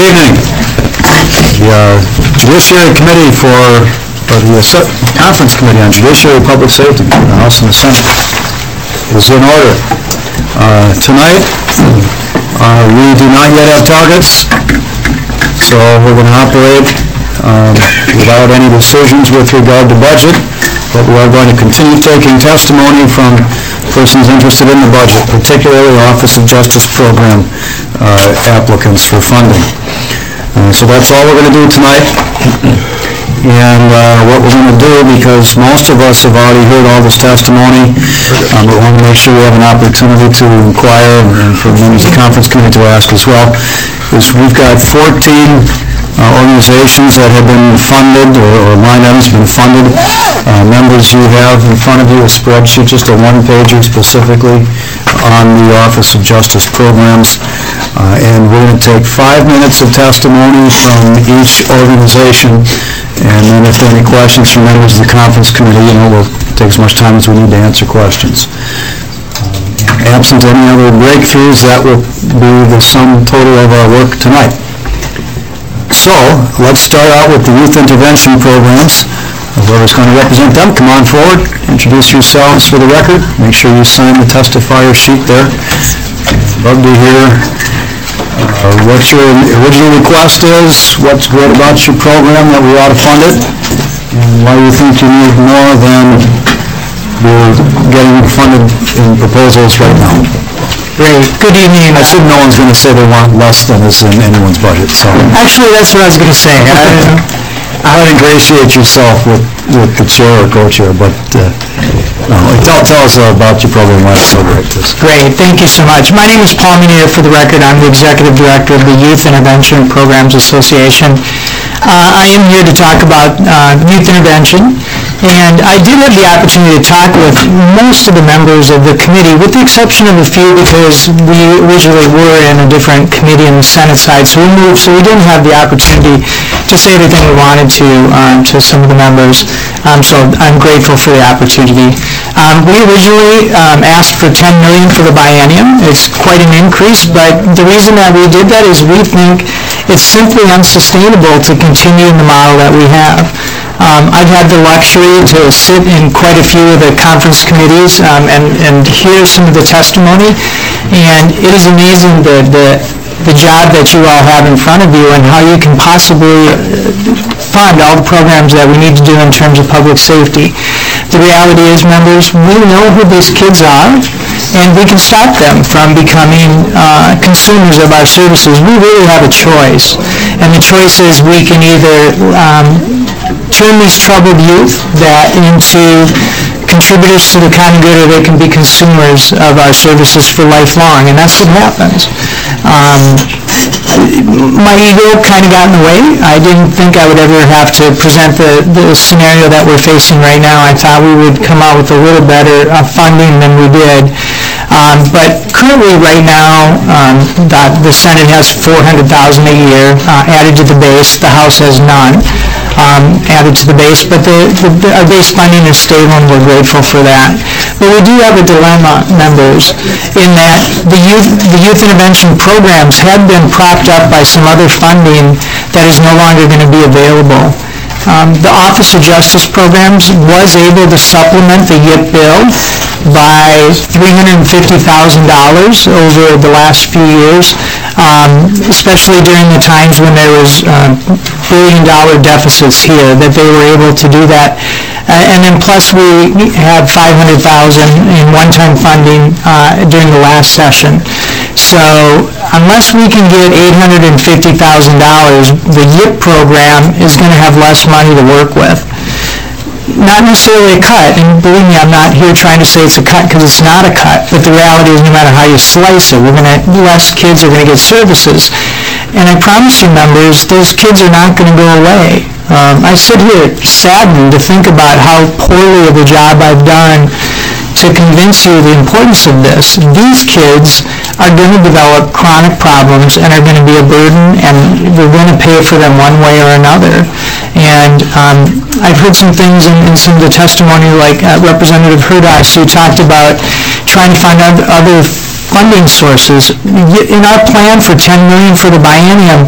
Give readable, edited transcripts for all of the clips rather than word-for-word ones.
evening. The Judiciary Committee the Conference Committee on Judiciary and Public Safety, the House and the Senate, is in order. Tonight, we do not yet have targets, so we're going to operate without any decisions with regard to budget, but we are going to continue taking testimony from persons interested in the budget, particularly Office of Justice Program applicants for funding. So that's all we're going to do tonight. And what we're going to do, because most of us have already heard all this testimony, we want to make sure we have an opportunity to inquire and for members of the Conference Committee to ask as well, is we've got 14 organizations that have been funded, or line items have been funded. Members, you have in front of you a spreadsheet, just a one-pager specifically on the Office of Justice Programs. And we're going to take 5 minutes of testimony from each organization, and then if there are any questions from members of the Conference Committee, we'll take as much time as we need to answer questions. Absent any other breakthroughs, that will be the sum total of our work tonight. So, let's start out with the youth intervention programs. Whoever's going to represent them, come on forward, introduce yourselves for the record, make sure you sign the testifier sheet there. Love to hear what your original request is, what's good about your program that we ought to fund it, and why you think you need more than you're getting funded in proposals right now. Great. Good evening. I assume no one's going to say they want less than is in anyone's budget. So actually, that's what I was going to say. I would ingratiate yourself with the chair or co-chair, but tell us about your program. Why it's so great. Great. Thank you so much. My name is Paul Munier. For the record, I'm the Executive Director of the Youth Intervention Programs Association. I am here to talk about youth intervention, and I did have the opportunity to talk with most of the members of the committee, with the exception of a few because we originally were in a different committee in the Senate side, so we moved, so we didn't have the opportunity to say everything we wanted to some of the members, so I'm grateful for the opportunity. We originally asked for $10 million for the biennium. It's quite an increase, but the reason that we did that is we think it's simply unsustainable to continue in the model that we have. I've had the luxury to sit in quite a few of the conference committees and hear some of the testimony, and it is amazing the job that you all have in front of you and how you can possibly fund all the programs that we need to do in terms of public safety. The reality is, members, we know who these kids are, and we can stop them from becoming consumers of our services. We really have a choice, and the choice is we can either turn these troubled youth into contributors to the common good, or they can be consumers of our services for lifelong, and that's what happens. My ego kind of got in the way. I didn't think I would ever have to present the scenario that we're facing right now. I thought we would come out with a little better funding than we did. But currently right now, the Senate has $400,000 a year added to the base. The House has none added to the base, but our base funding is stable, and we're grateful for that. But we do have a dilemma, members, in that the youth intervention programs have been propped up by some other funding that is no longer going to be available. The Office of Justice Programs was able to supplement the YIP bill by $350,000 over the last few years, especially during the times when there was billion-dollar deficits here, that they were able to do that. And then plus we had $500,000 in one-time funding during the last session. So unless we can get $850,000, the YIP program is going to have less money to work with. Not necessarily a cut, and believe me, I'm not here trying to say it's a cut because it's not a cut, but the reality is no matter how you slice it, less kids are going to get services. And I promise you, members, those kids are not going to go away. I sit here saddened to think about how poorly of a job I've done to convince you the importance of this. These kids are going to develop chronic problems and are going to be a burden, and we're going to pay for them one way or another. And I've heard some things in some of the testimony, like Representative Hurdas, who talked about trying to find other funding sources. In our plan for $10 million for the biennium,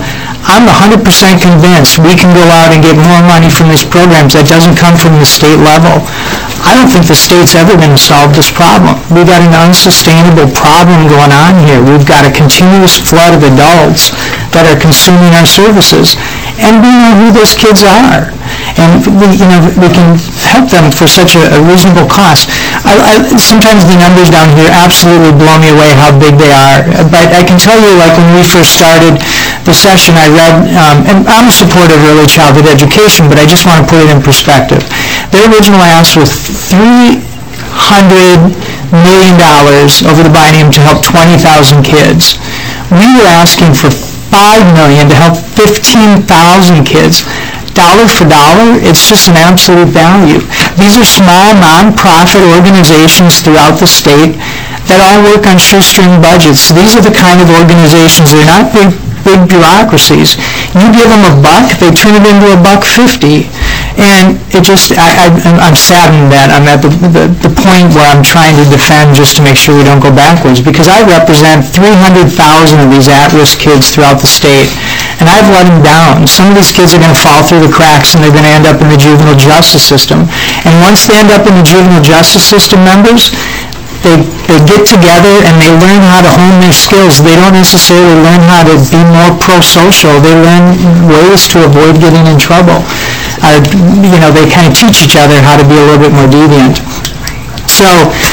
I'm 100% convinced we can go out and get more money from these programs that doesn't come from the state level. I don't think the state's ever going to solve this problem. We've got an unsustainable problem going on here. We've got a continuous flood of adults that are consuming our services, and we know who those kids are. And we can help them for such a reasonable cost. Sometimes the numbers down here absolutely blow me away how big they are. But I can tell you, like when we first started the session, I read, and I'm a supporter of early childhood education, but I just want to put it in perspective. Their original ask was $300 million over the biennium to help 20,000 kids. We were asking for $5 million to help 15,000 kids. Dollar for dollar, it's just an absolute value. These are small non-profit organizations throughout the state that all work on shoestring budgets. So these are the kind of organizations, they're not big bureaucracies. You give them $1, they turn it into $1.50. And it just, I'm saddened that I'm at the point where I'm trying to defend just to make sure we don't go backwards, because I represent 300,000 of these at-risk kids throughout the state, and I've let them down. Some of these kids are going to fall through the cracks and they're going to end up in the juvenile justice system. And once they end up in the juvenile justice system, members, they get together and they learn how to hone their skills. They don't necessarily learn how to be more pro-social. They learn ways to avoid getting in trouble. They kind of teach each other how to be a little bit more deviant. So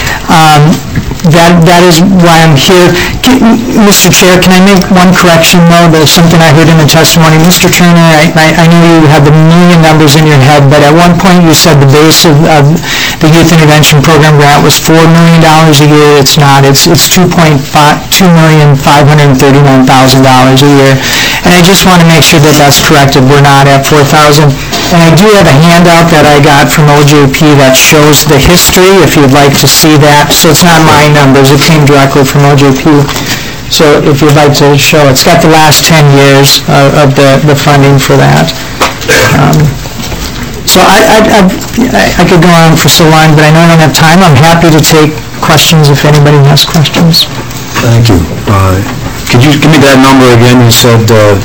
that is why I'm here. Mr. Chair, can I make one correction, though? There's something I heard in the testimony. Mr. Turner, I know you have the million numbers in your head, but at one point you said the base of the Youth Intervention Program grant was $4 million a year. It's not. It's $2,539,000 a year. And I just want to make sure that that's corrected. We're not at $4,000. And I do have a handout that I got from OJP that shows the history, if you'd like to see that. So it's not my numbers. It came directly from OJP. So if you'd like to show, it's got the last 10 years of the funding for that. So I could go on for so long, but I know I don't have time. I'm happy to take questions if anybody has questions. Thank you. Could you give me that number again? You said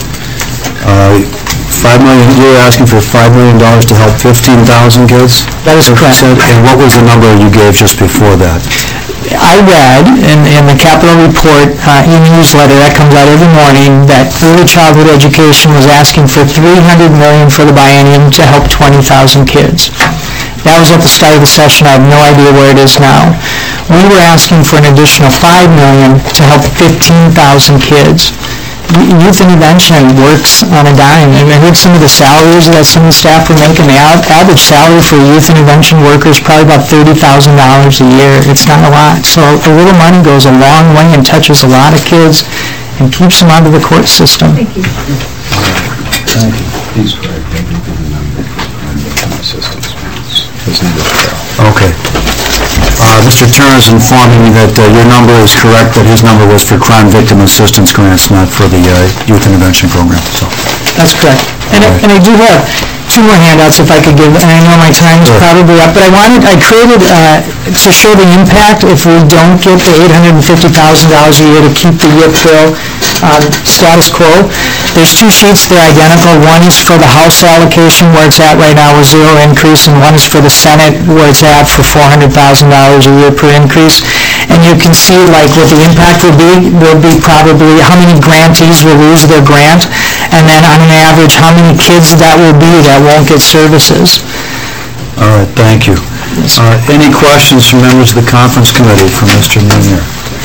$5 million. You were asking for $5 million to help 15,000 kids? That is correct. And what was the number you gave just before that? I read in the Capitol Report e-newsletter that comes out every morning that early childhood education was asking for $300 million for the biennium to help 20,000 kids. That was at the start of the session. I have no idea where it is now. We were asking for an additional $5 million to help 15,000 kids. Youth Intervention works on a dime. I heard some of the salaries that some of the staff were making. The average salary for a Youth Intervention worker is probably about $30,000 a year. It's not a lot. So a little money goes a long way and touches a lot of kids and keeps them out of the court system. Thank you. Thank you. He's correct. They didn't give the number on the assistance grants. His number is correct. Okay. Mr. Turner is informing me that your number is correct, that his number was for crime victim assistance grants, not for the youth intervention program. So that's correct. And I do have two more handouts if I could give, and I know my time is probably up, but I created to show the impact if we don't get the $850,000 a year to keep the YIP bill status quo. There's two sheets, they're identical. One is for the House allocation where it's at right now with zero increase, and one is for the Senate where it's at for $400,000 a year per increase. And you can see like what the impact will be probably how many grantees will lose their grant, and then on an average how many kids that will be that won't get services. All right, thank you. Any questions from members of the conference committee for Mr. Meunier?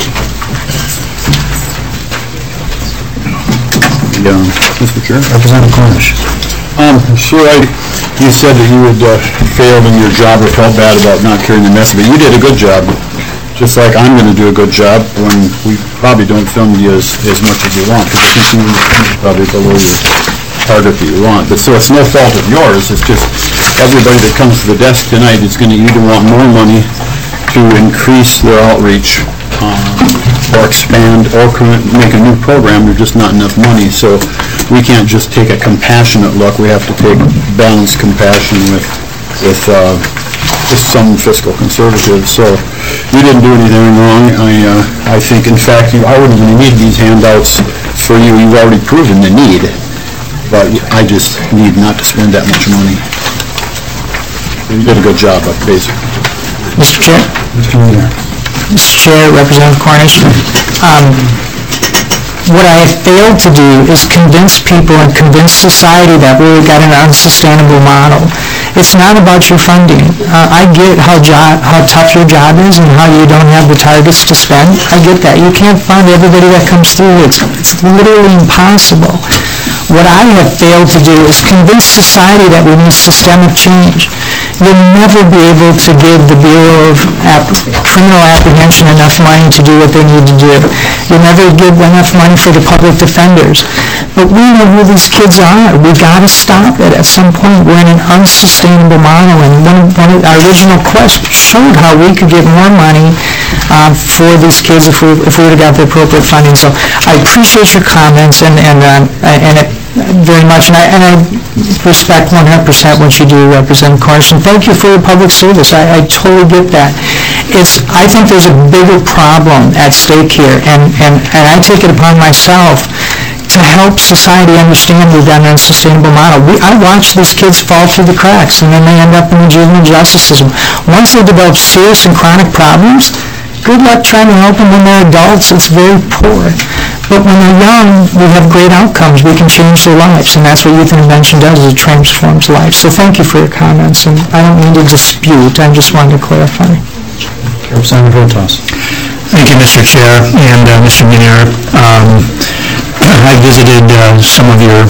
Mr. Chair? Representative Cornish. Sure, you said that you had failed in your job or felt bad about not carrying the message, but you did a good job. Just like I'm going to do a good job when we probably don't film you as much as you want, because I think you're probably below your target that you want. But so it's no fault of yours, it's just everybody that comes to the desk tonight is going to either want more money to increase their outreach or expand or make a new program. There's just not enough money, so we can't just take a compassionate look. We have to take balanced compassion with just some fiscal conservative. So you didn't do anything wrong. I think, in fact, I wouldn't even need these handouts for you. You've already proven the need. but I just need not to spend that much money. You did a good job, basically. Mr. Chair? Mr. Chair, Representative Cornish, what I have failed to do is convince people and convince society that we got an unsustainable model. It's not about your funding. I get how tough your job is and how you don't have the targets to spend. I get that. You can't fund everybody that comes through. It's literally impossible. What I have failed to do is convince society that we need systemic change. You'll never be able to give the Bureau of Criminal Apprehension enough money to do what they need to do. You'll never give enough money for the public defenders. But we know who these kids are. We've got to stop it at some point. We're in an unsustainable model, and one of our original quest showed how we could get more money for these kids if we would have got the appropriate funding. So I appreciate your comments and it very much, and I respect 100% what you do, Representative Cornish, and thank you for your public service. I totally get that. I think there's a bigger problem at stake here, and I take it upon myself to help society understand we've got an unsustainable model. I watch these kids fall through the cracks, and then they end up in the juvenile justice system. Once they develop serious and chronic problems, good luck trying to help them when they're adults. It's very poor. But when they're young, we have great outcomes. We can change their lives, and that's what Youth Intervention does, is it transforms lives. So thank you for your comments, and I don't mean to dispute. I just wanted to clarify. Representative Rotas. Thank you, Mr. Chair, and Mr. Munier. I visited some of your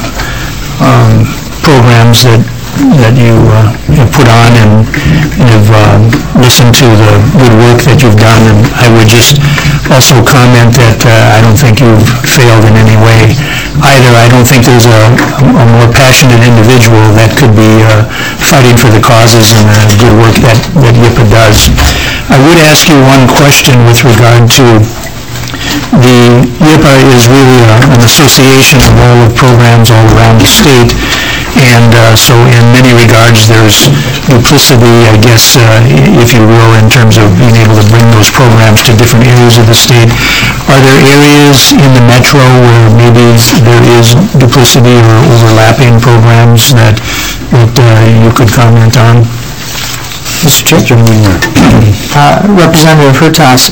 programs that you have put on and have listened to the good work that you've done, and I would just also comment that I don't think you've failed in any way either. I don't think there's a more passionate individual that could be fighting for the causes and the good work that YIPA does. I would ask you one question with regard to the YIPA is really an association of all of programs all around the state, and so in many regards there's duplicity, I guess, if you will, in terms of being able to bring those programs to different areas of the state. Are there areas in the metro where maybe there is duplicity or overlapping programs that you could comment on? Mr. Chair? Representative Hurtas,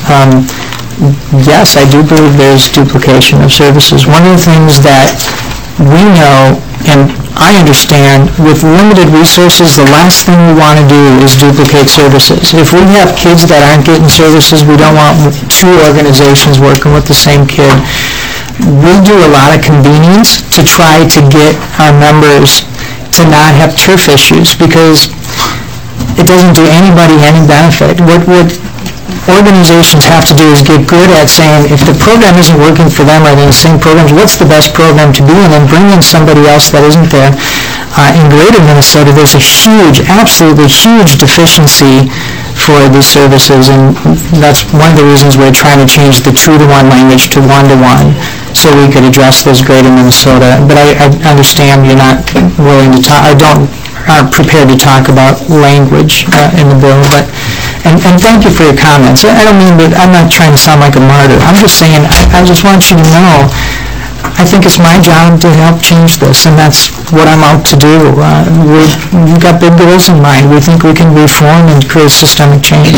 yes, I do believe there's duplication of services. One of the things that we know, and I understand, with limited resources, the last thing we want to do is duplicate services. If we have kids that aren't getting services, we don't want two organizations working with the same kid. We do a lot of convenience to try to get our members to not have turf issues, because it doesn't do anybody any benefit. What organizations have to do is get good at saying, if the program isn't working for them or they're in the same programs, what's the best program to be, and then bring in somebody else that isn't there. In greater Minnesota, there's a huge, absolutely huge deficiency for these services, and that's one of the reasons we're trying to change the 2-to-1 language to 1-to-1, so we could address those greater Minnesota. But I understand you're not willing to talk, or aren't prepared to talk about language in the bill, but and thank you for your comments. I don't mean that, I'm not trying to sound like a martyr. I'm just saying, I just want you to know, I think it's my job to help change this, and that's what I'm out to do. We've got big goals in mind. We think we can reform and create systemic change.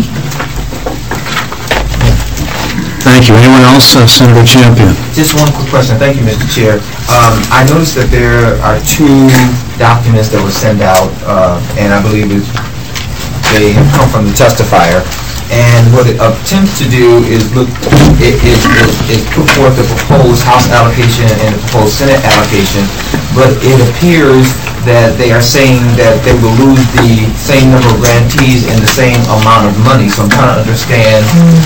Thank you. Anyone else? Senator Champion. Just one quick question. Thank you, Mr. Chair. I noticed that there are 2 documents that were sent out, and I believe they have come from the testifier. And what it attempts to do is put forth the proposed House allocation and the proposed Senate allocation, but it appears that they are saying that they will lose the same number of grantees and the same amount of money. So I'm trying to understand,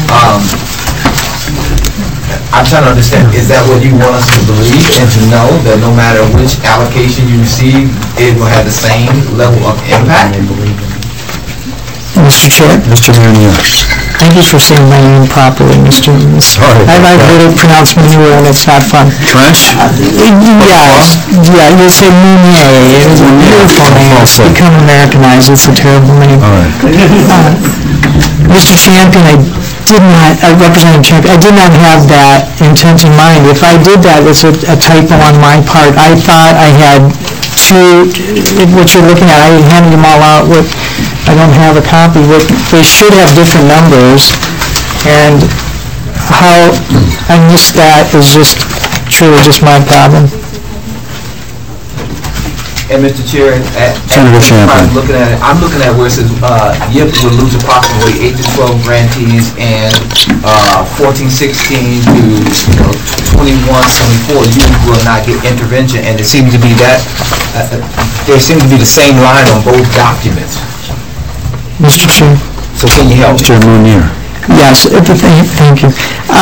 is that what you want us to believe and to know, that no matter which allocation you receive, it will have the same level of impact? Mr. Chair? Mr. Munier. Thank you for saying my name properly, Mr. Sorry. I've heard it pronounced Munier, and it's not fun. Trench? Yeah, you say Munier. It is a beautiful name. It's become Americanized. It's a terrible name. All right. Mr. Champion, did not, Representative Champion, I did not have that intent in mind. If I did that, it's a typo on my part. I thought I had two, what you're looking at, I handed them all out with, I don't have a copy, but they should have different numbers, and how I missed that is just truly just my problem. And Mr. Chair, Senator Champion. I'm looking at where it says, YIP will lose approximately 8 to 12 grantees, and 14, 16 to 21, 24, you will not get intervention, and it seems to be that, there seems to be the same line on both documents. Mr. Chair. So can you help? Mr. Munier. Yes, thank you.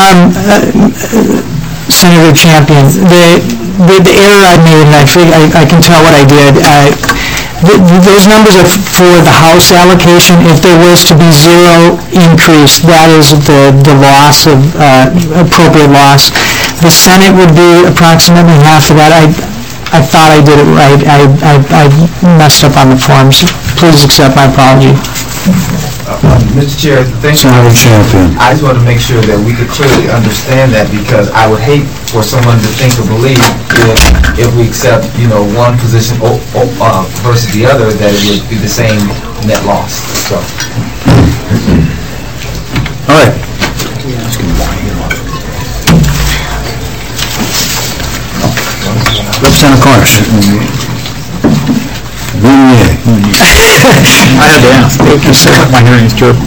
Senator Champion, the error I made, and I can tell what I did, those numbers are for the House allocation. If there was to be zero increase, that is the loss of, appropriate loss. The Senate would be approximately half of that. I thought I did it right. I messed up on the forms. Please accept my apology. Mr. Chair, thank you. Senator Champion. I just want to make sure that we could clearly understand that, because I would hate for someone to think or believe if we accept, one position versus the other, that it would be the same net loss. So. All right. Representative Cornish. Munier. I had to ask. Thank you, sir. My hearing is terrible.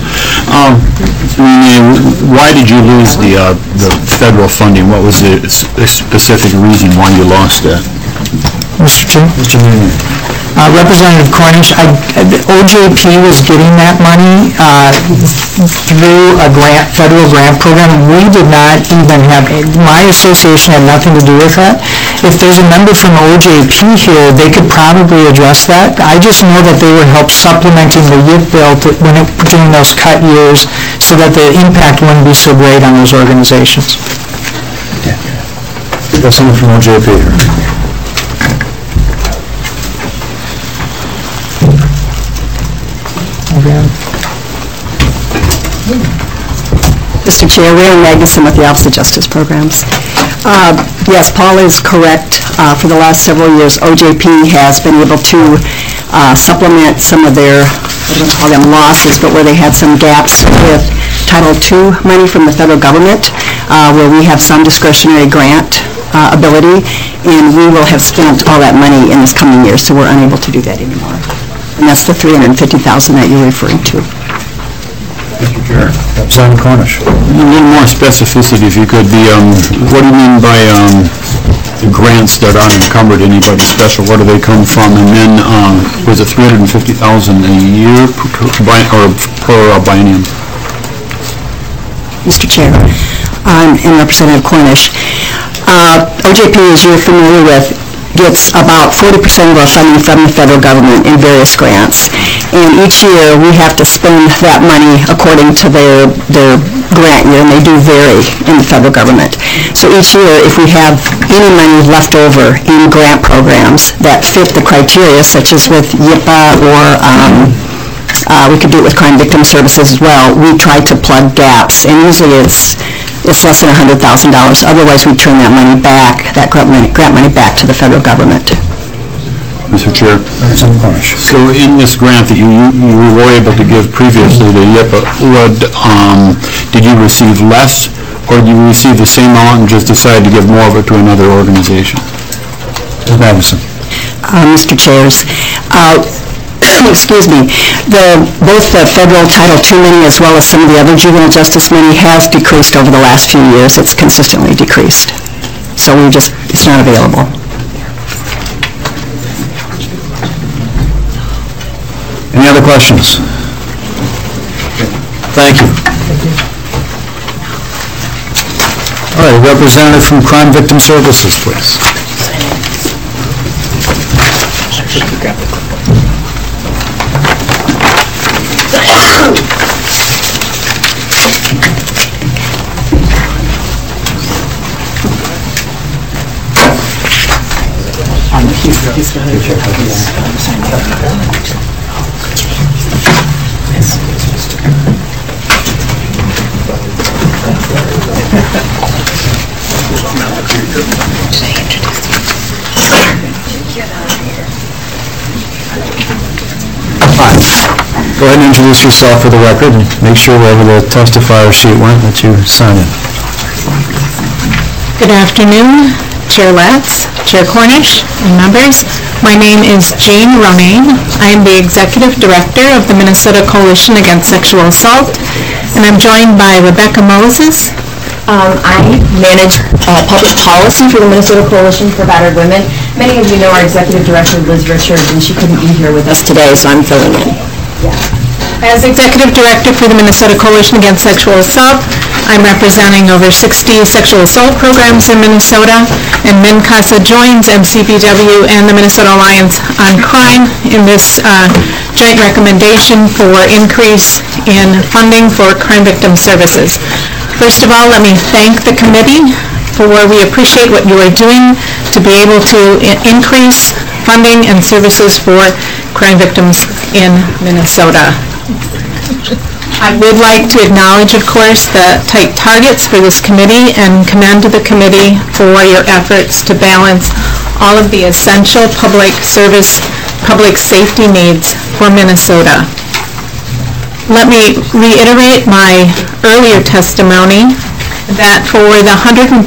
Why did you lose the federal funding? What was the specific reason why you lost that? Mr. Chair? Mr. Munier. Representative Cornish, OJP was getting that money through a federal grant program. We did not even have, my association had nothing to do with that. If there's a member from OJP here, they could probably address that. I just know that they would help supplementing the YIP bill during those cut years, so that the impact wouldn't be so great on those organizations. We got someone from OJP here. Mr. Chair, Ray Magnuson with the Office of Justice Programs. Yes, Paul is correct. For the last several years, OJP has been able to supplement some of their, I don't call them losses, but where they had some gaps with Title II money from the federal government, where we have some discretionary grant ability, and we will have spent all that money in this coming year, so we're unable to do that anymore. And that's the $350,000 that you're referring to. Mr. Chair. Representative Cornish. A little more specificity, if you could. What do you mean by the grants that aren't encumbered anybody special? Where do they come from? And then, was it $350,000 a year or per biennium? Mr. Chair, and Representative Cornish, OJP, as you're familiar with, gets about 40% of our funding from the federal government in various grants. And each year, we have to spend that money according to their grant year, and they do vary in the federal government. So each year, if we have any money left over in grant programs that fit the criteria, such as with YIPA or we could do it with Crime Victim Services as well, we try to plug gaps, and usually it's less than $100,000. Otherwise, we turn that money back, that grant money back to the federal government. Mr. Chair. Representative Cornish. So in this grant that you were able to give previously to YIPA, did you receive less, or did you receive the same amount and just decide to give more of it to another organization? Ms. Magnuson. Mr. Chairs, excuse me, both the federal Title II money as well as some of the other juvenile justice money has decreased over the last few years. It's consistently decreased. So it's not available. Any other questions? Thank you. All right, representative from Crime Victim Services, please. Go ahead and introduce yourself for the record, and make sure wherever the testifier sheet went that you sign it. Good afternoon, Chair Latz, Chair Cornish, and members. My name is Jean Romaine. I am the Executive Director of the Minnesota Coalition Against Sexual Assault, and I'm joined by Rebecca Moses. I manage public policy for the Minnesota Coalition for Battered Women. Many of you know our Executive Director, Liz Richards, and she couldn't be here with us today, so I'm filling in. As Executive Director for the Minnesota Coalition Against Sexual Assault, I'm representing over 60 sexual assault programs in Minnesota, and MinCASA joins MCBW and the Minnesota Alliance on Crime in this joint recommendation for increase in funding for crime victim services. First of all, let me thank the committee for we appreciate what you are doing to be able to increase funding and services for crime victims in Minnesota. I would like to acknowledge, of course, the tight targets for this committee and commend the committee for your efforts to balance all of the essential public service, public safety needs for Minnesota. Let me reiterate my earlier testimony that for the 113,000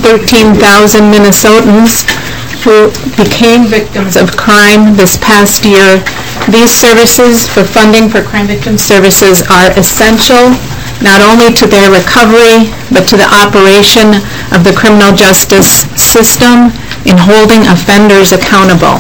Minnesotans who became victims of crime this past year, these services for funding for crime victim services are essential not only to their recovery, but to the operation of the criminal justice system in holding offenders accountable.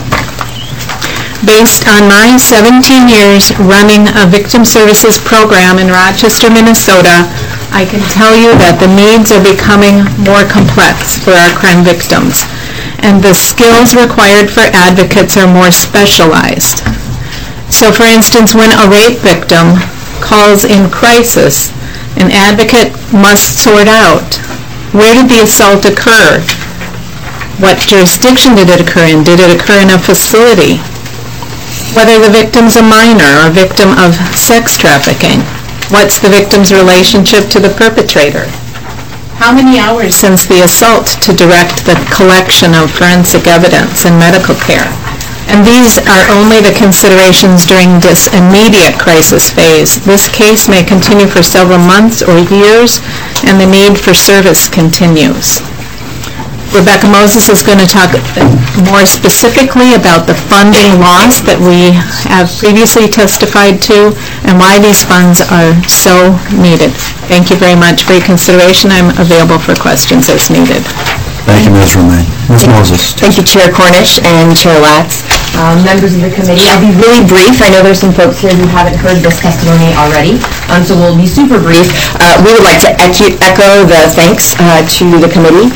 Based on my 17 years running a victim services program in Rochester, Minnesota, I can tell you that the needs are becoming more complex for our crime victims, and the skills required for advocates are more specialized. So, for instance, when a rape victim calls in crisis, an advocate must sort out where did the assault occur? What jurisdiction did it occur in? Did it occur in a facility? Whether the victim's a minor or a victim of sex trafficking. What's the victim's relationship to the perpetrator? How many hours since the assault to direct the collection of forensic evidence and medical care? And these are only the considerations during this immediate crisis phase. This case may continue for several months or years, and the need for service continues. Rebecca Moses is going to talk more specifically about the funding loss that we have previously testified to and why these funds are so needed. Thank you very much for your consideration. I'm available for questions as needed. Thank you, Ms. Romaine. Ms. Moses. Thank you, Chair Cornish and Chair Latz. Members of the committee, I'll be really brief. I know there's some folks here who haven't heard this testimony already, so we'll be super brief. We would like to echo the thanks to the committee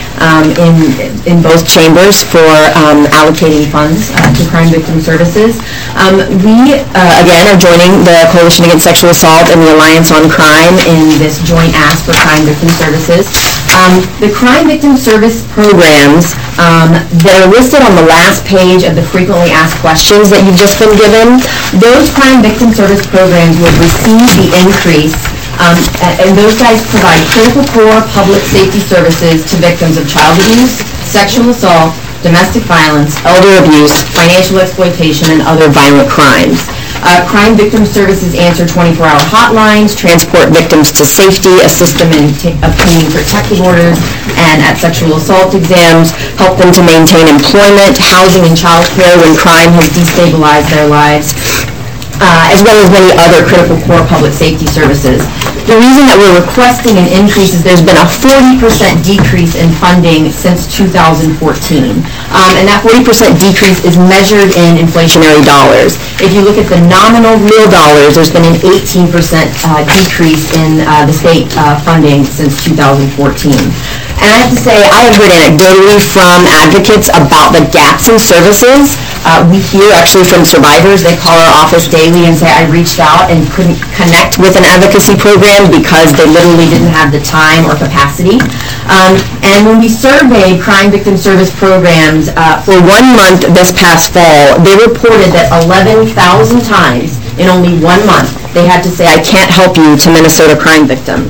in both chambers for allocating funds to crime victim services. We, again, are joining the Coalition Against Sexual Assault and the Alliance on Crime in this joint ask for crime victim services. The crime victim service programs that are listed on the last page of the frequently asked questions that you've just been given, those crime victim service programs would receive the increase, and those guys provide critical core public safety services to victims of child abuse, sexual assault, domestic violence, elder abuse, financial exploitation, and other violent crimes. Crime victim services answer 24-hour hotlines, transport victims to safety, assist them in obtaining protective orders, and at sexual assault exams, help them to maintain employment, housing, and child care when crime has destabilized their lives, as well as many other critical core public safety services. The reason that we're requesting an increase is there's been a 40% decrease in funding since 2014. And that 40% decrease is measured in inflationary dollars. If you look at the nominal real dollars, there's been an 18% decrease in the state funding since 2014. And I have to say, I have heard anecdotally from advocates about the gaps in services. We hear actually from survivors, they call our office daily and say, I reached out and couldn't connect with an advocacy program because they literally didn't have the time or capacity. And when we surveyed crime victim service programs for 1 month this past fall, they reported that 11,000 times in only 1 month they had to say, I can't help you to Minnesota crime victims.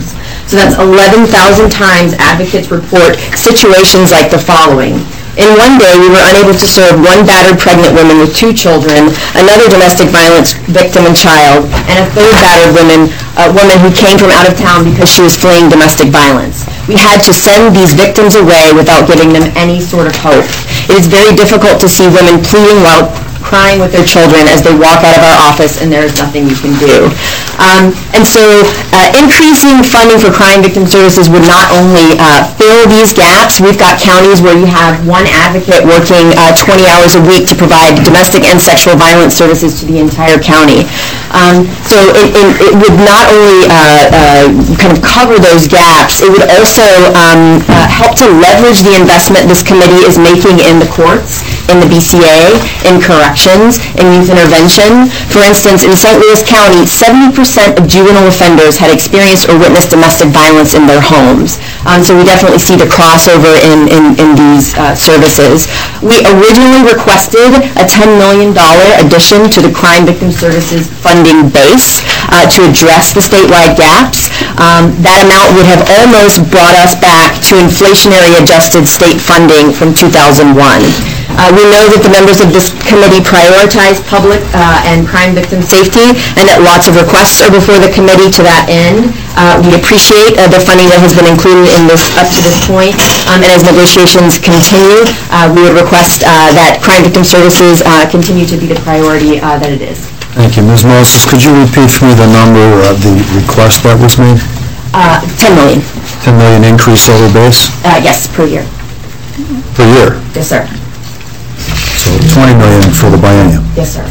So that's 11,000 times advocates report situations like the following. In one day, we were unable to serve one battered pregnant woman with 2 children, another domestic violence victim and child, and a third battered woman who came from out of town because she was fleeing domestic violence. We had to send these victims away without giving them any sort of hope. It is very difficult to see women pleading while crying with their children as they walk out of our office and there is nothing you can do. And so increasing funding for crime victim services would not only fill these gaps. We've got counties where you have one advocate working 20 hours a week to provide domestic and sexual violence services to the entire county. So it would not only kind of cover those gaps, it would also help to leverage the investment this committee is making in the courts, in the BCA, in corrections, in youth intervention. For instance, in St. Louis County, 70% of juvenile offenders had experienced or witnessed domestic violence in their homes. So we definitely see the crossover in these services. We originally requested a $10 million addition to the Crime Victim Services funding base to address the statewide gaps. That amount would have almost brought us back to inflationary adjusted state funding from 2001. We know that the members of this committee prioritize public and crime victim safety, and that lots of requests are before the committee to that end. We appreciate the funding that has been included in this up to this point, and as negotiations continue, we would request that crime victim services continue to be the priority that it is. Thank you. Ms. Moses, could you repeat for me the number of the request that was made? 10 million. 10 million increase over base? Yes, per year. Per year? Yes, sir. So 20 million for the biennium. Yes, sir.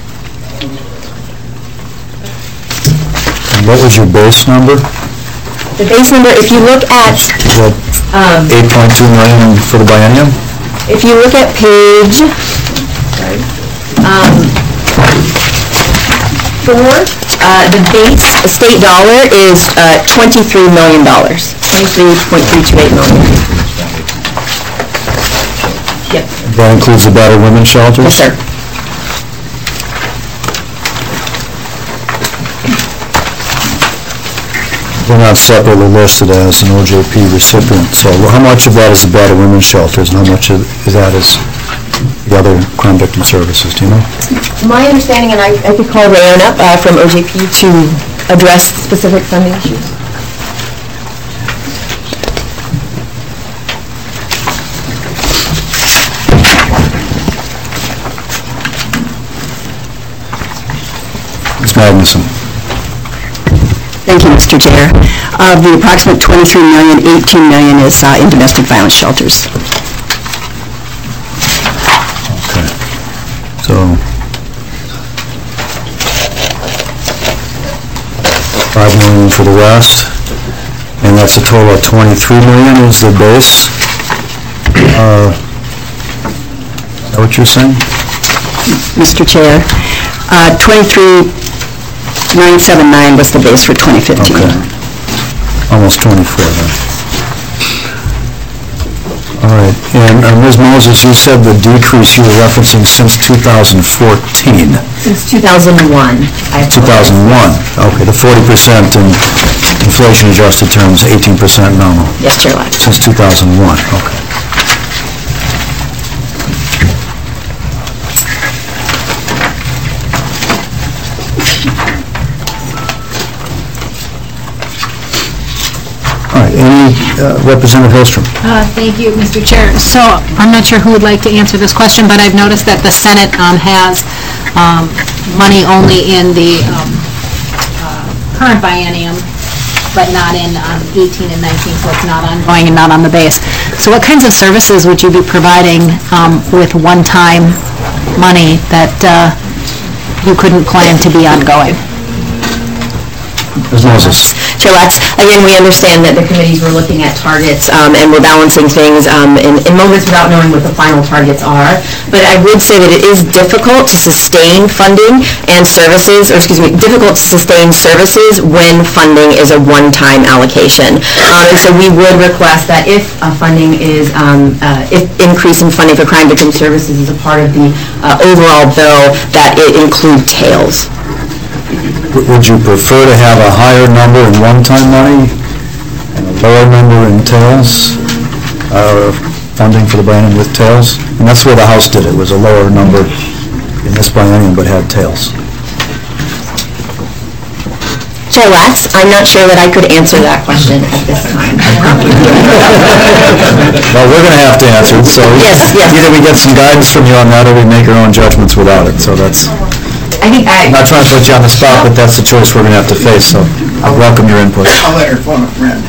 And what was your base number? The base number, if you look at... Is that 8.2 million for the biennium? If you look at page 4, the base state dollar is $23 million, $23.328 million. Yep. That includes the battered women's shelters? Yes, sir. They're not separately listed as an OJP recipient, so how much of that is the battered women's shelters and how much of that is the other crime victim services, do you know? My understanding, and I could call Rayon up from OJP to address specific funding issues. Ms. Magnuson. Thank you, Mr. Chair. Of the approximate 23 million, 18 million is in domestic violence shelters. Okay. So, 5 million for the rest, and that's a total of 23 million is the base. Is that what you're saying? Mr. Chair, 23,979 was the base for 2015. Okay. Almost 24 then. All right, and Ms. Moses, you said the decrease you were referencing since 2014. Since 2001. 2001, okay, the 40% in inflation-adjusted terms, 18% nominal. Yes, Chair-elect. Since 2001, okay. All right, any, Representative Hillstrom? Thank you, Mr. Chair. So I'm not sure who would like to answer this question, but I've noticed that the Senate has money only in the current biennium, but not in 18 and 19, so it's not ongoing and not on the base. So what kinds of services would you be providing with one-time money that you couldn't plan to be ongoing? Ms. Moses? Chair-elect, again, we understand that the committees were looking at targets and we're balancing things in moments without knowing what the final targets are. But I would say that it is difficult to sustain funding and services, or excuse me, difficult to sustain services when funding is a one-time allocation. And so we would request that if funding is, if increase in funding for crime victim services is a part of the overall bill, that it include tails. Would you prefer to have a higher number in one-time money lower number in tails, funding for the biennium with tails, and that's where the House did it, was a lower number in this biennium but had tails. Chair Latz, I'm not sure that I could answer that question at this time. Well, we're going to have to answer it, so Yes. either we get some guidance from you on that or we make our own judgments without it, so that's... I'm not trying to put you on the spot, but that's the choice we're going to have to face, so I welcome your input. I'll let her phone a friend.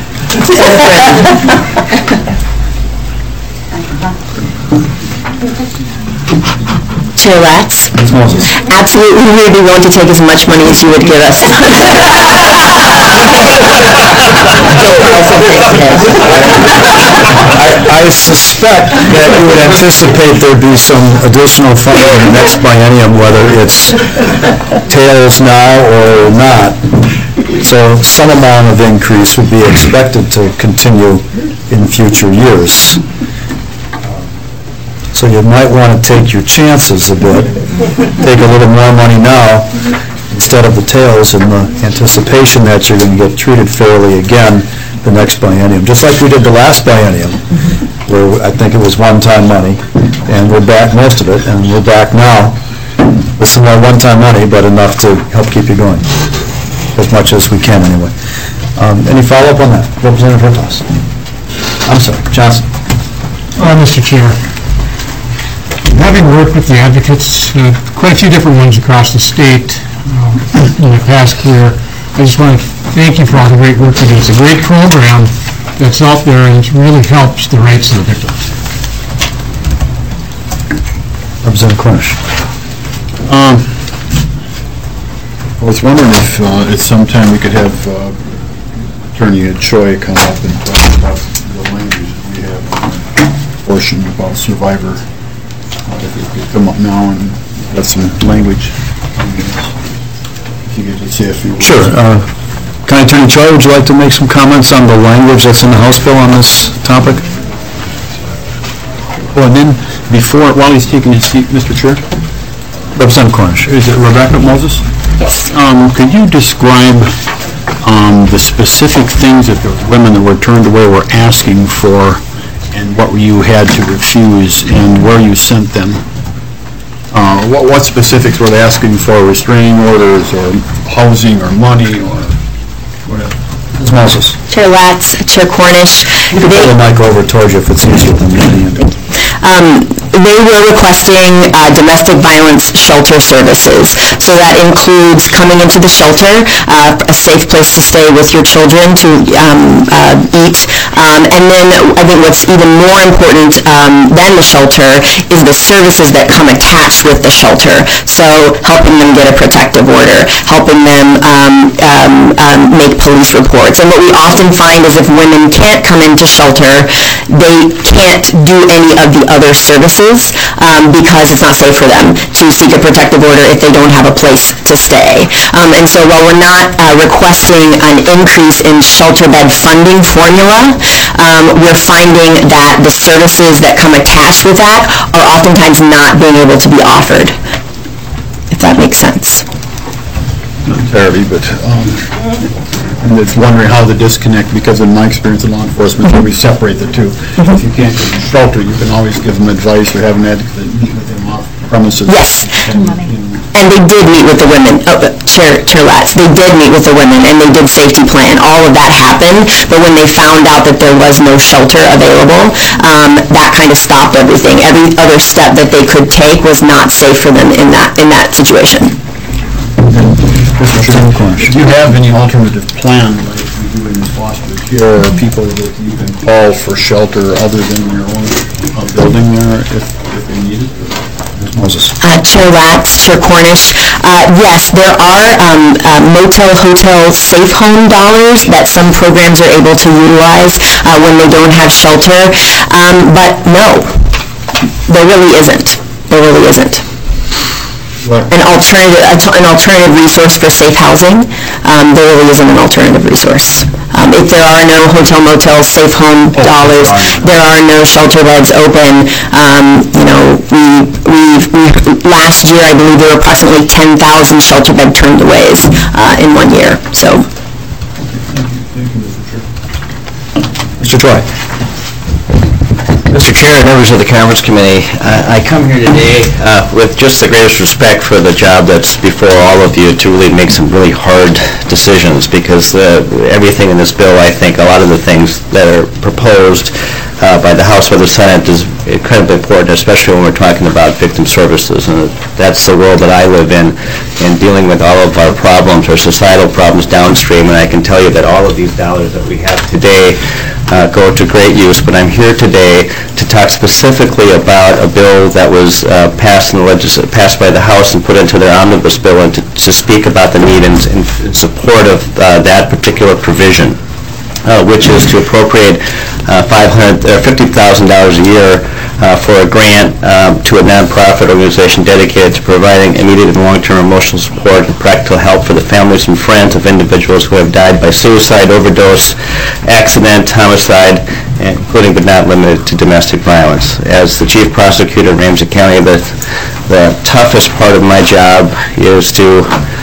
Chair Latz? Ms. Moses. Absolutely, we would be willing to take as much money as you would give us. I suspect that you would anticipate there'd be some additional funding in the next biennium, whether it's tails now or not. So some amount of increase would be expected to continue in future years. So you might want to take your chances a bit, take a little more money now instead of the tails in the anticipation that you're going to get treated fairly again the next biennium, just like we did the last biennium, where I think it was one-time money, and we're back, most of it, and we're back now with some more one-time money, but enough to help keep you going, as much as we can anyway. Any follow-up on that? Representative Hertaus. I'm sorry, Johnson. Mr. Chair, having worked with the advocates, quite a few different ones across the state in the past year, I just want to thank you for all the great work you do. It's a great program that's out there, and it really helps the rights of the victims. Representative Cornish. I was wondering if at some time we could have Attorney Choi come up and talk about the language we have portion about survivor. If we could come up now and have some language. If you could just say a few words. Sure. County Attorney Choi, would you like to make some comments on the language that's in the House bill on this topic? Oh, and then before, while he's taking his seat, Mr. Chair, Representative Cornish. is it Rebecca Moses? Yes. Could you describe the specific things that the women that were turned away were asking for, and what you had to refuse, and where you sent them? What specifics were they asking for? Restraining orders, or housing, or money, or whatever? Ms. Moses. Chair Latz, Chair Cornish. You can pull the mic over towards you if it's easier than me. They were requesting domestic violence shelter services. So that includes coming into the shelter, a safe place to stay with your children to eat. And then I think what's even more important than the shelter is the services that come attached with the shelter. So helping them get a protective order, helping them make police reports. And what we often find is if women can't come into shelter, they can't do any of the other services because it's not safe for them to seek a protective order if they don't have a place to stay. And so while we're not requesting an increase in shelter bed funding formula, we're finding that the services that come attached with that are oftentimes not being able to be offered, if that makes sense. Not entirely, but I'm just wondering how the disconnect, because in my experience in law enforcement, we separate the two. If you can't give them shelter, you can always give them advice or have an advocate meet with them off premises. Yes. And they did meet with the women, Chair Latz, they did meet with the women, and they did safety plan. All of that happened, but when they found out that there was no shelter available, that kind of stopped everything. Every other step that they could take was not safe for them in that situation. Mr. Chairman, do you have any alternative plan, like we do in foster care, or people that you can call for shelter other than your own building there if they need it? Moses. Chair Latz, Chair Cornish, yes, there are motel, hotel, safe home dollars that some programs are able to utilize when they don't have shelter, but no, there really isn't. There really isn't. An alternative resource for safe housing, there really isn't an alternative resource. If there are no hotel, motel, safe home dollars, there are no shelter beds open. Last year, I believe there were approximately 10,000 shelter bed turned aways in 1 year. So. Thank you, Mr. Chair. Troy. Mr. Chair and members of the Conference Committee, I come here today with just the greatest respect for the job that's before all of you to really make some really hard decisions, because everything in this bill, I think, a lot of the things that are proposed by the House or the Senate is incredibly important, especially when we're talking about victim services. And that's the world that I live in dealing with all of our problems, our societal problems downstream. And I can tell you that all of these dollars that we have today go to great use. But I'm here today to talk specifically about a bill that was passed by the House and put into their omnibus bill, and to speak about the need in support of that particular provision, which is to appropriate $50,000 a year for a grant to a nonprofit organization dedicated to providing immediate and long-term emotional support and practical help for the families and friends of individuals who have died by suicide, overdose, accident, homicide, including but not limited to domestic violence. As the Chief Prosecutor in Ramsey County, the toughest part of my job is to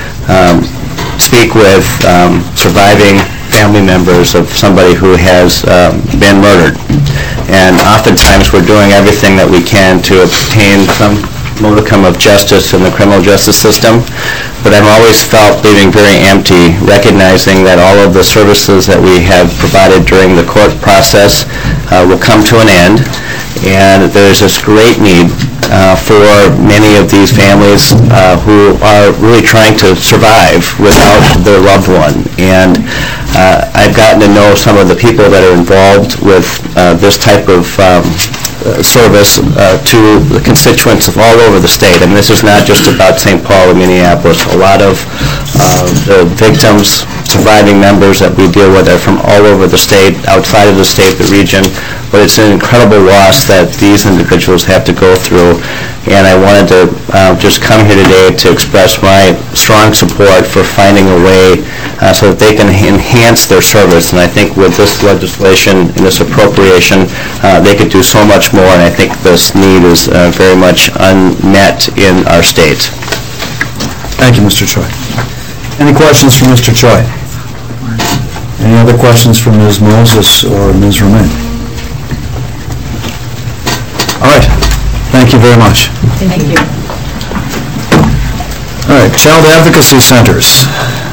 speak with surviving family members of somebody who has been murdered. And oftentimes we're doing everything that we can to obtain some modicum of justice in the criminal justice system, but I've always felt leaving very empty, recognizing that all of the services that we have provided during the court process will come to an end, and there's this great need for many of these families who are really trying to survive without their loved one. And I've gotten to know some of the people that are involved with this type of service to the constituents of all over the state. I mean, this is not just about St. Paul or Minneapolis. A lot of the victims, surviving members that we deal with are from all over the state, outside of the state, the region, but it's an incredible loss that these individuals have to go through. And I wanted to just come here today to express my strong support for finding a way so that they can enhance their service. And I think with this legislation and this appropriation, they could do so much more, and I think this need is very much unmet in our state. Thank you, Mr. Choi. Any questions for Mr. Choi? Any other questions for Ms. Moses or Ms. Romain? All right. Thank you very much. Thank you. All right, Child Advocacy Centers.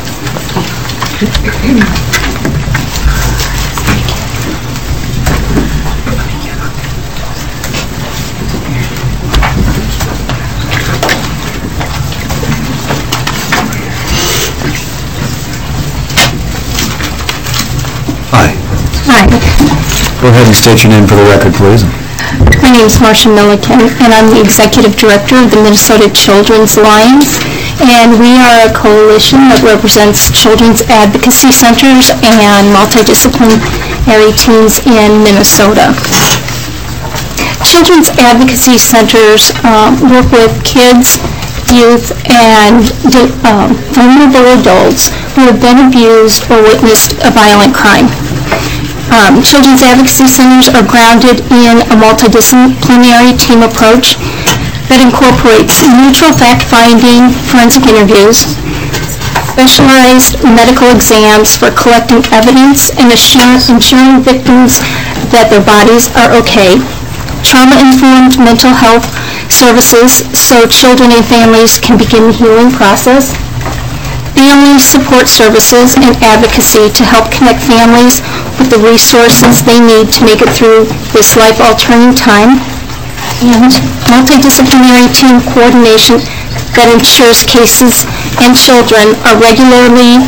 Hi. Hi. Go ahead and state your name for the record, please. My name is Marcia Milliken, and I'm the Executive Director of the Minnesota Children's Alliance, and we are a coalition that represents children's advocacy centers and multidisciplinary teams in Minnesota. Children's advocacy centers work with kids, youth, and vulnerable adults who have been abused or witnessed a violent crime. Children's advocacy centers are grounded in a multidisciplinary team approach that incorporates neutral fact-finding forensic interviews, specialized medical exams for collecting evidence and ensuring victims that their bodies are okay, trauma-informed mental health services so children and families can begin the healing process, family support services and advocacy to help connect families with the resources they need to make it through this life-altering time, and multidisciplinary team coordination that ensures cases and children are regularly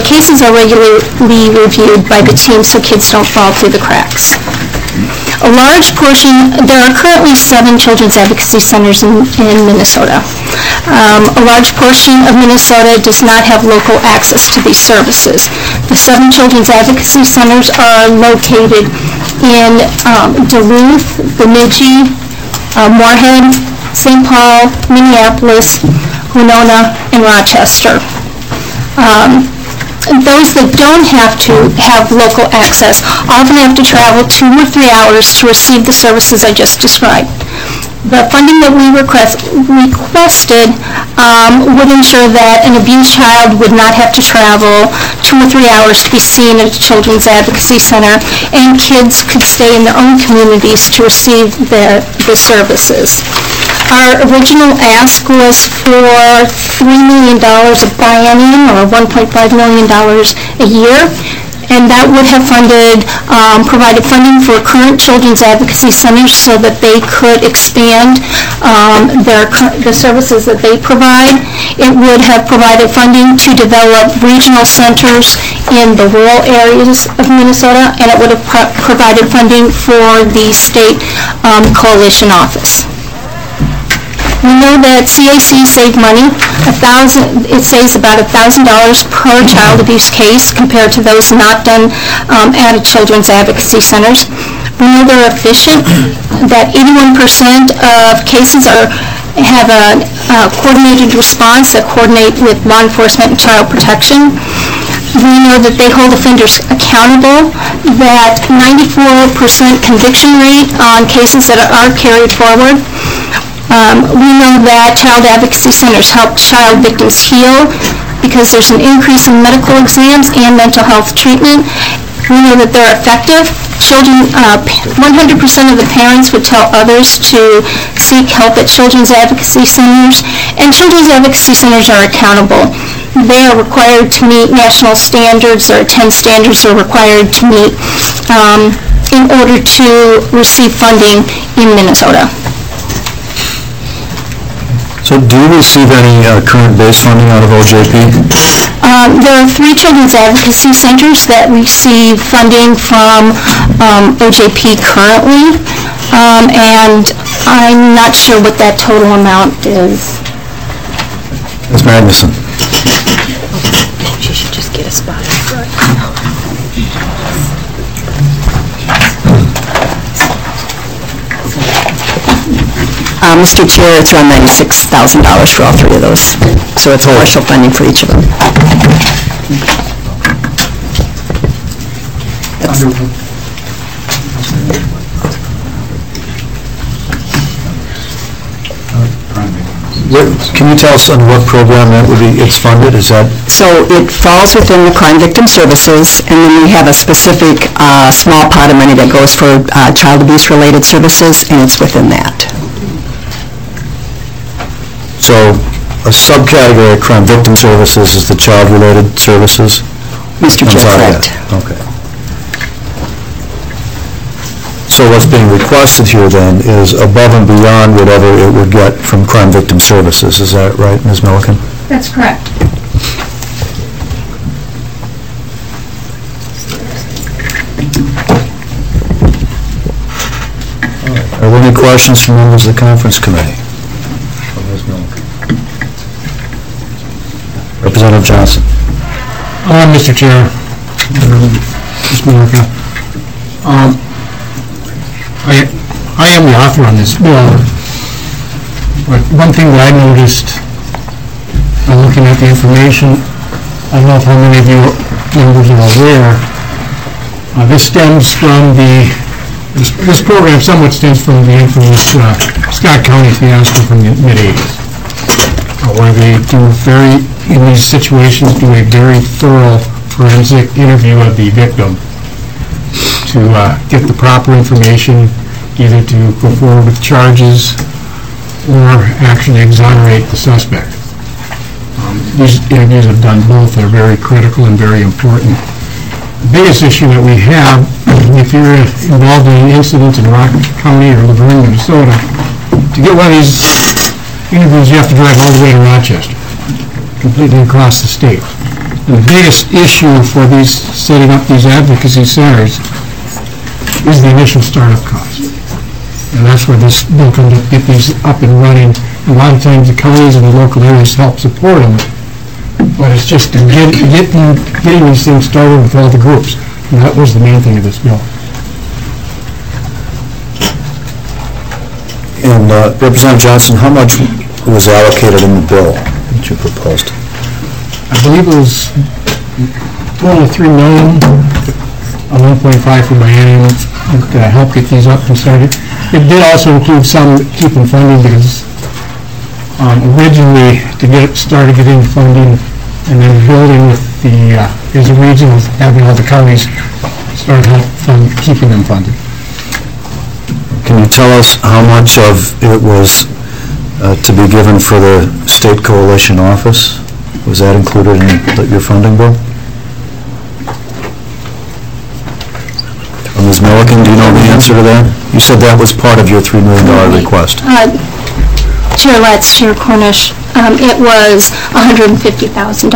reviewed by the team so kids don't fall through the cracks. There are currently 7 children's advocacy centers in Minnesota. A large portion of Minnesota does not have local access to these services. The 7 children's advocacy centers are located in Duluth, Bemidji, Moorhead, St. Paul, Minneapolis, Winona, and Rochester. Those that don't have to have local access often have to travel 2 or 3 hours to receive the services I just described. The funding that we requested would ensure that an abused child would not have to travel 2 or 3 hours to be seen at a children's advocacy center, and kids could stay in their own communities to receive the services. Our original ask was for $3 million a biennium, or $1.5 million a year, and that would have provided funding for current children's advocacy centers so that they could expand the services that they provide. It would have provided funding to develop regional centers in the rural areas of Minnesota, and it would have provided funding for the state coalition office. We know that CAC saved money. It saves about $1,000 per child abuse case compared to those not done at a children's advocacy centers. We know they're efficient, that 81% of cases have a coordinated response that coordinate with law enforcement and child protection. We know that they hold offenders accountable, that 94% conviction rate on cases that are carried forward. We know that child advocacy centers help child victims heal because there's an increase in medical exams and mental health treatment. We know that they're effective. 100% of the parents would tell others to seek help at children's advocacy centers, and children's advocacy centers are accountable. They are required to meet national standards, or 10 standards are required to meet in order to receive funding in Minnesota. So do you receive any current base funding out of OJP? There are 3 children's advocacy centers that receive funding from OJP currently, and I'm not sure what that total amount is. Ms. Magnuson. She should just get a spot in front. Mr. Chair, it's around $96,000 for all 3 of those. So it's partial funding for each of them. Can you tell us on what program it's funded? Is that? So it falls within the Crime Victim Services, and then we have a specific small pot of money that goes for child abuse-related services, and it's within that. So a subcategory of crime victim services is the child-related services? Mr. Chair, correct. Okay. So what's being requested here then is above and beyond whatever it would get from crime victim services. Is that right, Ms. Milliken? That's correct. Are there any questions from members of the conference committee? Representative Johnson. Mr. Chair, Ms. Milliken, I am the author on this bill, but one thing that I noticed looking at the information, I don't know how many of you members are aware, this program somewhat stems from the infamous Scott County fiasco from the mid-'80s, where they in these situations, do a very thorough forensic interview of the victim to get the proper information, either to go forward with charges or actually exonerate the suspect. These interviews have done both. They're very critical and very important. The biggest issue that we have, if you're involved in an incident in Rock County or Laverne, Minnesota, to get one of these interviews, you have to drive all the way to Rochester, completely across the state. And the biggest issue for setting up these advocacy centers is the initial startup cost. And that's where this bill comes to get these up and running. A lot of times the counties and the local areas help support them, but it's just getting these things started with all the groups. And that was the main thing of this bill. And Representative Johnson, how much was allocated in the bill that you proposed? I believe it was total of $3 million, $1.5 for biennium to help get these up and started. It did also include some keeping funding because originally to get started getting funding and then building with the, as a region, having all the counties start keeping them funded. Can you tell us how much of it was to be given for the state coalition office? Was that included in your funding bill? Ms. Milliken, do you know the answer to that? You said that was part of your $3 million request. Chair Letts, Chair Cornish, it was $150,000.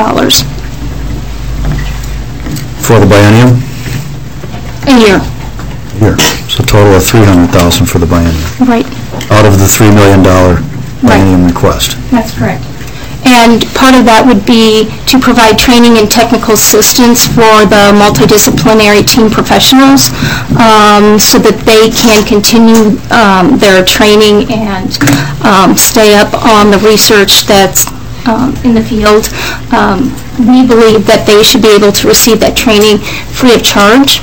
For the biennium? A year. So a total of $300,000 for the biennium. Right. Out of the $3 million biennium request. That's correct. And part of that would be to provide training and technical assistance for the multidisciplinary team professionals so that they can continue their training and stay up on the research that's in the field. We believe that they should be able to receive that training free of charge.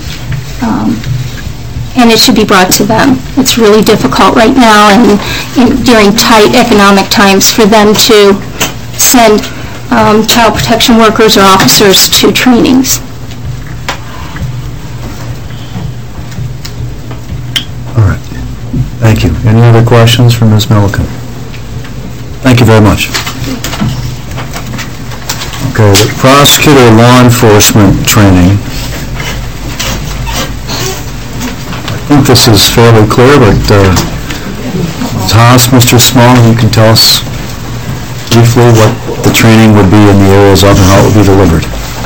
And it should be brought to them. It's really difficult right now and during tight economic times for them to send child protection workers or officers to trainings. All right. Thank you. Any other questions for Ms. Milliken? Thank you very much. Okay, prosecutor law enforcement training. I think this is fairly clear, but Ms. Haas, Mr. Small, you can tell us briefly what the training would be in the areas of and how it would be delivered.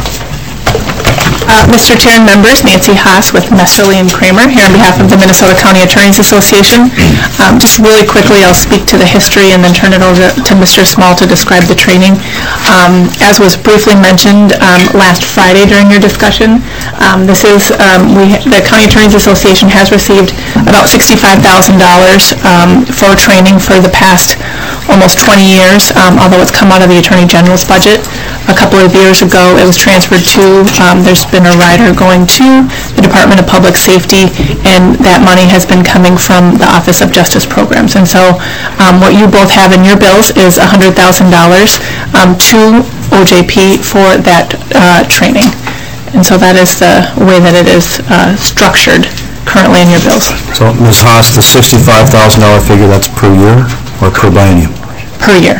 Mr. Chair and members, Nancy Haas with Messerly and Kramer here on behalf of the Minnesota County Attorneys Association. Just really quickly, I'll speak to the history and then turn it over to Mr. Small to describe the training. As was briefly mentioned last Friday during your discussion, the County Attorneys Association has received about $65,000 for training for the past almost 20 years, although it's come out of the Attorney General's budget. A couple of years ago, it was transferred to, there's been a rider going to the Department of Public Safety, and that money has been coming from the Office of Justice Programs. And so what you both have in your bills is $100,000 to OJP for that training. And so that is the way that it is structured currently in your bills. So, Ms. Haas, the $65,000 figure, that's per year or per biennium? Per year.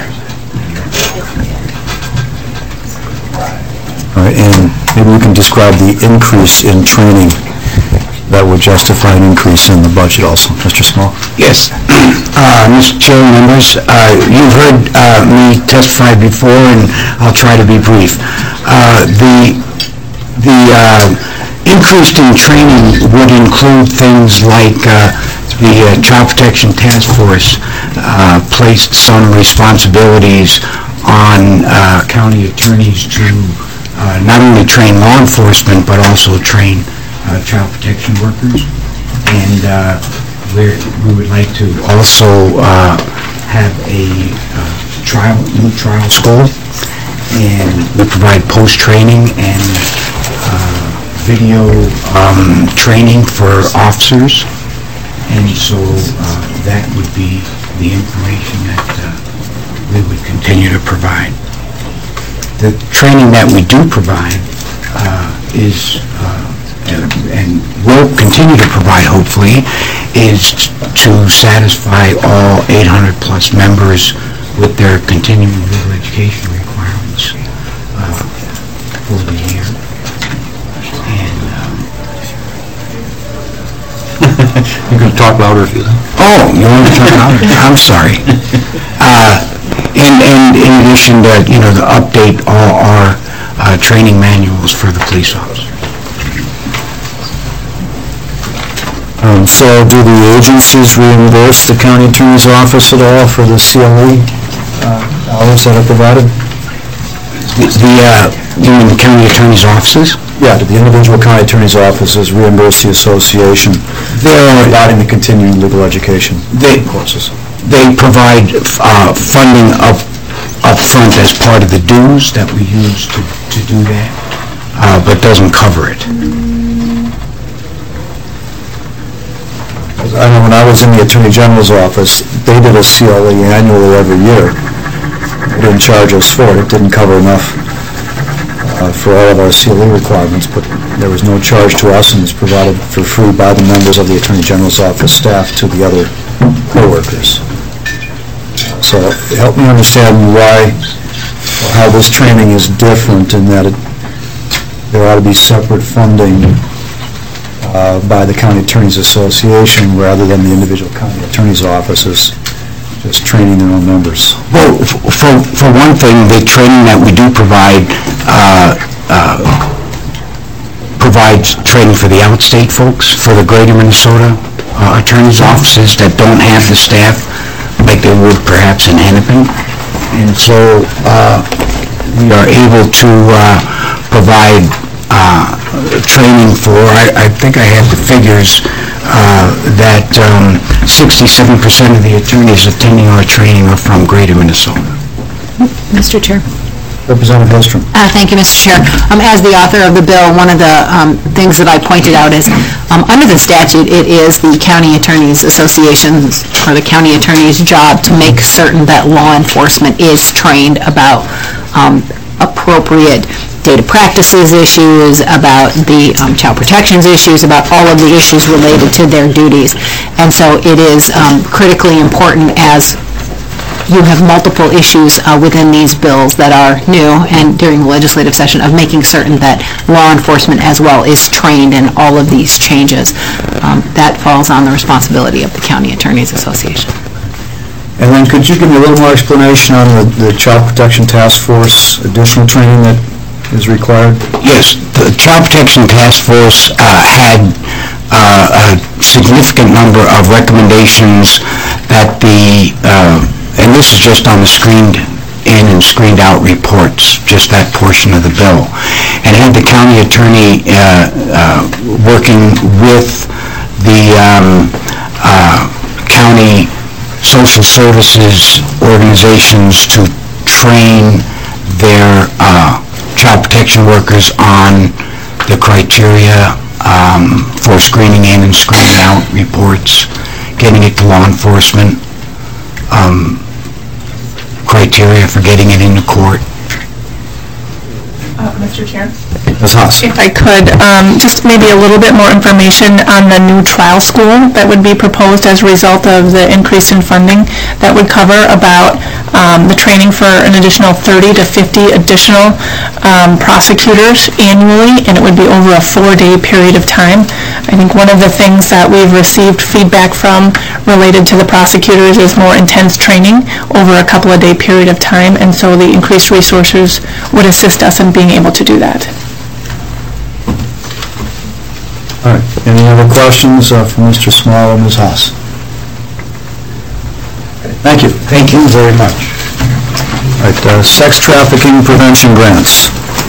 All right, and maybe we can describe the increase in training that would justify an increase in the budget also. Mr. Small? Yes. Mr. Chair, members, you've heard me testify before, and I'll try to be brief. The increase in training would include things like the Child Protection Task Force placed some responsibilities on county attorneys to not only train law enforcement, but also train child protection workers. And we would like to also have a new trial school. And we provide post-training and video training for officers. And so that would be the information that we would continue to provide. The training that we do provide is, and will continue to provide hopefully, is to satisfy all 800-plus members with their continuing legal education requirements for the year. And you can talk louder if you like. Oh, you want to talk louder? I'm sorry. And in addition to, to update all our training manuals for the police officers. So do the agencies reimburse the county attorney's office at all for the CLE hours that are provided? You mean the county attorney's offices? Yeah, do the individual county attorney's offices reimburse the association providing the continuing legal education courses? They provide funding up front as part of the dues that we use to do that, but doesn't cover it. As I know when I was in the Attorney General's office, they did a CLE annually every year. They didn't charge us for it. It didn't cover enough for all of our CLE requirements, but there was no charge to us, and it's provided for free by the members of the Attorney General's office staff to the other co-workers. So help me understand why, or how this training is different in that there ought to be separate funding by the County Attorneys Association rather than the individual county attorney's offices just training their own members. Well, for one thing, the training that we do provide provides training for the outstate folks, for the greater Minnesota attorneys' offices that don't have the staff like they would perhaps in Hennepin. And so we are able to provide training for, I think I have the figures, that 67% of the attorneys attending our training are from greater Minnesota. Mr. Chair. Representative Hillstrom. Thank you, Mr. Chair. As the author of the bill, one of the things that I pointed out is, under the statute, it is the County Attorneys Association's or the county attorney's job to make certain that law enforcement is trained about appropriate data practices issues, about the child protections issues, about all of the issues related to their duties. And so it is critically important, as you have multiple issues within these bills that are new and during the legislative session, of making certain that law enforcement as well is trained in all of these changes. That falls on the responsibility of the County Attorneys Association. And then could you give me a little more explanation on the Child Protection Task Force additional training that is required? Yes, the Child Protection Task Force had a significant number of recommendations that and this is just on the screened in and screened out reports, just that portion of the bill, and had the county attorney working with the county social services organizations to train their child protection workers on the criteria for screening in and screening out reports, getting it to law enforcement, criteria for getting it into court. Mr. Chair? Ms. Haas. If I could, just maybe a little bit more information on the new trial school that would be proposed as a result of the increase in funding. That would cover about the training for an additional 30 to 50 additional prosecutors annually, and it would be over a 4-day period of time. I think one of the things that we've received feedback from related to the prosecutors is more intense training over a couple of day period of time, and so the increased resources would assist us in being able to do that. All right. Any other questions for Mr. Small or Ms. Haas? Thank you. Thank you very much. All right. Sex trafficking prevention grants.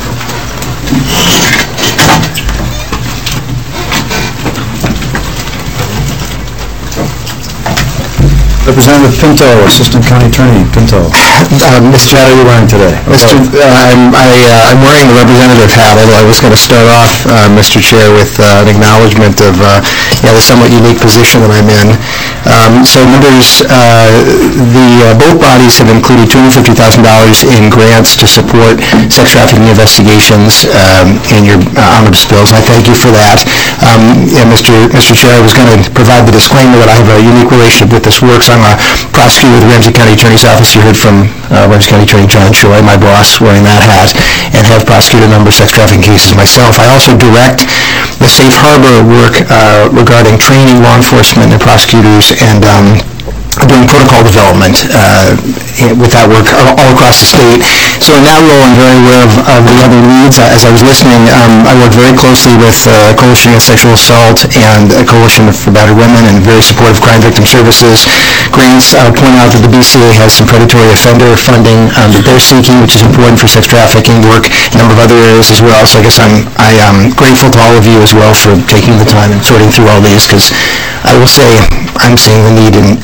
Representative Pinto, Assistant County Attorney. Pinto. Mr. How are you wearing today? I'm wearing the representative hat, although I was going to start off, Mr. Chair, with an acknowledgement of the somewhat unique position that I'm in. So members, both bodies have included $250,000 in grants to support sex trafficking investigations in your omnibus bills, and I thank you for that. Mr. Chair, I was going to provide the disclaimer that I have a unique relationship with this work. So I'm a prosecutor with the Ramsey County Attorney's Office. You heard from Ramsey County Attorney John Choi, my boss, wearing that hat, and have prosecuted a number of sex trafficking cases myself. I also direct the safe harbor work regarding training law enforcement and prosecutors, and doing protocol development with that work all across the state. So in that role, I'm very aware of the other needs. As I was listening, I work very closely with Coalition Against Sexual Assault and Coalition for Battered Women, and very supportive Crime Victim Services grants. I would point out that the BCA has some predatory offender funding that they're seeking, which is important for sex trafficking work, a number of other areas as well. So I guess I'm grateful to all of you as well for taking the time and sorting through all these, because I will say I'm seeing the need in all these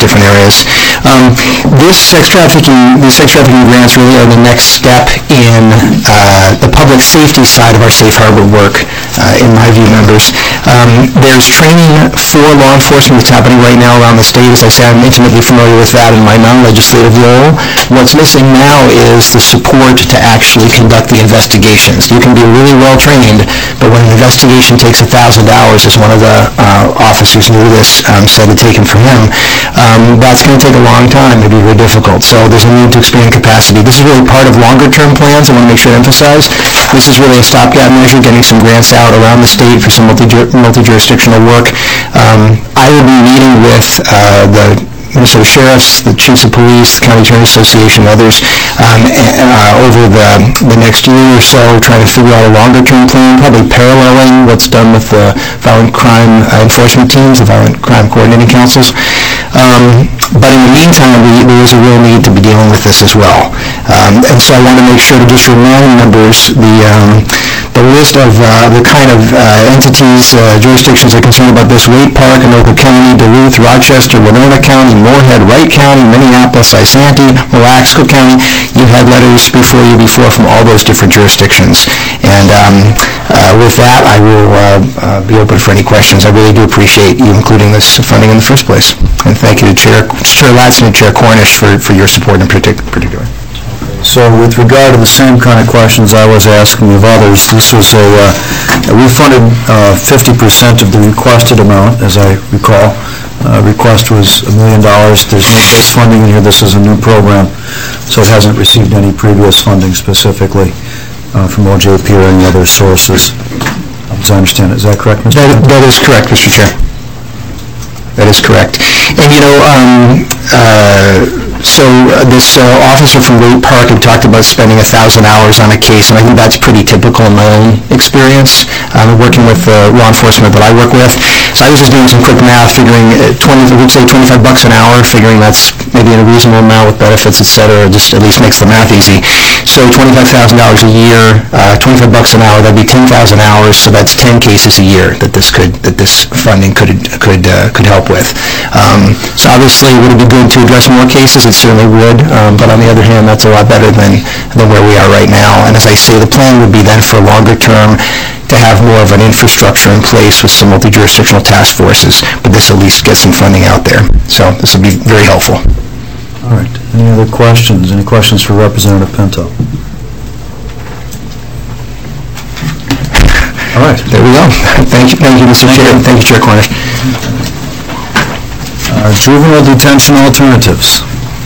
different areas. These sex trafficking grants really are the next step in the public safety side of our safe harbor work, in my view, members. There's training for law enforcement that's happening right now around the state. As I say, I'm intimately familiar with that in my non-legislative role. What's missing now is the support to actually conduct the investigations. You can be really well trained, but when an investigation takes $1,000, as one of the officers knew this, said to take him from him, that's going to take a long time. It'd be very difficult. So there's a need to expand capacity. This is really part of longer-term plans. I want to make sure to emphasize this is really a stopgap measure, getting some grants out around the state for some multi-jurisdictional work. I will be meeting with the Minnesota Sheriffs, the Chiefs of Police, the County Attorney Association, and others over the next year or so, trying to figure out a longer-term plan, probably paralleling what's done with the violent crime enforcement teams, the violent crime coordinating councils. But in the meantime, there is a real need to be dealing with this as well. And so I want to make sure to just remind members the list of the kind of entities, jurisdictions that are concerned about this: Waite Park, Anoka County, Duluth, Rochester, Winona County, Moorhead, Wright County, Minneapolis, Isanti, Mille Lacs, Cook County. You've had letters before from all those different jurisdictions. And with that, I will be open for any questions. I really do appreciate you including this funding in the first place. And thank you to Chair Latson and Chair Cornish for your support in particular. So with regard to the same kind of questions I was asking of others, this was we funded 50% of the requested amount, as I recall. Request was $1 million. There's no base funding in here. This is a new program, so it hasn't received any previous funding specifically from OJP or any other sources, as I understand it. Is that correct, Mr. Chairman? That is correct, Mr. Chair. That is correct. And so this officer from Waite Park had talked about spending 1,000 hours on a case, and I think that's pretty typical in my own experience working with law enforcement that I work with. So I was just doing some quick math, figuring we'd say $25 an hour, figuring that's maybe a reasonable amount with benefits, et cetera, just at least makes the math easy. So $25,000 a year, $25 an hour, that'd be 10,000 hours, so that's 10 cases a year that this funding could help with. So obviously, would it be good to address more cases? It certainly would, but on the other hand, that's a lot better than where we are right now. And as I say, the plan would be then for longer term to have more of an infrastructure in place with some multi-jurisdictional task forces, but this at least gets some funding out there. So this will be very helpful. All right. Any other questions? Any questions for Representative Pinto? All right. There we go. Thank you, Mr. Chair. Thank you, Chair Cornish. Juvenile detention alternatives.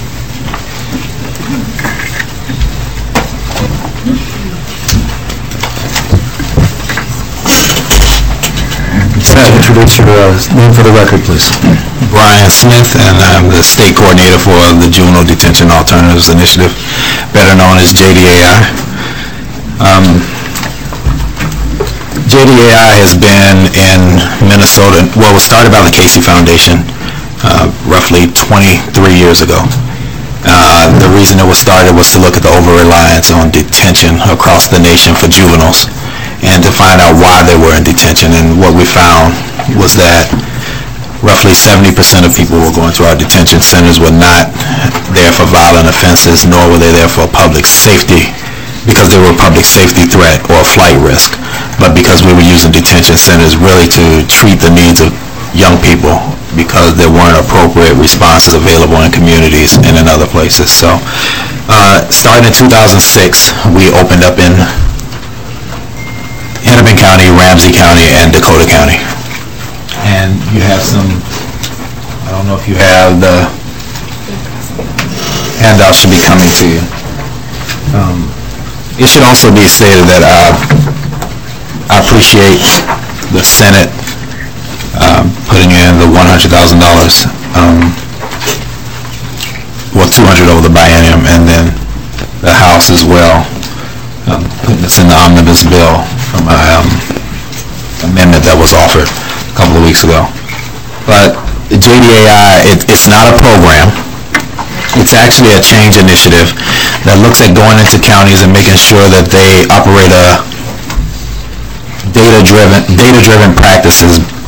Introduce your name for the record, please. Brian Smith, and I'm the state coordinator for the Juvenile Detention Alternatives Initiative, better known as JDAI. JDAI has been in Minnesota, well, it was started by the Casey Foundation roughly 23 years ago. The reason it was started was to look at the over-reliance on detention across the nation for juveniles and to find out why they were in detention. And what we found was that roughly 70% of people who were going to our detention centers were not there for violent offenses, nor were they there for public safety, because they were a public safety threat or a flight risk, but because we were using detention centers really to treat the needs of young people, because there weren't appropriate responses available in communities and in other places. So starting in 2006, we opened up in Hennepin County, Ramsey County, and Dakota County. And you have some, I don't know if you have, the handout should be coming to you. It should also be stated that I appreciate the Senate putting in the $100,000, well, $200 over the biennium, and then the House as well, putting this in the omnibus bill from an amendment that was offered a couple of weeks ago. But JDAI, it's not a program. It's actually a change initiative that looks at going into counties and making sure that they operate a data-driven practices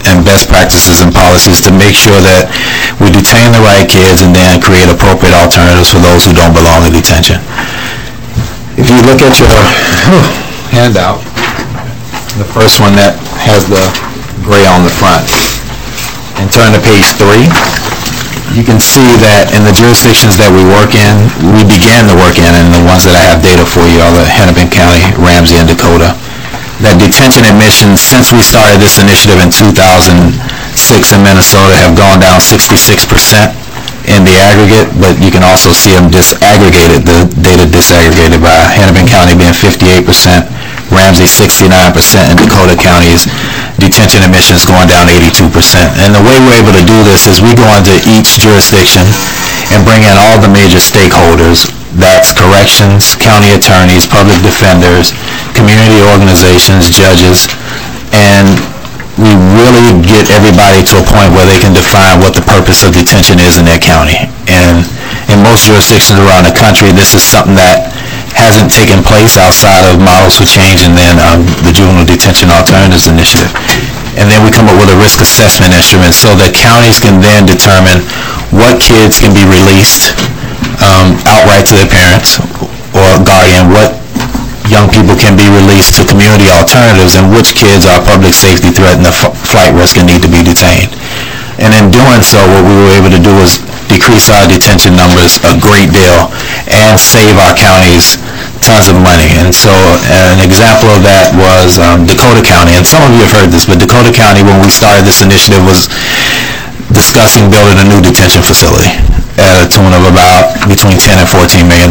and best practices and policies to make sure that we detain the right kids and then create appropriate alternatives for those who don't belong in detention. If you look at your handout, the first one that has the gray on the front, and turn to page 3, you can see that in the jurisdictions that we work in, we began to work in, and the ones that I have data for you are the Hennepin County, Ramsey, and Dakota, that detention admissions since we started this initiative in 2006 in Minnesota have gone down 66% in the aggregate, but you can also see them disaggregated, the data disaggregated by Hennepin County being 58%, Ramsey 69%, and Dakota County's detention admissions going down 82%. And the way we're able to do this is we go into each jurisdiction and bring in all the major stakeholders. That's corrections, county attorneys, public defenders, community organizations, judges, and we really get everybody to a point where they can define what the purpose of detention is in their county. And in most jurisdictions around the country, this is something that hasn't taken place outside of Models for Change and then the Juvenile Detention Alternatives Initiative. And then we come up with a risk assessment instrument so that counties can then determine what kids can be released outright to their parents or guardian, what young people can be released to community alternatives, and which kids are public safety threat and flight risk and need to be detained. And in doing so, what we were able to do was decrease our detention numbers a great deal and save our counties tons of money. And so an example of that was Dakota County, and some of you have heard this, but Dakota County, when we started this initiative, was discussing building a new detention facility at a tune of about between $10 and $14 million.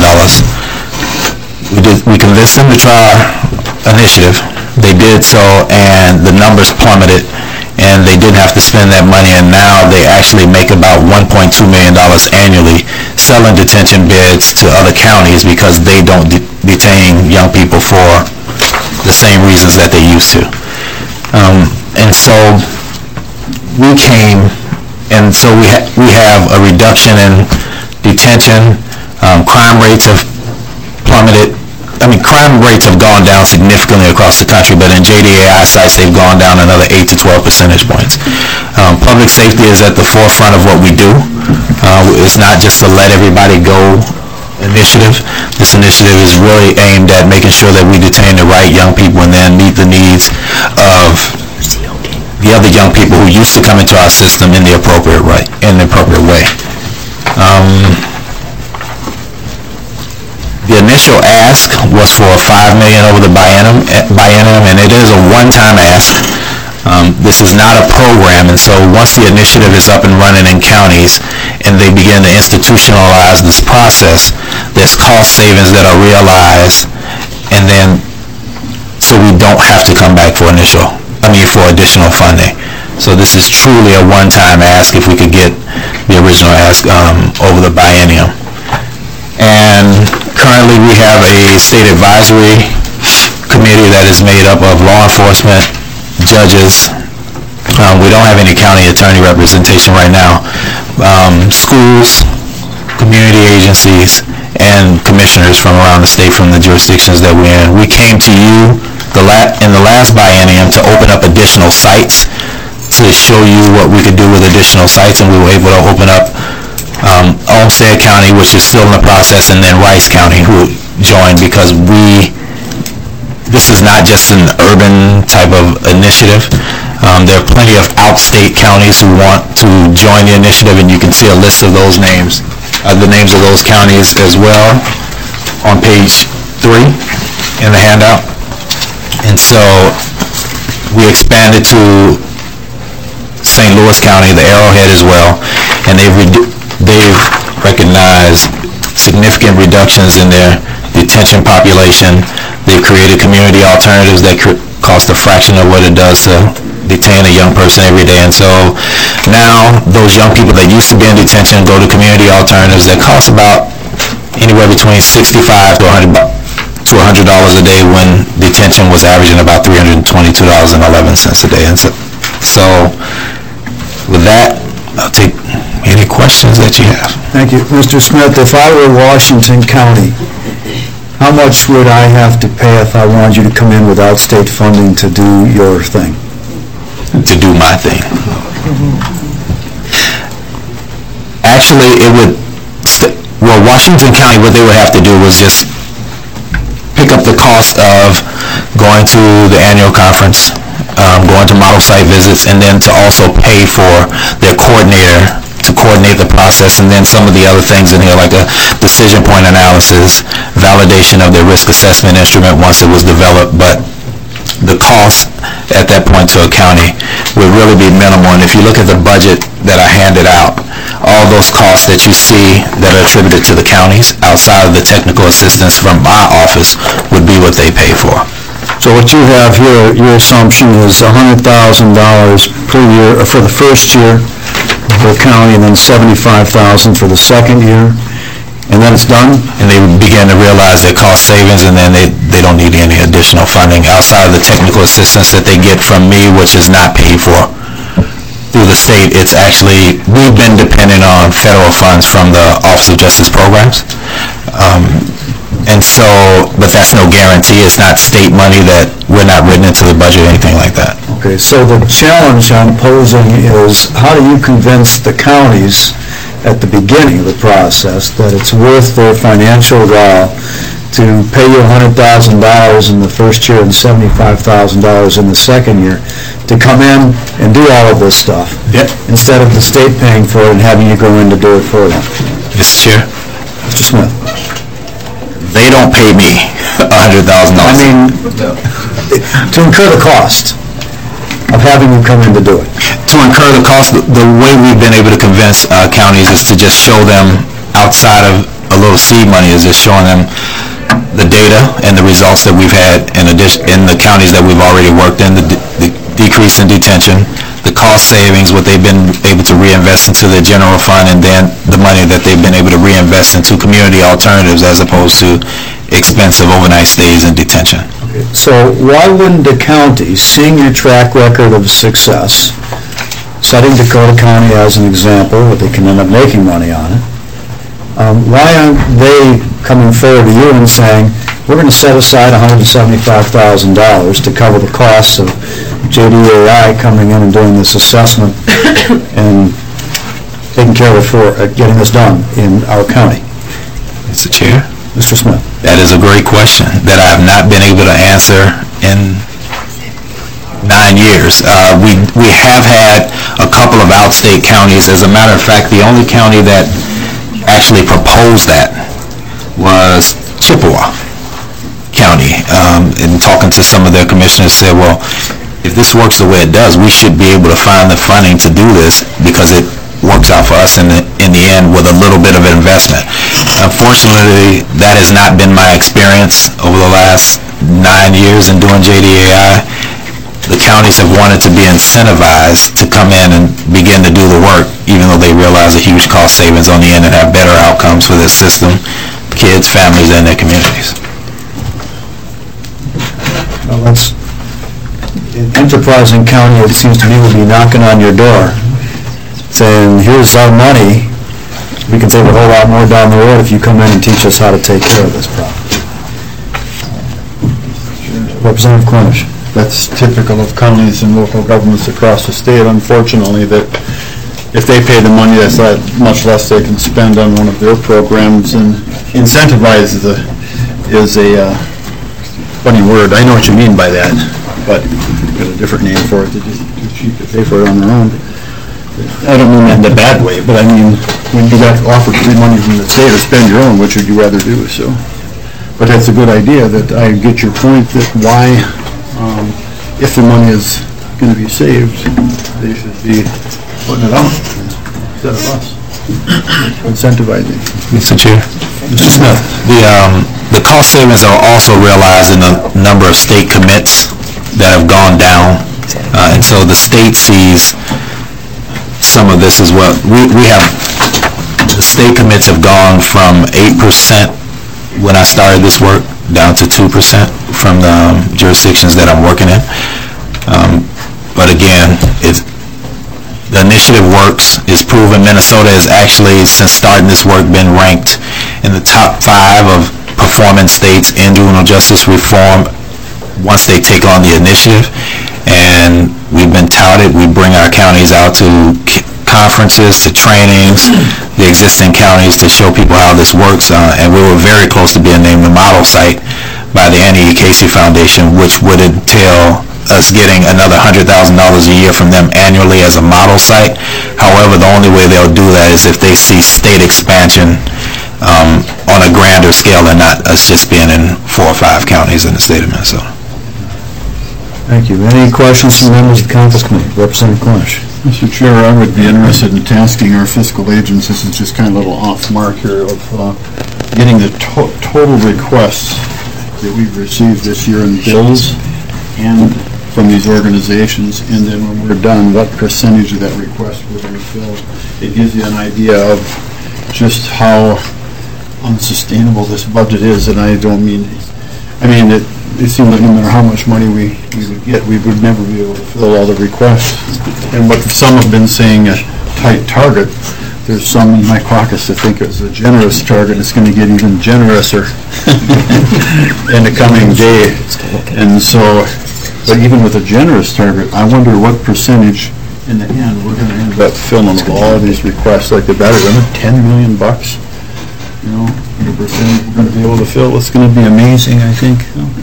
We convinced them to try our initiative. They did so, and the numbers plummeted, and they didn't have to spend that money, and now they actually make about $1.2 million annually selling detention beds to other counties because they don't detain young people for the same reasons that they used to. And so we came, and so we have a reduction in detention. Crime rates have plummeted. I mean, crime rates have gone down significantly across the country, but in JDAI sites, they've gone down another 8 to 12 percentage points. Public safety is at the forefront of what we do. It's not just a let everybody go initiative. This initiative is really aimed at making sure that we detain the right young people and then meet the needs of the other young people who used to come into our system in the appropriate way. The initial ask was for $5 million over the biennium, and it is a one-time ask. This is not a program, and so once the initiative is up and running in counties and they begin to institutionalize this process, there's cost savings that are realized, and then so we don't have to come back for additional funding. So this is truly a one-time ask if we could get the original ask over the biennium. And currently we have a state advisory committee that is made up of law enforcement, judges. We don't have any county attorney representation right now. Schools, community agencies, and commissioners from around the state from the jurisdictions that we're in. We came to you in the last biennium to open up additional sites to show you what we could do with additional sites, and we were able to open up Olmsted County, which is still in the process, and then Rice County, who joined, because this is not just an urban type of initiative. There are plenty of outstate counties who want to join the initiative, and you can see a list of those names, the names of those counties as well on page 3 in the handout. And so we expanded to St. Louis County, the Arrowhead as well, and they've recognized significant reductions in their detention population. They've created community alternatives that cost a fraction of what it does to detain a young person every day. And so now those young people that used to be in detention go to community alternatives that cost about anywhere between $65 to $100 a day, when detention was averaging about $322.11 a day. And so with that, I'll take any questions that you have. Thank you. Mr. Smith, if I were Washington County, how much would I have to pay if I wanted you to come in without state funding to do your thing? to do my thing. Actually, it would, well, Washington County, what they would have to do was just pick up the cost of going to the annual conference, going to model site visits, and then to also pay for their coordinator to coordinate the process, and then some of the other things in here, like a decision point analysis, validation of their risk assessment instrument once it was developed, but the cost at that point to a county would really be minimal. And if you look at the budget that I handed out, all those costs that you see that are attributed to the counties outside of the technical assistance from my office would be what they pay for. So what you have here, your assumption is $100,000 per year for the first year for the county, and then $75,000 for the second year, and then it's done? And they begin to realize their cost savings, and then they don't need any additional funding outside of the technical assistance that they get from me, which is not paid for through the state. It's actually, we've been dependent on federal funds from the Office of Justice Programs. And so, but that's no guarantee. It's not state money that we're not written into the budget or anything like that. Okay, so the challenge I'm posing is, how do you convince the counties at the beginning of the process that it's worth their financial while to pay you $100,000 in the first year and $75,000 in the second year to come in and do all of this stuff? Yep. Instead of the state paying for it and having you go in to do it for them? Mr. Chair? Mr. Smith? They don't pay me $100,000. I mean, to incur the cost of having you come in to do it. To incur the cost, the way we've been able to convince counties is to just show them, outside of a little seed money, is just showing them the data and the results that we've had in the counties that we've already worked in, the decrease in detention, the cost savings, what they've been able to reinvest into their general fund, and then the money that they've been able to reinvest into community alternatives as opposed to expensive overnight stays in detention. Okay. So why wouldn't the county, seeing your track record of success, citing Dakota County as an example, but they can end up making money on it, why aren't they coming forward to you and saying, we're going to set aside $175,000 to cover the costs of JDAI coming in and doing this assessment and taking care of it for getting this done in our county? Mr. Chair? Mr. Smith? That is a great question that I have not been able to answer in 9 years. We have had a couple of outstate counties. As a matter of fact, the only county that actually proposed that was Chippewa County. And talking to some of their commissioners said, well, if this works the way it does, we should be able to find the funding to do this because it works out for us in the end with a little bit of investment. Unfortunately, that has not been my experience over the last 9 years in doing JDAI. The counties have wanted to be incentivized to come in and begin to do the work, even though they realize a huge cost savings on the end and have better outcomes for their system, kids, families, and their communities. Well, that's an enterprising county, it seems to me, will be knocking on your door saying, here's our money, we can save a whole lot more down the road if you come in and teach us how to take care of this problem. Representative Cornish. That's typical of counties and local governments across the state, unfortunately, that if they pay the money, that's that much less they can spend on one of their programs. And incentivize is a funny word. I know what you mean by that, but we've got a different name for it. They're just too cheap to pay for it on their own. I don't mean that in a bad way, but I mean, when you got offered free money from the state or spend your own, which would you rather do? So, but that's a good idea. That I get your point. That why, if the money is going to be saved, they should be putting it out instead of us incentivizing. Mr. Chair. Mr. Smith. The cost savings are also realized in the number of state commits that have gone down, and so the state sees some of this as well. We have, the state commits have gone from 8% when I started this work down to 2% from the jurisdictions that I'm working in. But again, the initiative works, is proven. Minnesota has actually, since starting this work, been ranked in the top 5 of performing states in juvenile justice reform once they take on the initiative. and we've been touted. We bring our counties out to conferences, to trainings, the existing counties, to show people how this works, and we were very close to being named the model site by the Annie E. Casey Foundation, which would entail us getting another $100,000 a year from them annually as a model site. However, the only way they'll do that is if they see state expansion on a grander scale and not us just being in 4 or 5 counties in the state of Minnesota. Thank you. Any questions from members of the Conference Committee? Representative Cornish. Mr. Chair, I would be interested in tasking our fiscal agents, this is just kind of a little off mark here, of getting the total requests that we've received this year in bills and from these organizations, and then when we're done, what percentage of that request we're going to fill. It gives you an idea of just how unsustainable this budget is, and I don't mean, it seems like no matter how much money we would get, we would never be able to fill all the requests. And what some have been saying, a tight target, there's some in my caucus that think it's a generous target. It's going to get even generouser in the coming day. And so, but even with a generous target, I wonder what percentage in the end we're going to end up filling of all of these requests. Like the battery limit, $10 million. You know, the percentage we're going to be able to fill. It's going to be amazing, I think.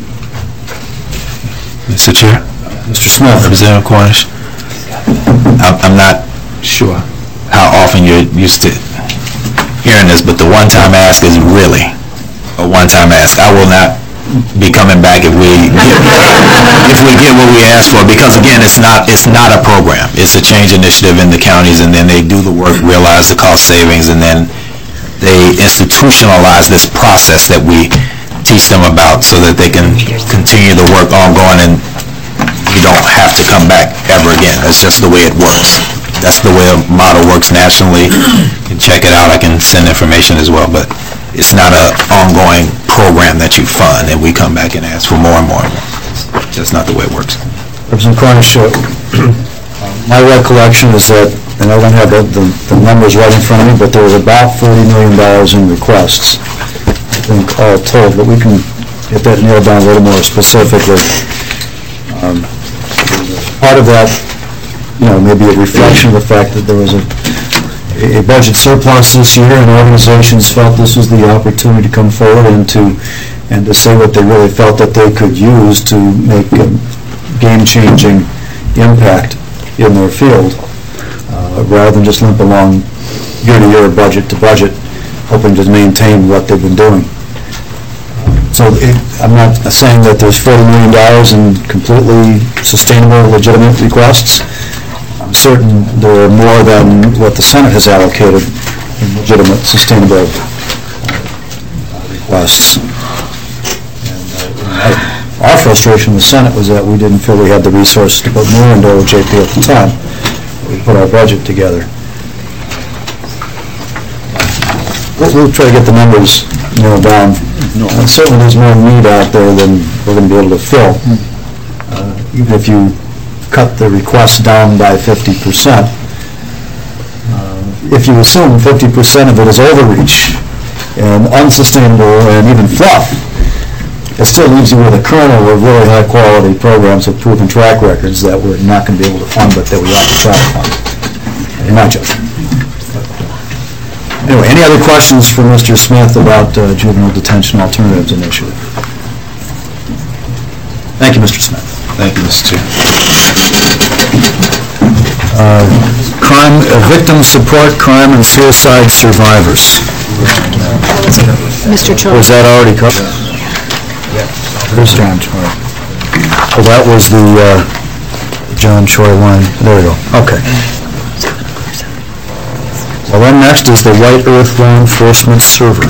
Mr. Chair? Mr. Smith. Representative Cornish? I'm not sure how often you're used to hearing this, but the one-time ask is really a one-time ask. I will not be coming back if we get what we asked for, because again, it's not a program. It's a change initiative in the counties, and then they do the work, realize the cost savings, and then they institutionalize this process that we teach them about so that they can continue the work ongoing, and you don't have to come back ever again. That's just the way it works. That's the way a model works nationally. You can check it out. I can send information as well, but it's not an ongoing program that you fund and we come back and ask for more and more and more. That's not the way it works. Representative Cornish, my recollection is that, and I don't have the numbers right in front of me, but there was about $40 million in requests, I think, all told, but we can get that nailed down a little more specifically. Part of that, may be a reflection of the fact that there was a budget surplus this year, and organizations felt this was the opportunity to come forward and to say what they really felt that they could use to make a game-changing impact in their field, rather than just limp along year to year, budget to budget, hoping to maintain what they've been doing. So I'm not saying that there's $40 million in completely sustainable, legitimate requests. I'm certain there are more than what the Senate has allocated in legitimate, sustainable requests. And our frustration in the Senate was that we didn't feel we had the resources to put more into OJP at the time. We put our budget together. We'll try to get the numbers nailed down. And certainly there's more need out there than we're going to be able to fill. Even if you cut the request down by 50%, if you assume 50% of it is overreach and unsustainable and even fluff, it still leaves you with a kernel of really high-quality programs with proven track records that we're not going to be able to fund, but that we ought to try to fund. In my judgment. Anyway, any other questions for Mr. Smith about Juvenile Detention Alternatives Initiative? Thank you, Mr. Smith. Thank you, Mr. Chair. Victim Support, Crime and Suicide Survivors. Mr. Choi. Was that already covered? There's John Choi. Oh, that was the John Choi line. There we go. Okay. Well, then next is the White Earth Law Enforcement Server.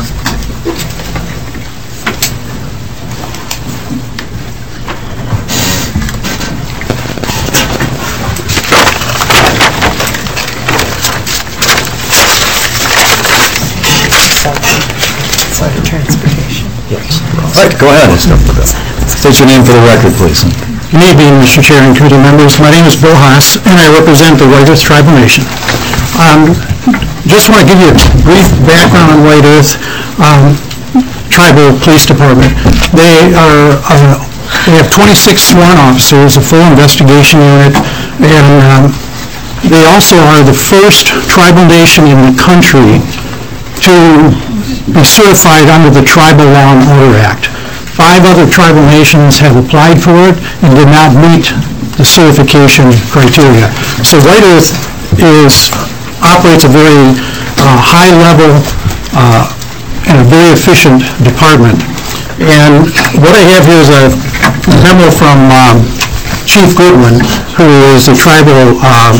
Right, go ahead. State your name for the record, please. Good evening, Mr. Chair and committee members. My name is Bill Haas, and I represent the White Earth Tribal Nation. Just want to give you a brief background on White Earth Tribal Police Department. They are They have 26 sworn officers, a full investigation unit, and they also are the first tribal nation in the country to be certified under the Tribal Law and Order Act. 5 other tribal nations have applied for it and did not meet the certification criteria. So White Earth operates a very high level and a very efficient department. And what I have here is a memo from Chief Goodwin, who is the tribal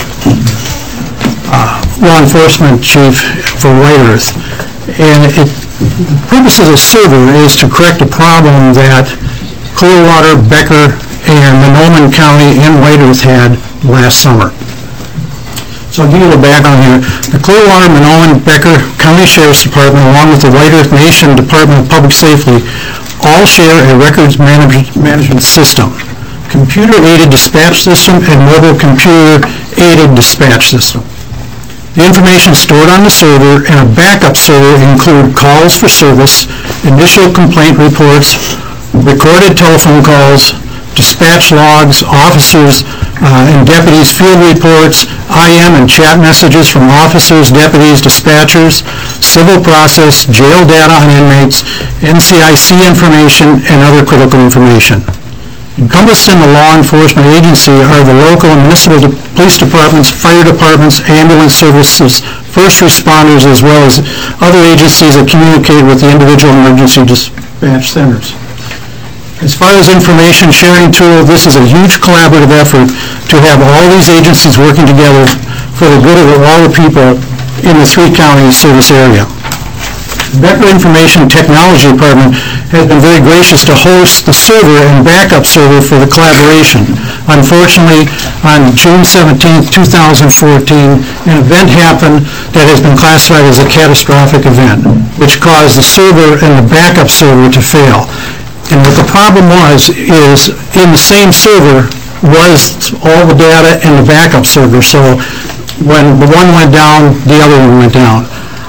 law enforcement chief for White Earth. And the purpose of the server is to correct a problem that Clearwater, Becker, and Mahnomen County and White Earth had last summer. So I'll give you a little background here. The Clearwater, Mahnomen, Becker County Sheriff's Department, along with the White Earth Nation Department of Public Safety, all share a records management system, computer-aided dispatch system, and mobile computer-aided dispatch system. The information stored on the server and a backup server include calls for service, initial complaint reports, recorded telephone calls, dispatch logs, officers and deputies' field reports, IM and chat messages from officers, deputies, dispatchers, civil process, jail data on inmates, NCIC information, and other critical information. Encompassed in the law enforcement agency are the local and municipal police departments, fire departments, ambulance services, first responders, as well as other agencies that communicate with the individual emergency dispatch centers. As far as information sharing tool, this is a huge collaborative effort to have all these agencies working together for the good of all the people in the 3 county service area. The Becker Information Technology Department has been very gracious to host the server and backup server for the collaboration. Unfortunately, on June 17, 2014, an event happened that has been classified as a catastrophic event, which caused the server and the backup server to fail. And what the problem was is in the same server was all the data and the backup server. So when the one went down, the other one went down.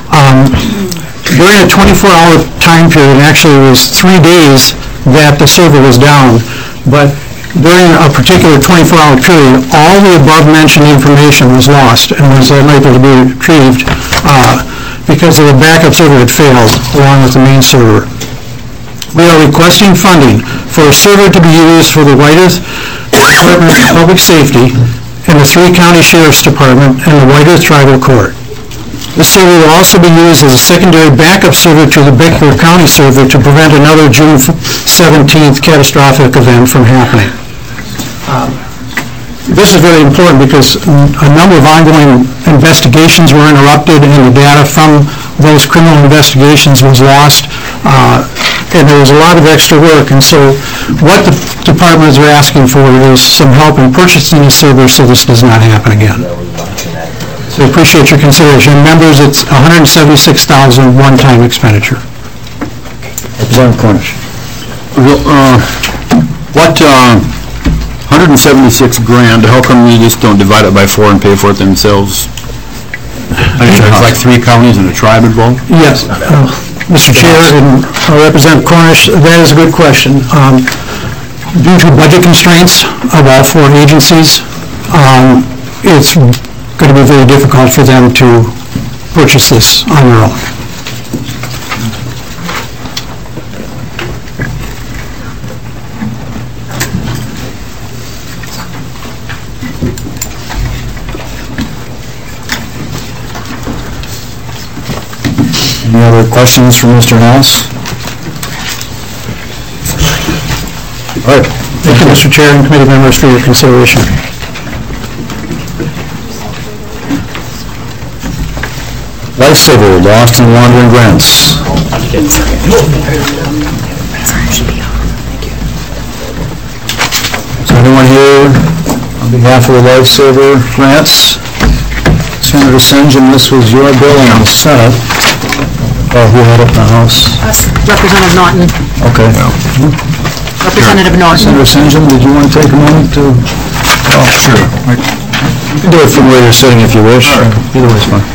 During a 24-hour time period, actually it was 3 days that the server was down, but during a particular 24-hour period, all the above-mentioned information was lost and was unable to be retrieved because the backup server had failed along with the main server. We are requesting funding for a server to be used for the White Earth Department of Public Safety and the 3 county sheriff's department and the White Earth Tribal Court. This server will also be used as a secondary backup server to the Becker County server to prevent another June 17th catastrophic event from happening. This is very important because a number of ongoing investigations were interrupted and the data from those criminal investigations was lost, and there was a lot of extra work. And so what the departments are asking for is some help in purchasing a server so this does not happen again. So I appreciate your consideration. Members, it's $176,000 one-time expenditure. Representative Cornish. What, 176 grand, how come you just don't divide it by 4 and pay for it themselves? It's like 3 counties and a tribe involved? Yes. Mr. Chair and Representative Cornish, that is a good question. Due to budget constraints of all 4 agencies, it's going to be very difficult for them to purchase this on their own. Any other questions for Mr. House? All right. Thank you, Mr. Chair and committee members, for your consideration. Lifesaver, lost and wandering grants. Is anyone here on behalf of the Lifesaver grants? Senator Sengen, this was your bill in the Senate. Who had it in the House? Representative Norton. Okay. Representative Norton. Senator Sengen, did you want to take a moment to? Oh, sure. You can do it from where you're sitting if you wish. Either way is fine.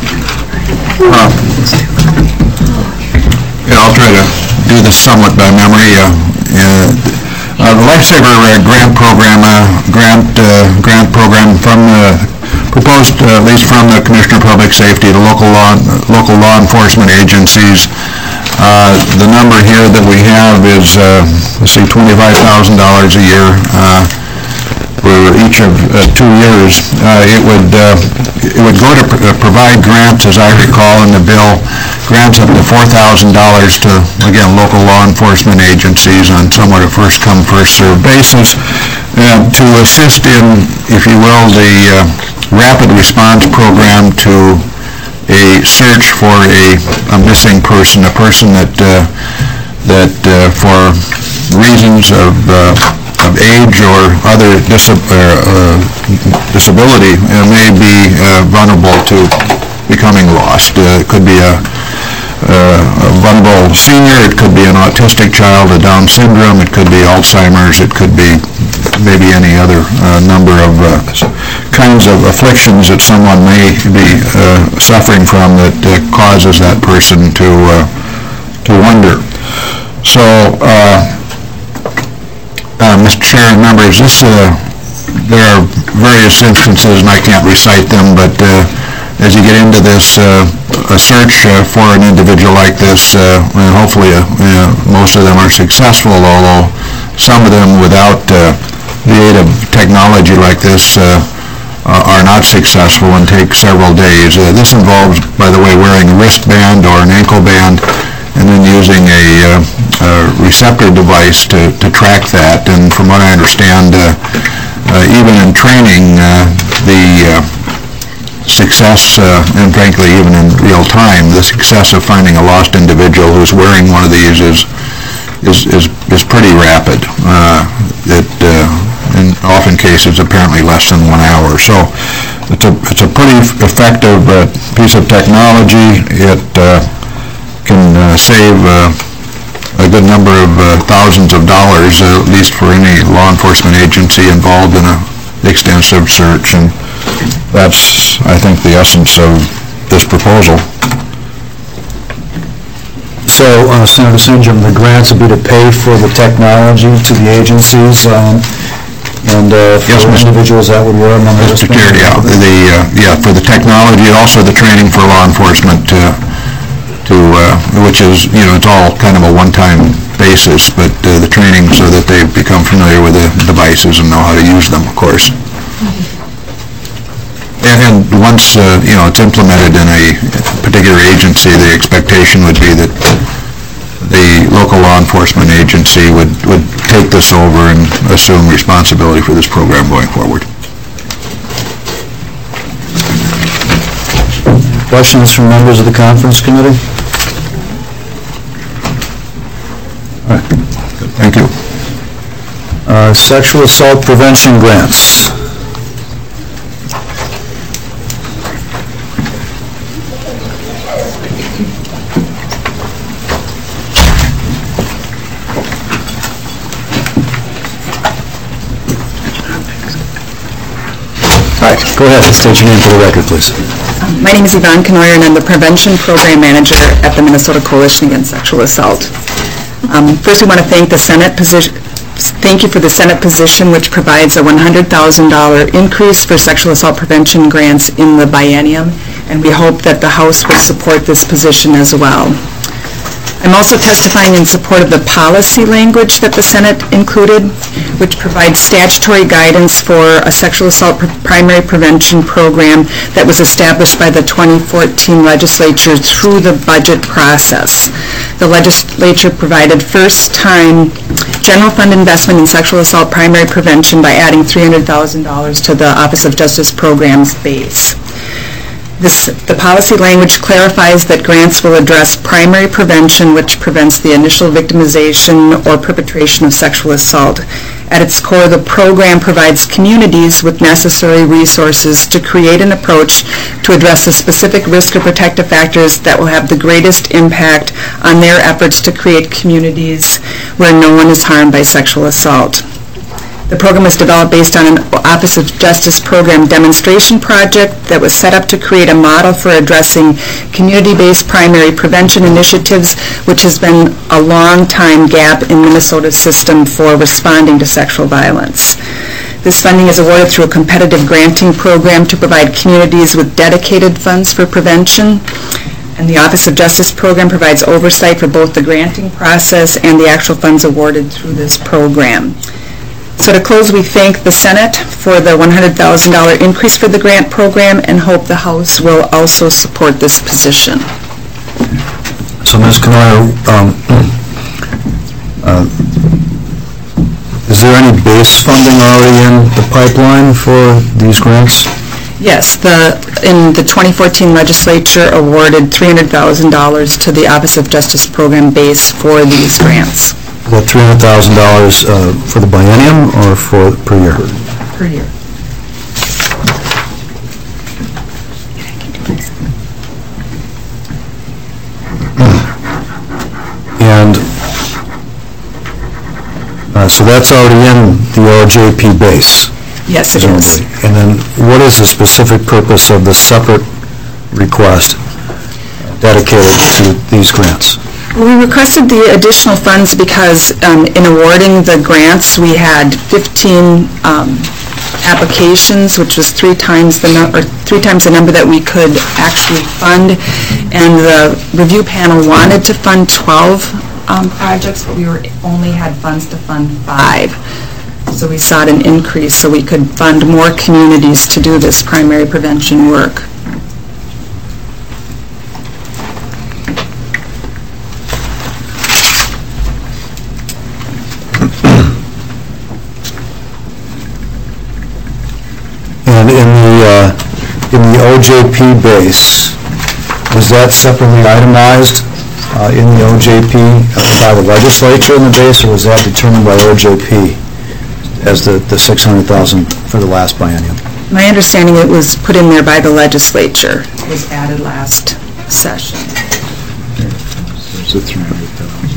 I'll try to do this somewhat by memory. The Lifesaver Grant Program, grant program from proposed, at least from the Commissioner of Public Safety to local law enforcement agencies. The number here that we have is, let's see, $25,000 a year for each of 2 years. It would go to provide grants, as I recall in the bill, grants up to $4,000 to, again, local law enforcement agencies on somewhat a first-come, first-served basis to assist in, if you will, the rapid response program to a search for a missing person, a person that for reasons of age or other disability may be vulnerable to becoming lost. It could be a vulnerable senior, it could be an autistic child, a Down syndrome, it could be Alzheimer's, it could be maybe any other number of kinds of afflictions that someone may be suffering from that causes that person to wonder. So, Mr. Chair and members, there are various instances, and I can't recite them, but as you get into this, a search for an individual like this, and hopefully most of them are successful, although some of them without the aid of technology like this are not successful and take several days. This involves, by the way, wearing a wristband or an ankle band and then using a receptor device to track that. And from what I understand, even in training, the success, and frankly even in real time, the success of finding a lost individual who's wearing one of these is pretty rapid. In often cases, apparently less than 1 hour. So it's a pretty effective piece of technology. It can save a good number of thousands of dollars, at least for any law enforcement agency involved in an extensive search, and that's, I think, the essence of this proposal. So, Senator St. John, the grants would be to pay for the technology to the agencies, and yes, for individuals that would wear them on their Mr. Chair, for the technology, also the training for law enforcement, which is, it's all kind of a one-time basis, but the training so that they become familiar with the devices and know how to use them, of course. And once, it's implemented in a particular agency, the expectation would be that the local law enforcement agency would take this over and assume responsibility for this program going forward. Questions from members of the conference committee? All right. Good. Thank you. Sexual assault prevention grants. Go ahead, state your name for the record, please. My name is Yvonne Kenoyer, and I'm the Prevention Program Manager at the Minnesota Coalition Against Sexual Assault. First, we want to thank the Senate position. Thank you for the Senate position, which provides a $100,000 increase for sexual assault prevention grants in the biennium, and we hope that the House will support this position as well. I'm also testifying in support of the policy language that the Senate included, which provides statutory guidance for a sexual assault primary prevention program that was established by the 2014 legislature through the budget process. The legislature provided first-time general fund investment in sexual assault primary prevention by adding $300,000 to the Office of Justice Programs base. The policy language clarifies that grants will address primary prevention, which prevents the initial victimization or perpetration of sexual assault. At its core, the program provides communities with necessary resources to create an approach to address the specific risk or protective factors that will have the greatest impact on their efforts to create communities where no one is harmed by sexual assault. The program was developed based on an Office of Justice Program demonstration project that was set up to create a model for addressing community-based primary prevention initiatives, which has been a long-time gap in Minnesota's system for responding to sexual violence. This funding is awarded through a competitive granting program to provide communities with dedicated funds for prevention. And the Office of Justice Program provides oversight for both the granting process and the actual funds awarded through this program. So to close, we thank the Senate for the $100,000 increase for the grant program and hope the House will also support this position. So, Ms. Canoyer, is there any base funding already in the pipeline for these grants? Yes, in the 2014 legislature awarded $300,000 to the Office of Justice Program base for these grants. That $300,000 for the biennium or for per year? Per year. And so that's already in the OJP base? Yes, it is. And then what is the specific purpose of the separate request dedicated to these grants? We requested the additional funds because in awarding the grants, we had 15 applications, which was three times the number that we could actually fund. And the review panel wanted to fund 12 projects, but we only had funds to fund 5. So we sought an increase so we could fund more communities to do this primary prevention work. And in the OJP base, was that separately itemized in the OJP by the legislature in the base, or was that determined by OJP as the $600,000 for the last biennium? My understanding, it was put in there by the legislature. It was added last session. There's the $300,000.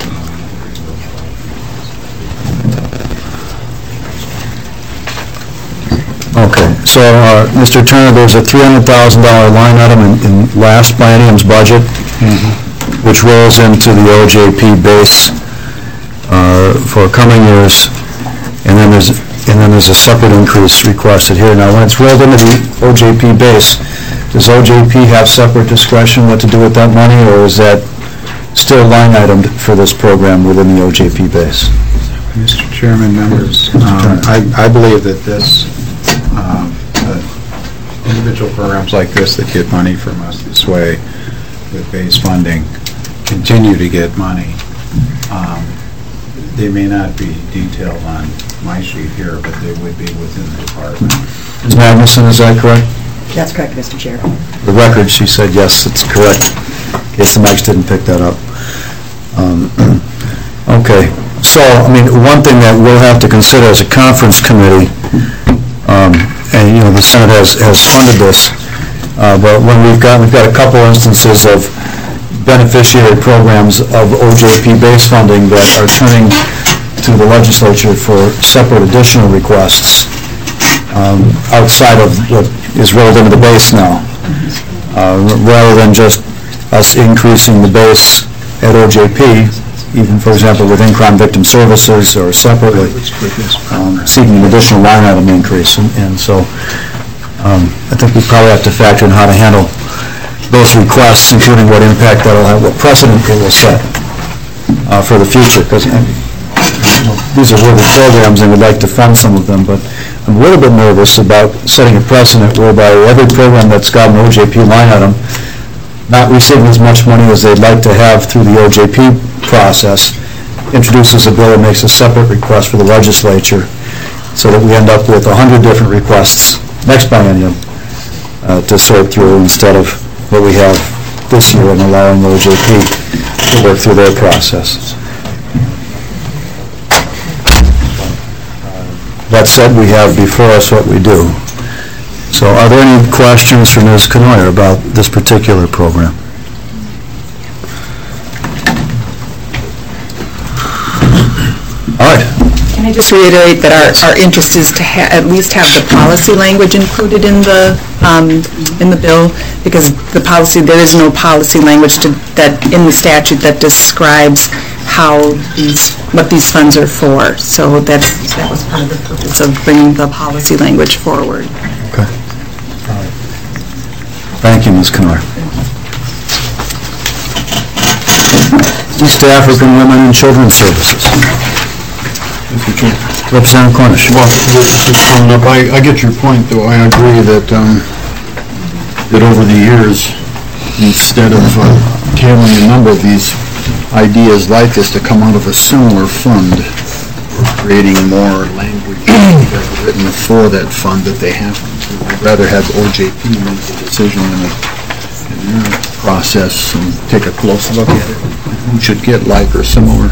Okay, so Mr. Turner, there's a $300,000 line item in last biennium's budget, which rolls into the OJP base for coming years, and then there's a separate increase requested here. Now, when it's rolled into the OJP base, does OJP have separate discretion what to do with that money, or is that still line itemed for this program within the OJP base? Mr. Chairman, members, I believe that this individual programs like this that get money from us this way with base funding continue to get money. They may not be detailed on my sheet here, but they would be within the department. Ms. Magnuson, is that correct? That's correct, Mr. Chair. The record, she said yes, it's correct, in case the mics didn't pick that up. Okay, so, I mean, one thing that we'll have to consider as a conference committee, and, you know, the Senate has funded this, but when we've got a couple instances of beneficiary programs of OJP base funding that are turning to the legislature for separate additional requests outside of what is rolled into the base now, rather than just us increasing the base at OJP, even, for example, within crime victim services or separately, seeking an additional line item increase. And so I think we probably have to factor in how to handle those requests, including what impact that will have, what precedent it will set for the future. Because these are worthy programs and we'd like to fund some of them, but I'm a little bit nervous about setting a precedent whereby every program that's got an OJP line item not receiving as much money as they'd like to have through the OJP process, introduces a bill that makes a separate request for the legislature, so that we end up with 100 different requests next biennium to sort through instead of what we have this year and allowing the OJP to work through their process. That said, we have before us what we do. So are there any questions for Ms. Canoyer about this particular program? All right. Can I just reiterate that our interest is to at least have the policy language included in the bill, because the policy, there is no policy language that in the statute that describes what these funds are for. So that was part of the purpose of bringing the policy language forward. Okay. Thank you, Ms. Kenora. East African Women and Children's Services. Representative Cornish. Well, just coming up, I get your point, though. I agree that over the years, instead of tailoring a number of these ideas like this to come out of a similar fund, we're creating more language written for that fund that they have. I'd rather have OJP make the decision in their process and take a close look at it. Who should get like or similar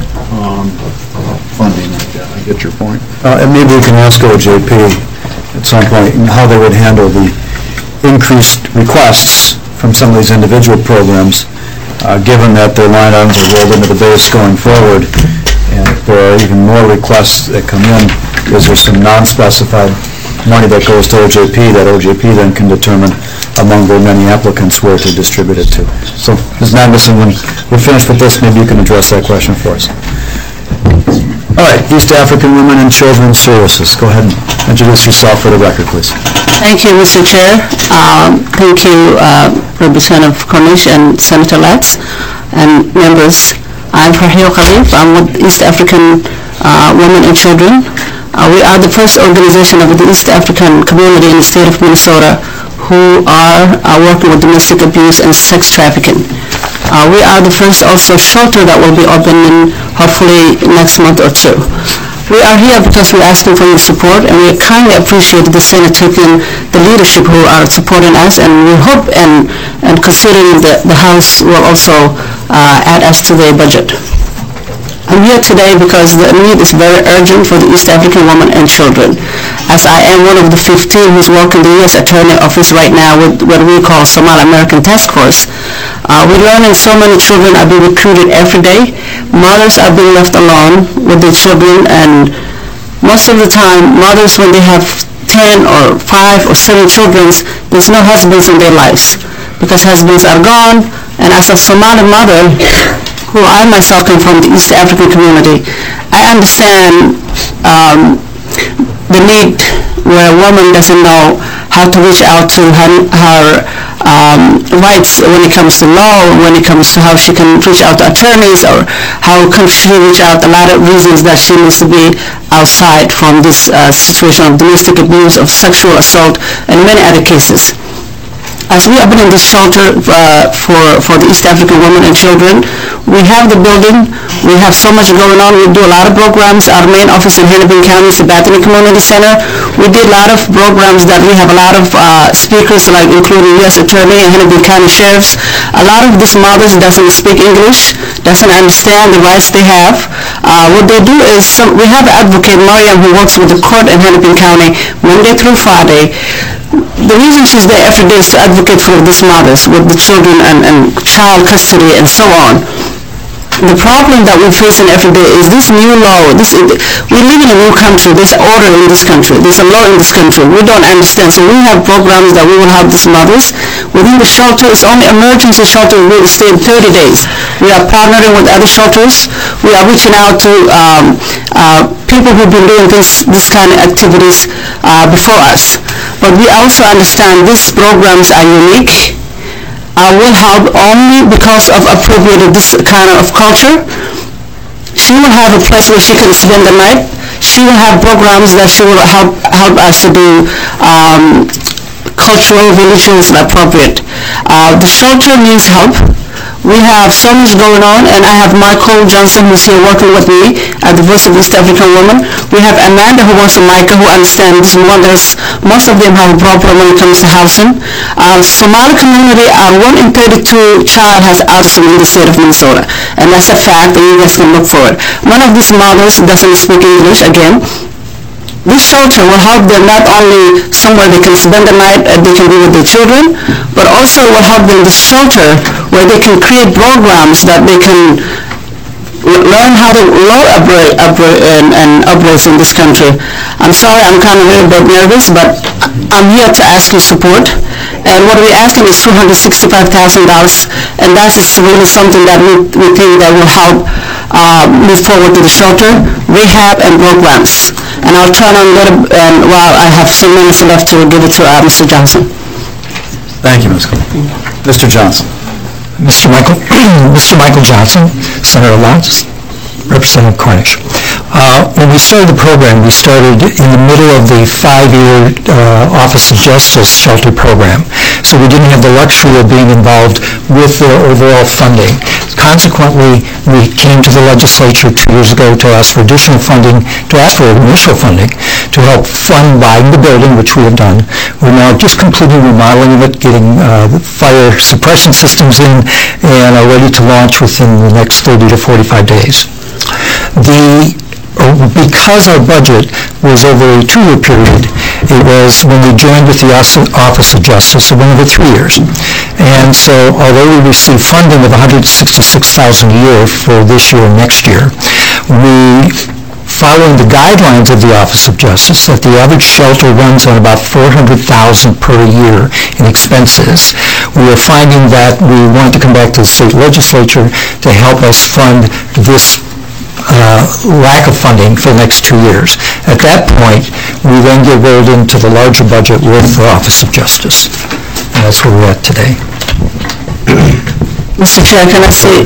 funding like that. I get your point. And maybe we can ask OJP at some point how they would handle the increased requests from some of these individual programs, given that their line items are rolled into the base going forward, and if there are even more requests that come in, is there some non-specified money that goes to OJP that OJP then can determine among the many applicants where to distribute it to. So, Ms. Magnuson, when we're finished with this, maybe you can address that question for us. All right, East African Women and Children's Services. Go ahead and introduce yourself for the record, please. Thank you, Mr. Chair. Thank you, Representative Cornish and Senator Latz and members. I'm Raheel Khalif. I'm with East African Women and Children. We are the first organization of the East African community in the state of Minnesota who are working with domestic abuse and sex trafficking. We are the first also shelter that will be opening hopefully next month or two. We are here because we're asking for your support, and we kindly appreciate the Senate taking the leadership who are supporting us, and we hope and considering the House will also add us to their budget. I'm here today because the need is very urgent for the East African women and children. As I am one of the 15 who's working the U.S. Attorney Office right now with what we call Somali American Task Force, we're learning so many children are being recruited every day. Mothers are being left alone with their children, and most of the time, mothers, when they have 10 or 5 or 7 children, there's no husbands in their lives because husbands are gone. And as a Somali mother, who I myself come from the East African community, I understand the need where a woman doesn't know how to reach out to her rights when it comes to law, when it comes to how she can reach out to attorneys, or how can she reach out, a lot of reasons that she needs to be outside from this situation of domestic abuse, of sexual assault, and many other cases. As we open in this shelter for the East African women and children, we have the building. We have so much going on. We do a lot of programs. Our main office in Hennepin County is the Bethany Community Center. We did a lot of programs that we have a lot of speakers, like including U.S. Attorney and Hennepin County Sheriffs. A lot of these mothers doesn't speak English, doesn't understand the rights they have. What they do is, we have an advocate, Mariam, who works with the court in Hennepin County Monday through Friday. The reason she's there every day is to advocate for these mothers with the children and child custody and so on. The problem that we're facing every day is this new law. We live in a new country. There's order in this country. There's a law in this country. We don't understand. So we have programs that we will help these mothers. Within the shelter, it's only emergency shelter. We will stay 30 days. We are partnering with other shelters. We are reaching out to people who've been doing this kind of activities before us. But we also understand these programs are unique. Will help only because of appropriating this kind of culture. She will have a place where she can spend the night. She will have programs that she will help us to do cultural, religious, appropriate. The shelter needs help. We have so much going on, and I have Michael Johnson, who's here working with me at the Voice of East African Women. We have Amanda, who works with Micah, who understands these mothers. Most of them have a problem when it comes to housing. Somali community, 1 in 32 child has autism in the state of Minnesota, and that's a fact, and you guys can look for it. One of these mothers doesn't speak English, again. This shelter will help them not only somewhere they can spend the night and they can be with their children, but also will help them this shelter where they can create programs that they can learn how the law operates in this country. I'm sorry, I'm kind of a little bit nervous, but I'm here to ask your support. And what we're asking is $265,000, and that is really something that we think that will help move forward to the shelter, rehab, and programs. And I'll turn on while I have some minutes left to give it to Mr. Johnson. Thank you, Ms. Cole. Mr. Johnson. Mr. Michael Johnson, Senator Lodge, Representative Cornish. When we started the program, we started in the middle of the 5-year Office of Justice shelter program, so we didn't have the luxury of being involved with the overall funding. Consequently, we came to the legislature 2 years ago to ask for additional funding, to ask for initial funding to help fund buying the building, which we have done. We're now just completing remodeling of it, getting the fire suppression systems in, and are ready to launch within the next 30 to 45 days. Because our budget was over a 2-year period, it was when we joined with the Office of Justice, it went over 3 years. And so although we received funding of $166,000 a year for this year and next year, following the guidelines of the Office of Justice, that the average shelter runs on about $400,000 per year in expenses, we are finding that we want to come back to the state legislature to help us fund this lack of funding for the next 2 years. At that point, we then get rolled into the larger budget with the Office of Justice. And that's where we're at today. Mr. Chair, can I say,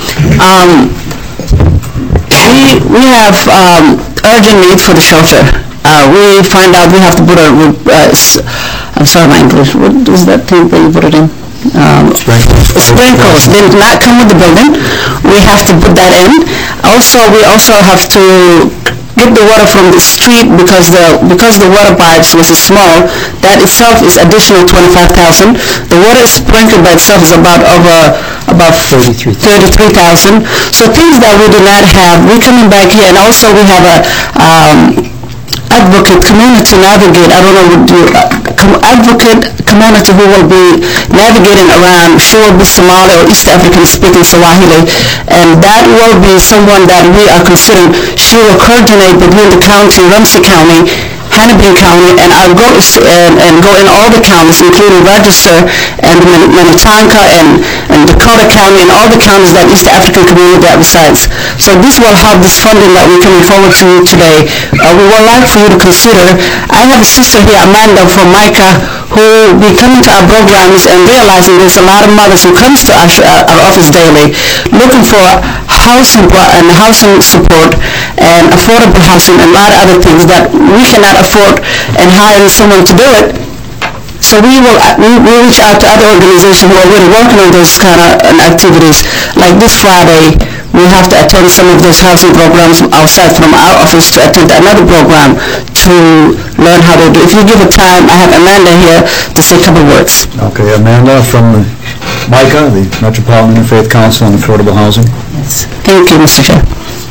we have urgent need for the shelter. We find out we have to put I'm sorry, my English, what is that thing that you put it in? Sprinkles. They did not come with the building. We have to put that in. We also have to get the water from the street because the water pipes, which is small, that itself is additional $25,000. The water sprinkled by itself is about $33,000. So things that we do not have, we're coming back here, and also we have a advocate community navigate. I don't know what advocate community who will be navigating around. She will be Somali or East African speaking Swahili, and that will be someone that we are considering. She will coordinate between the county, Ramsey County, Hennepin County, and our goal is go in all the counties, including Register and Minnetonka and Dakota County and all the counties that East African community that resides. So this will help this funding that we're coming forward to you today. We would like for you to consider. I have a sister here, Amanda from Micah, who will be coming to our programs and realizing there's a lot of mothers who comes to our office daily looking for housing support and affordable housing and a lot of other things that we cannot afford and hiring someone to do it. So we reach out to other organizations who are already working on those kind of activities. Like this Friday, we have to attend some of those housing programs outside from our office to attend another program to learn how to do. If you give it time, I have Amanda here to say a couple words. Okay, Amanda from MICA, the Metropolitan Interfaith Council on Affordable Housing. Yes. Thank you, Mr. Chair.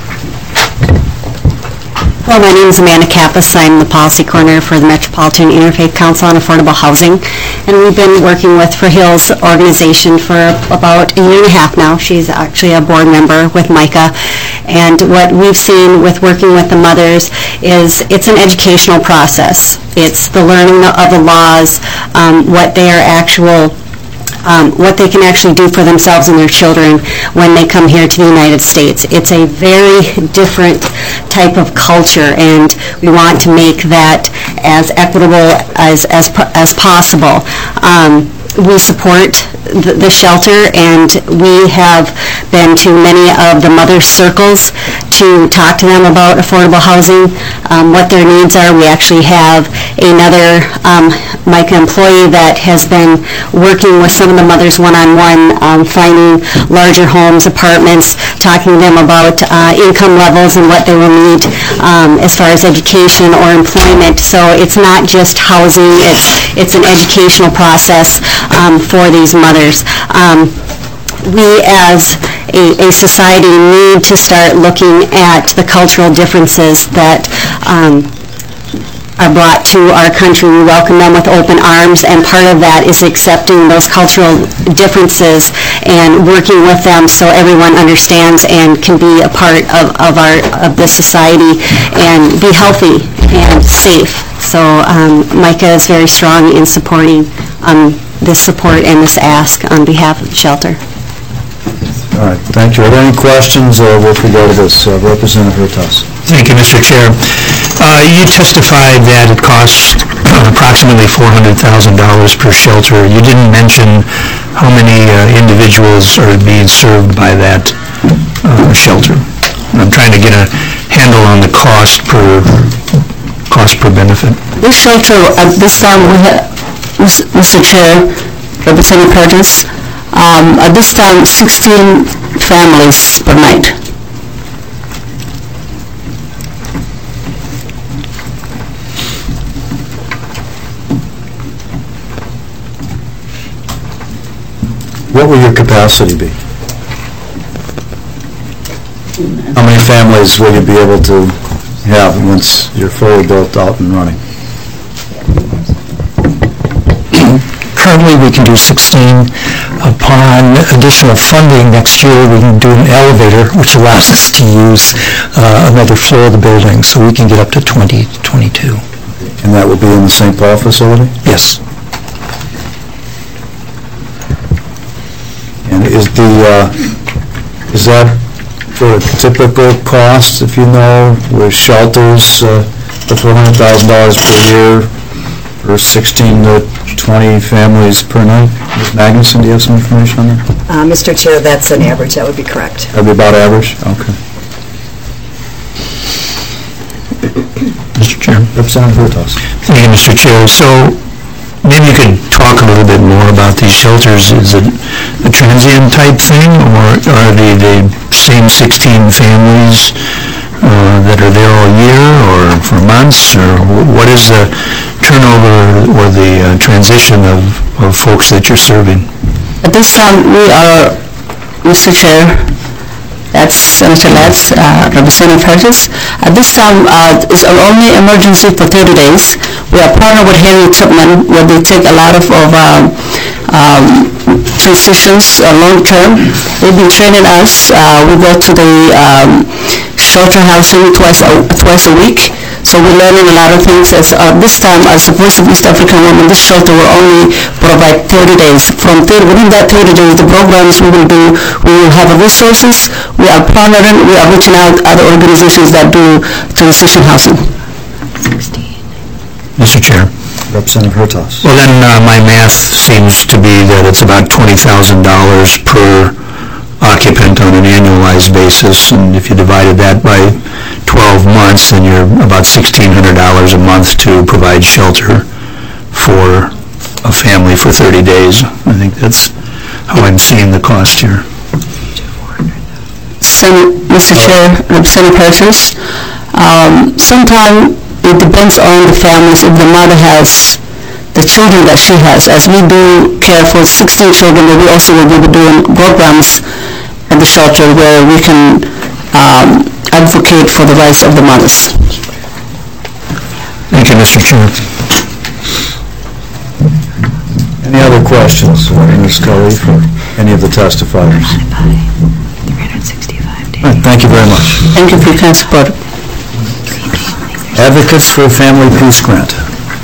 Hello, my name is Amanda Kappas. I'm the policy coordinator for the Metropolitan Interfaith Council on Affordable Housing, and we've been working with For Hills organization for about a year and a half now. She's actually a board member with MICA, and what we've seen with working with the mothers is it's an educational process. It's the learning of the laws, what they can actually do for themselves and their children when they come here to the United States. It's a very different type of culture, and we want to make that as equitable as possible. We support the shelter, and we have been to many of the mother circles to talk to them about affordable housing, what their needs are. We actually have another MICA employee that has been working with some of the mothers one-on-one, finding larger homes, apartments, talking to them about income levels and what they will need as far as education or employment. So it's not just housing, it's an educational process for these mothers. We as a society need to start looking at the cultural differences that are brought to our country. We welcome them with open arms, and part of that is accepting those cultural differences and working with them so everyone understands and can be a part of this society and be healthy and safe. So Micah is very strong in supporting this support and this ask on behalf of the shelter. All right, thank you. Are there any questions with regard to this? Representative Hertaus. Thank you, Mr. Chair. You testified that it costs approximately $400,000 per shelter. You didn't mention how many individuals are being served by that shelter. I'm trying to get a handle on the cost per benefit. This shelter, at this time, we have, Mr. Chair, Representative Curtis, at this time, 16 families per night. What will your capacity be? How many families will you be able to have once you're fully built out and running? Currently, we can do 16. Upon additional funding next year, we can do an elevator, which allows us to use another floor of the building, so we can get up to 20, 22. And that will be in the St. Paul facility? Yes. And is that for a typical cost, if you know, with shelters, for $400,000 per year for 16 to 20 families per night? Ms. Magnuson, do you have some information on that? Mr. Chair, that's an average. That would be correct. That'd be about average? Okay. Mr. Chair. Representative Hertaus. Thank you, Mr. Chair. So maybe you could talk a little bit more about these shelters. Is it a transient type thing, or are they the same 16 families that are there all year, or for months, or what is the turnover or the transition of folks that you're serving? At this time, we are, Mr. Chair, that's Senator Letts, Representative Curtis. At this time, it's our only emergency for 30 days. We are partnered with Harriet Tubman, where they take a lot of transitions long-term. They've been training us. We go to the shelter housing twice a week. So we're learning a lot of things. This time, as a voice of East African women, this shelter will only provide 30 days. Within that 30 days, the programs we will do, we will have resources. We are partnering, we are reaching out other organizations that do transition housing. Mr. Chair. Representative Hertaus. Well, then my math seems to be that it's about $20,000 per occupant on an annualized basis, and if you divided that by 12 months, then you're about $1,600 a month to provide shelter for a family for 30 days. I think that's how I'm seeing the cost here. Mr. Chair, Representative Curtis, sometimes it depends on the families. If the mother has the children that she has, as we do care for 16 children, but we also will be doing programs at the shelter where we can advocate for the rights of the mothers. Thank you, Mr. Chair. Any other questions, Ms. Scully, for any of the testifiers? All right, thank you very much. Thank you for your kind support. Advocates for a Family Peace Grant.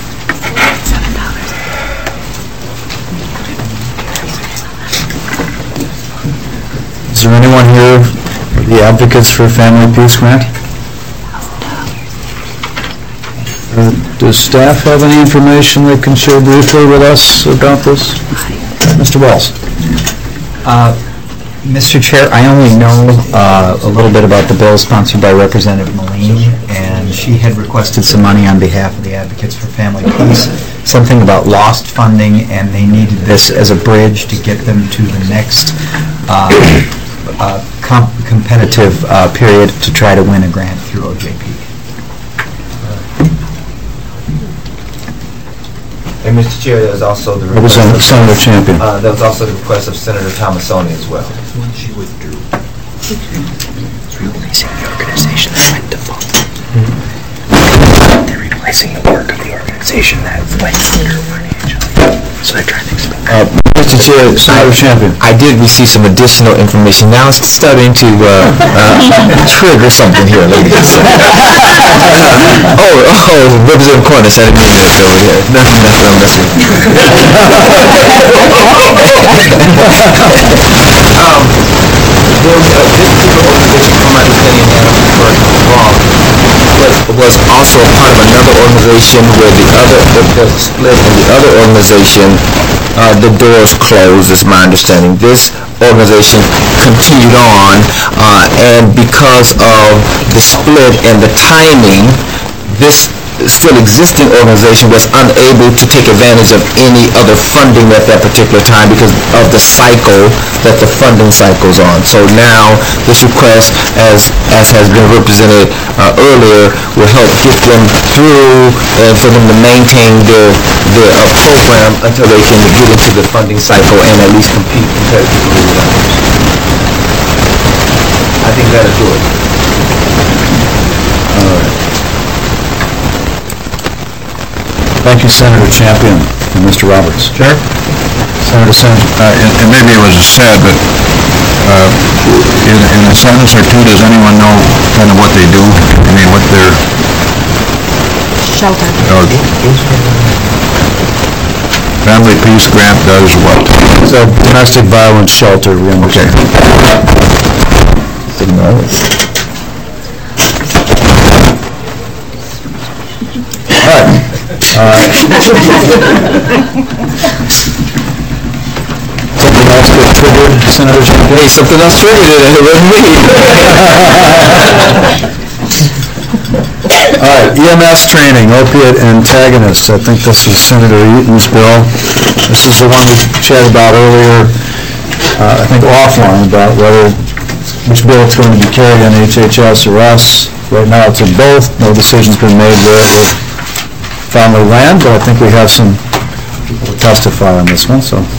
Is there anyone here for the Advocates for a Family Peace Grant? Does staff have any information they can share briefly with us about this? Mr. Wells. Mr. Chair, I only know a little bit about the bill sponsored by Representative Moline, and she had requested some money on behalf of the Advocates for Family Peace, something about lost funding, and they needed this as a bridge to get them to the next competitive period to try to win a grant through OJP. And Mr. Chair, there was also the request of Senator Champion. There was also the request of Senator Tomasoni as well. When she withdrew, it's replacing the organization that went defunct. They're replacing the work of the organization that went under financially. So they're trying to expand. Mr. Chair, Senator Champion. I did receive some additional information. Now it's starting to trigger something here, ladies. Representative Cornish, I didn't mean to go over here. Nothing, I'm messing. This particular organization, from my understanding, and I'm correct me if I'm wrong, was also a part of another organization where the split in the other organization, the doors closed, is my understanding. This organization continued on, and because of the split and the timing, this still existing organization was unable to take advantage of any other funding at that particular time because of the cycle that the funding cycle's on. So now, this request, as has been represented earlier, will help get them through and for them to maintain their program until they can get into the funding cycle and at least compete competitively with others. I think that'll do it. All right. Thank you, Senator Champion and Mr. Roberts. Chair? Senator Singh. And maybe it was said, but in a sentence or two, does anyone know kind of what they do? I mean, what their... Shelter. Family Peace Grant does what? It's a domestic violence shelter, we understand. All right. Something else get triggered, Senator Champion? Hey, something else triggered it, it wasn't me. All right, EMS training, opiate antagonists. I think this is Senator Eaton's bill. This is the one we chatted about earlier, I think offline, about which bill it's going to be carried on HHS or us. Right now it's in both. No decision's been made where it will finally land, but I think we have some people to testify on this one, so.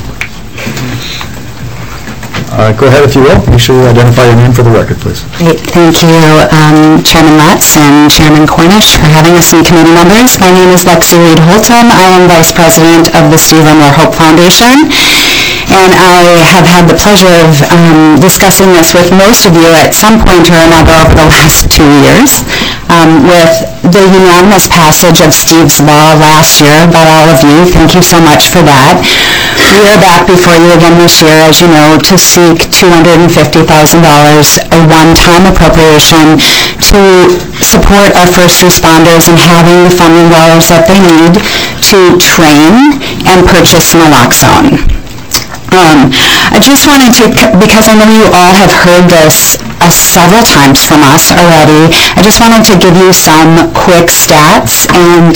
Go ahead if you will. Make sure you identify your name for the record, please. Great, thank you, Chairman Lutz and Chairman Cornish for having us, and committee members. My name is Lexi Reed Holton. I am Vice President of the Steve Rimler Hope Foundation, and I have had the pleasure of discussing this with most of you at some point or another over the last 2 years, with the unanimous passage of Steve's Law last year by all of you. Thank you so much for that. We are back before you again this year, as you know, to seek $250,000, a one-time appropriation to support our first responders in having the funding dollars that they need to train and purchase naloxone. I just wanted to, because I know you all have heard this several times from us already, I just wanted to give you some quick stats, and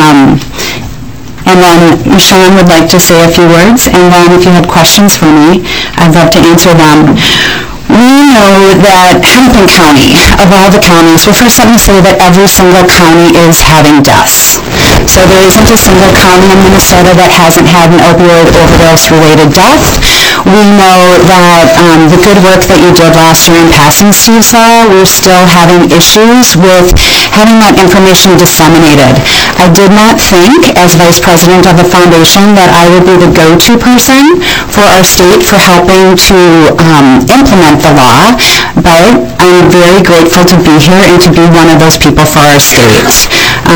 then Michelle would like to say a few words, and then if you have questions for me, I'd love to answer them. We know that Hennepin County, of all the counties, well, first let me say that every single county is having deaths. So there isn't a single county in Minnesota that hasn't had an opioid overdose-related death. We know that the good work that you did last year in passing Steve's Law, we're still having issues with having that information disseminated. I did not think, as Vice President of the Foundation, that I would be the go-to person for our state for helping to implement the law, but I'm very grateful to be here and to be one of those people for our state.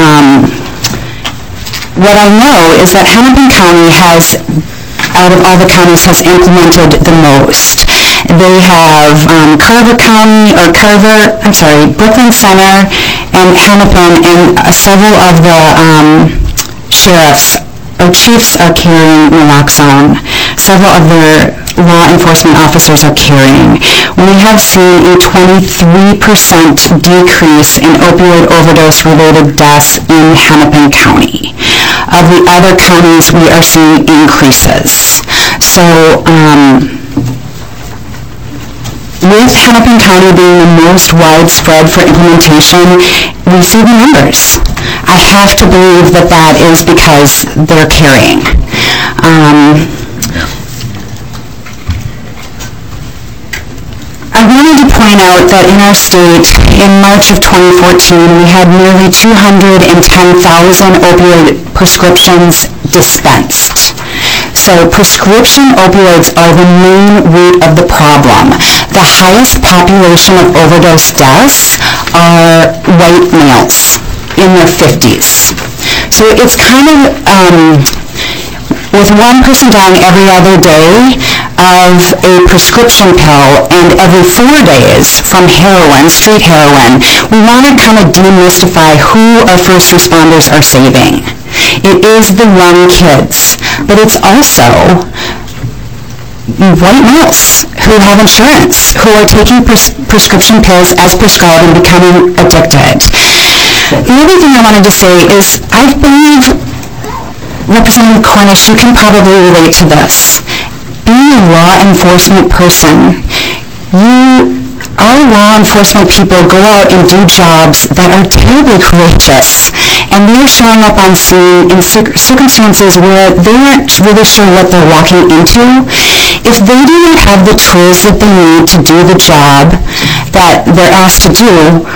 What I know is that Hennepin County has, out of all the counties, has implemented the most. They have Brooklyn Center and Hennepin, and several of the sheriffs or chiefs are carrying naloxone. Several of their law enforcement officers are carrying. We have seen a 23% decrease in opioid overdose-related deaths in Hennepin County. Of the other counties, we are seeing increases. So, with Hennepin County being the most widespread for implementation, we see the numbers. I have to believe that that is because they're carrying. I wanted to point out that in our state, in March of 2014, we had nearly 210,000 opioid prescriptions dispensed. So prescription opioids are the main root of the problem. The highest population of overdose deaths are white males in their 50s. So it's kind of, with one person dying every other day of a prescription pill and every 4 days from heroin, street heroin, we want to kind of demystify who our first responders are saving. It is the young kids, but it's also white males who have insurance, who are taking prescription pills as prescribed and becoming addicted. The other thing I wanted to say is I believe, Representative Cornish, you can probably relate to this. Being a law enforcement person, our law enforcement people go out and do jobs that are terribly courageous, and they're showing up on scene in circumstances where they aren't really sure what they're walking into. If they do not have the tools that they need to do the job that they're asked to do,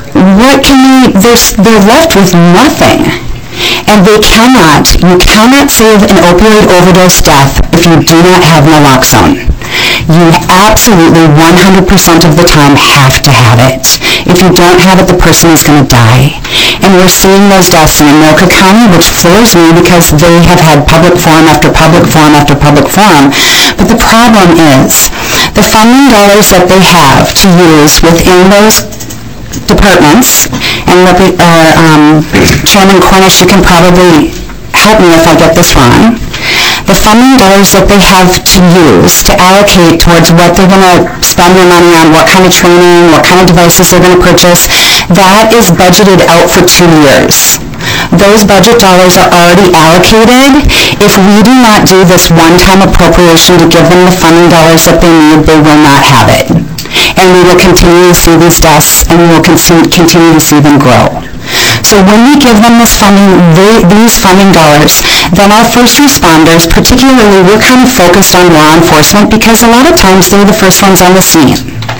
they're left with nothing. And you cannot save an opioid overdose death if you do not have naloxone. You absolutely 100% of the time have to have it. If you don't have it, the person is going to die. And we're seeing those deaths in Anoka County, which floors me because they have had public forum after public forum after public forum. But the problem is the funding dollars that they have to use within those departments, and Chairman Cornish, you can probably help me if I get this wrong. The funding dollars that they have to use to allocate towards what they're going to spend their money on, what kind of training, what kind of devices they're going to purchase, that is budgeted out for 2 years. Those budget dollars are already allocated. If we do not do this one-time appropriation to give them the funding dollars that they need, they will not have it. And we will continue to see these deaths, and we will continue to see them grow. So when we give them this these funding dollars, then our first responders, particularly, we're kind of focused on law enforcement because a lot of times they're the first ones on the scene.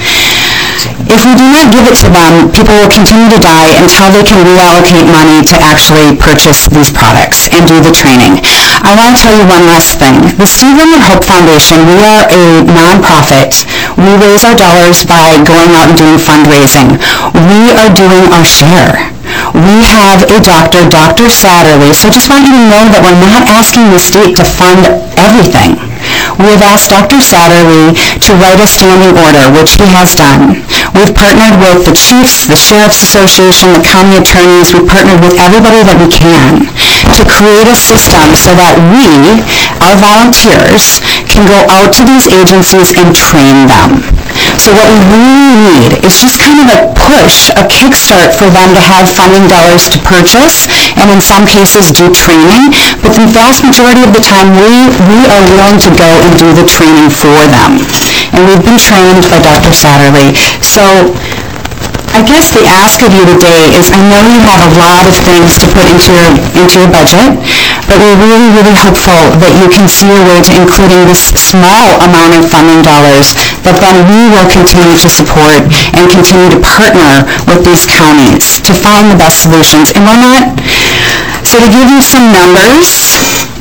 If we do not give it to them, people will continue to die until they can reallocate money to actually purchase these products and do the training. I want to tell you one last thing. The Steve Wonder Hope Foundation, we are a nonprofit. We raise our dollars by going out and doing fundraising. We are doing our share. We have a doctor, Dr. Satterley, so I just want you to know that we're not asking the state to fund everything. We have asked Dr. Satterley to write a standing order, which he has done. We've partnered with the chiefs, the Sheriff's Association, the county attorneys. We've partnered with everybody that we can to create a system so that we, our volunteers, can go out to these agencies and train them. So what we really need is just kind of a push, a kickstart for them to have funding dollars to purchase, and in some cases do training. But the vast majority of the time, we are willing to go and do the training for them. And we've been trained by Dr. Satterley. So I guess the ask of you today is, I know you have a lot of things to put into your budget, but we're really, really hopeful that you can see a way to including this small amount of funding dollars that then we will continue to support and continue to partner with these counties to find the best solutions. And we're not, so to give you some numbers,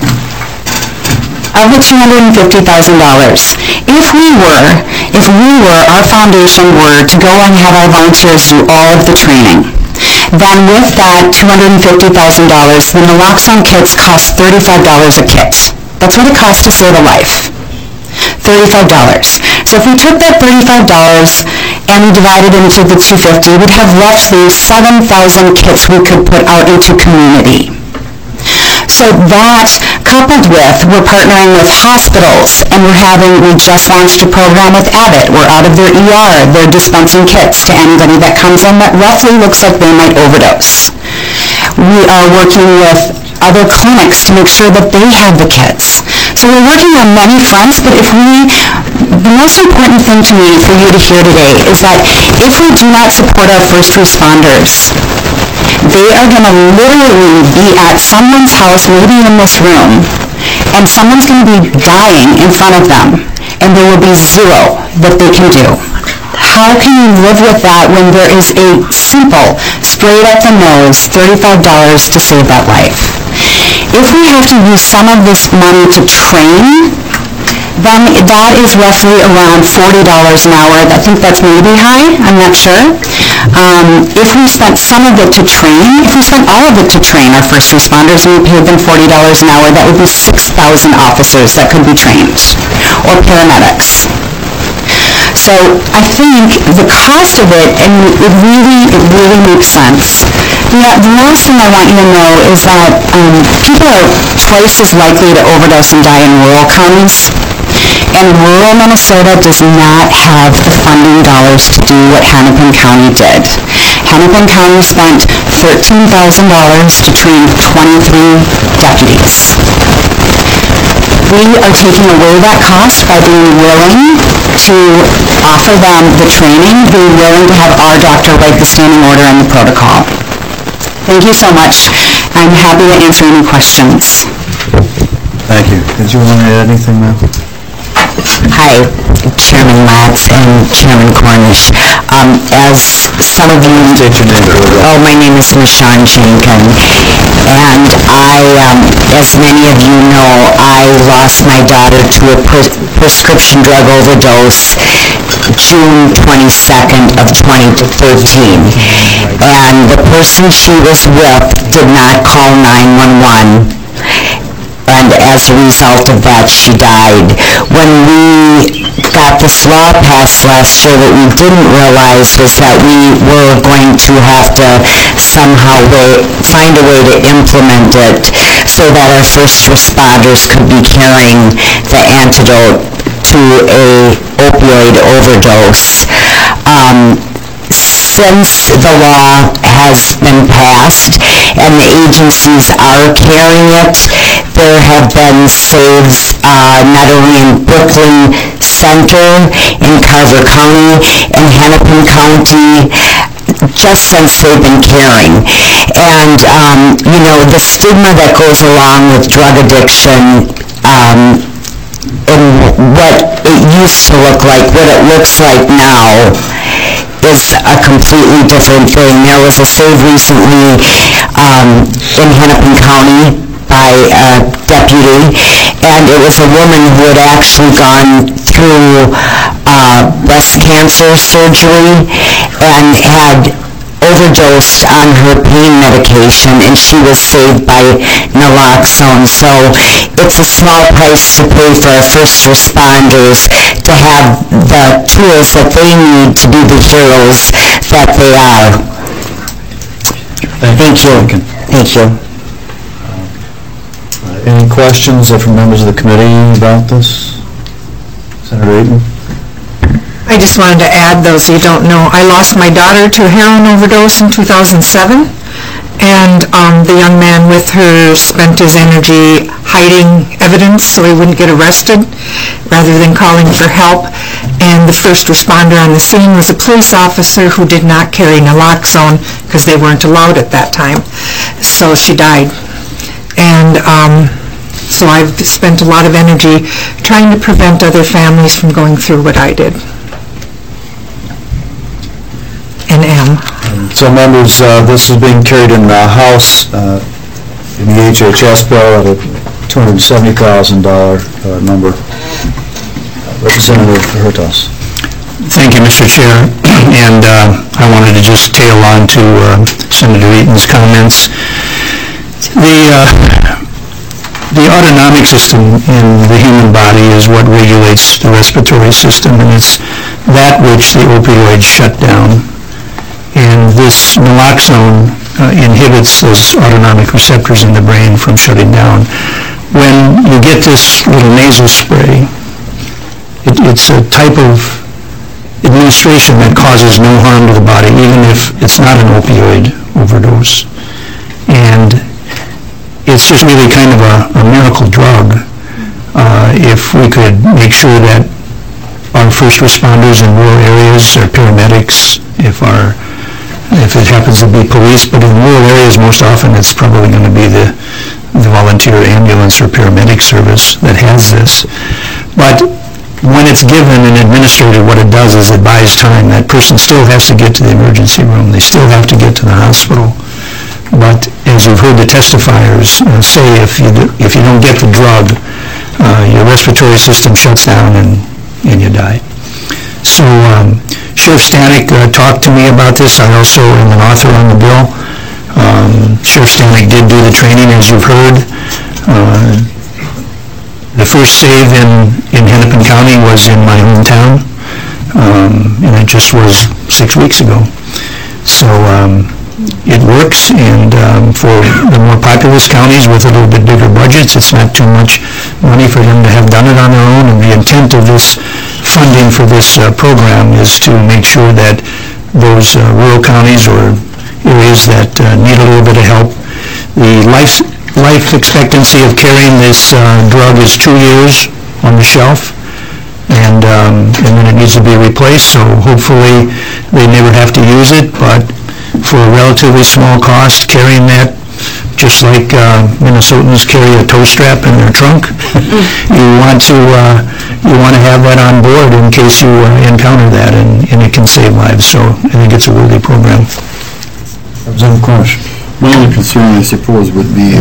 of the $250,000, if our foundation were to go and have our volunteers do all of the training, then with that $250,000, the naloxone kits cost $35 a kit. That's what it costs to save a life. $35. So if we took that $35 and we divided it into the $250, we'd have roughly 7,000 kits we could put out into community. So that, coupled with, we're partnering with hospitals, and we just launched a program with Abbott. We're out of their ER. They're dispensing kits to anybody that comes in that roughly looks like they might overdose. We are working with other clinics to make sure that they have the kits. So we're working on many fronts, but the most important thing to me for you to hear today is that if we do not support our first responders, they are going to literally be at someone's house, maybe in this room, and someone's going to be dying in front of them, and there will be zero that they can do. How can you live with that when there is a simple, sprayed up the nose, $35 to save that life? If we have to use some of this money to train, then that is roughly around $40 an hour. I think that's maybe high, I'm not sure. If we spent some of it to train, if we spent all of it to train our first responders and we paid them $40 an hour, that would be 6,000 officers that could be trained, or paramedics. So I think the cost of it, and it really makes sense. The last thing I want you to know is that people are twice as likely to overdose and die in rural counties. And rural Minnesota does not have the funding dollars to do what Hennepin County did. Hennepin County spent $13,000 to train 23 deputies. We are taking away that cost by being willing to offer them the training, being willing to have our doctor write the standing order and the protocol. Thank you so much. I'm happy to answer any questions. Thank you. Did you want to add anything, ma'am? Hi, Chairman Latz and Chairman Cornish. As some of you... State your name. My name is Michonne Jenkins, and as many of you know, I lost my daughter to a prescription drug overdose June 22nd of 2013. And the person she was with did not call 911. And as a result of that, she died. When we got this law passed last year, what we didn't realize was that we were going to have to somehow find a way to implement it so that our first responders could be carrying the antidote to a opioid overdose. Since the law has been passed and the agencies are carrying it, there have been saves not only in Brooklyn Center, in Carver County, and Hennepin County, just since they've been carrying. And, the stigma that goes along with drug addiction and what it used to look like, what it looks like now, is a completely different thing. There was a save recently in Hennepin County by a deputy, and it was a woman who had actually gone through breast cancer surgery and had overdosed on her pain medication, and she was saved by naloxone. So it's a small price to pay for our first responders to have the tools that they need to be the heroes that they are. Thank you. Thank you. Any questions from members of the committee about this? Senator Ayton? I just wanted to add, those of you who don't know, I lost my daughter to a heroin overdose in 2007, and the young man with her spent his energy hiding evidence so he wouldn't get arrested rather than calling for help. And the first responder on the scene was a police officer who did not carry naloxone because they weren't allowed at that time. So she died. And so I've spent a lot of energy trying to prevent other families from going through what I did. And am. So members, this is being carried in the House in the HHS bill at a $270,000 number. Representative Hertaus. Thank you, Mr. Chair. And I wanted to just tail on to Senator Eaton's comments. The autonomic system in the human body is what regulates the respiratory system, and it's that which the opioids shut down. And this naloxone inhibits those autonomic receptors in the brain from shutting down. When you get this little nasal spray, it's a type of administration that causes no harm to the body, even if it's not an opioid overdose. And it's just really kind of a miracle drug. If we could make sure that our first responders in rural areas, our paramedics, if it happens to be police, but in rural areas most often it's probably going to be the volunteer ambulance or paramedic service that has this. But when it's given and administered, what it does is it buys time. That person still has to get to the emergency room. They still have to get to the hospital. But as you've heard the testifiers say, if you don't get the drug, your respiratory system shuts down and you die. So Sheriff Stanek talked to me about this. I also am an author on the bill. Sheriff Stanek did do the training, as you've heard. The first save in Hennepin County was in my hometown, and it just was 6 weeks ago. So it works, and for the more populous counties with a little bit bigger budgets, it's not too much money for them to have done it on their own, and the intent of this funding for this program is to make sure that those rural counties or areas that need a little bit of help, the life expectancy of carrying this drug is 2 years on the shelf, and then it needs to be replaced, so hopefully they never have to use it, but for a relatively small cost, carrying that, just like Minnesotans carry a toe strap in their trunk, you want to have that on board in case you encounter that, and it can save lives, so I think it's a worthy program. Representative Cornish. My only concern, I suppose, would be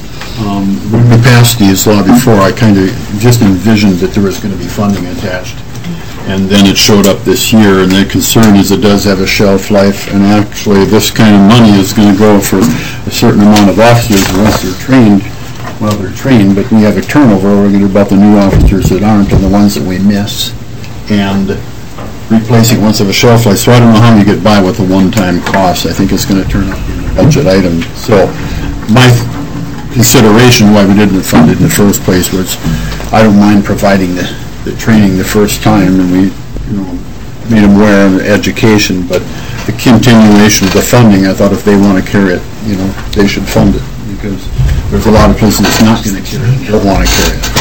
when we passed this law before, I kind of just envisioned that there was going to be funding attached. And then it showed up this year, and the concern is it does have a shelf life, and actually this kind of money is going to go for a certain amount of officers unless they're trained. Well, they're trained, but we have a turnover. We're going to about the new officers that aren't and the ones that we miss. And replacing once of a shelf life. So I don't know how you get by with a one-time cost. I think it's going to turn out to be a budget item. So my consideration why we didn't fund it in the first place was I don't mind providing the training the first time, and we made them aware of the education, but the continuation of the funding, I thought if they want to carry it, they should fund it, because there's a lot of places that's not going to carry it, don't want to carry it.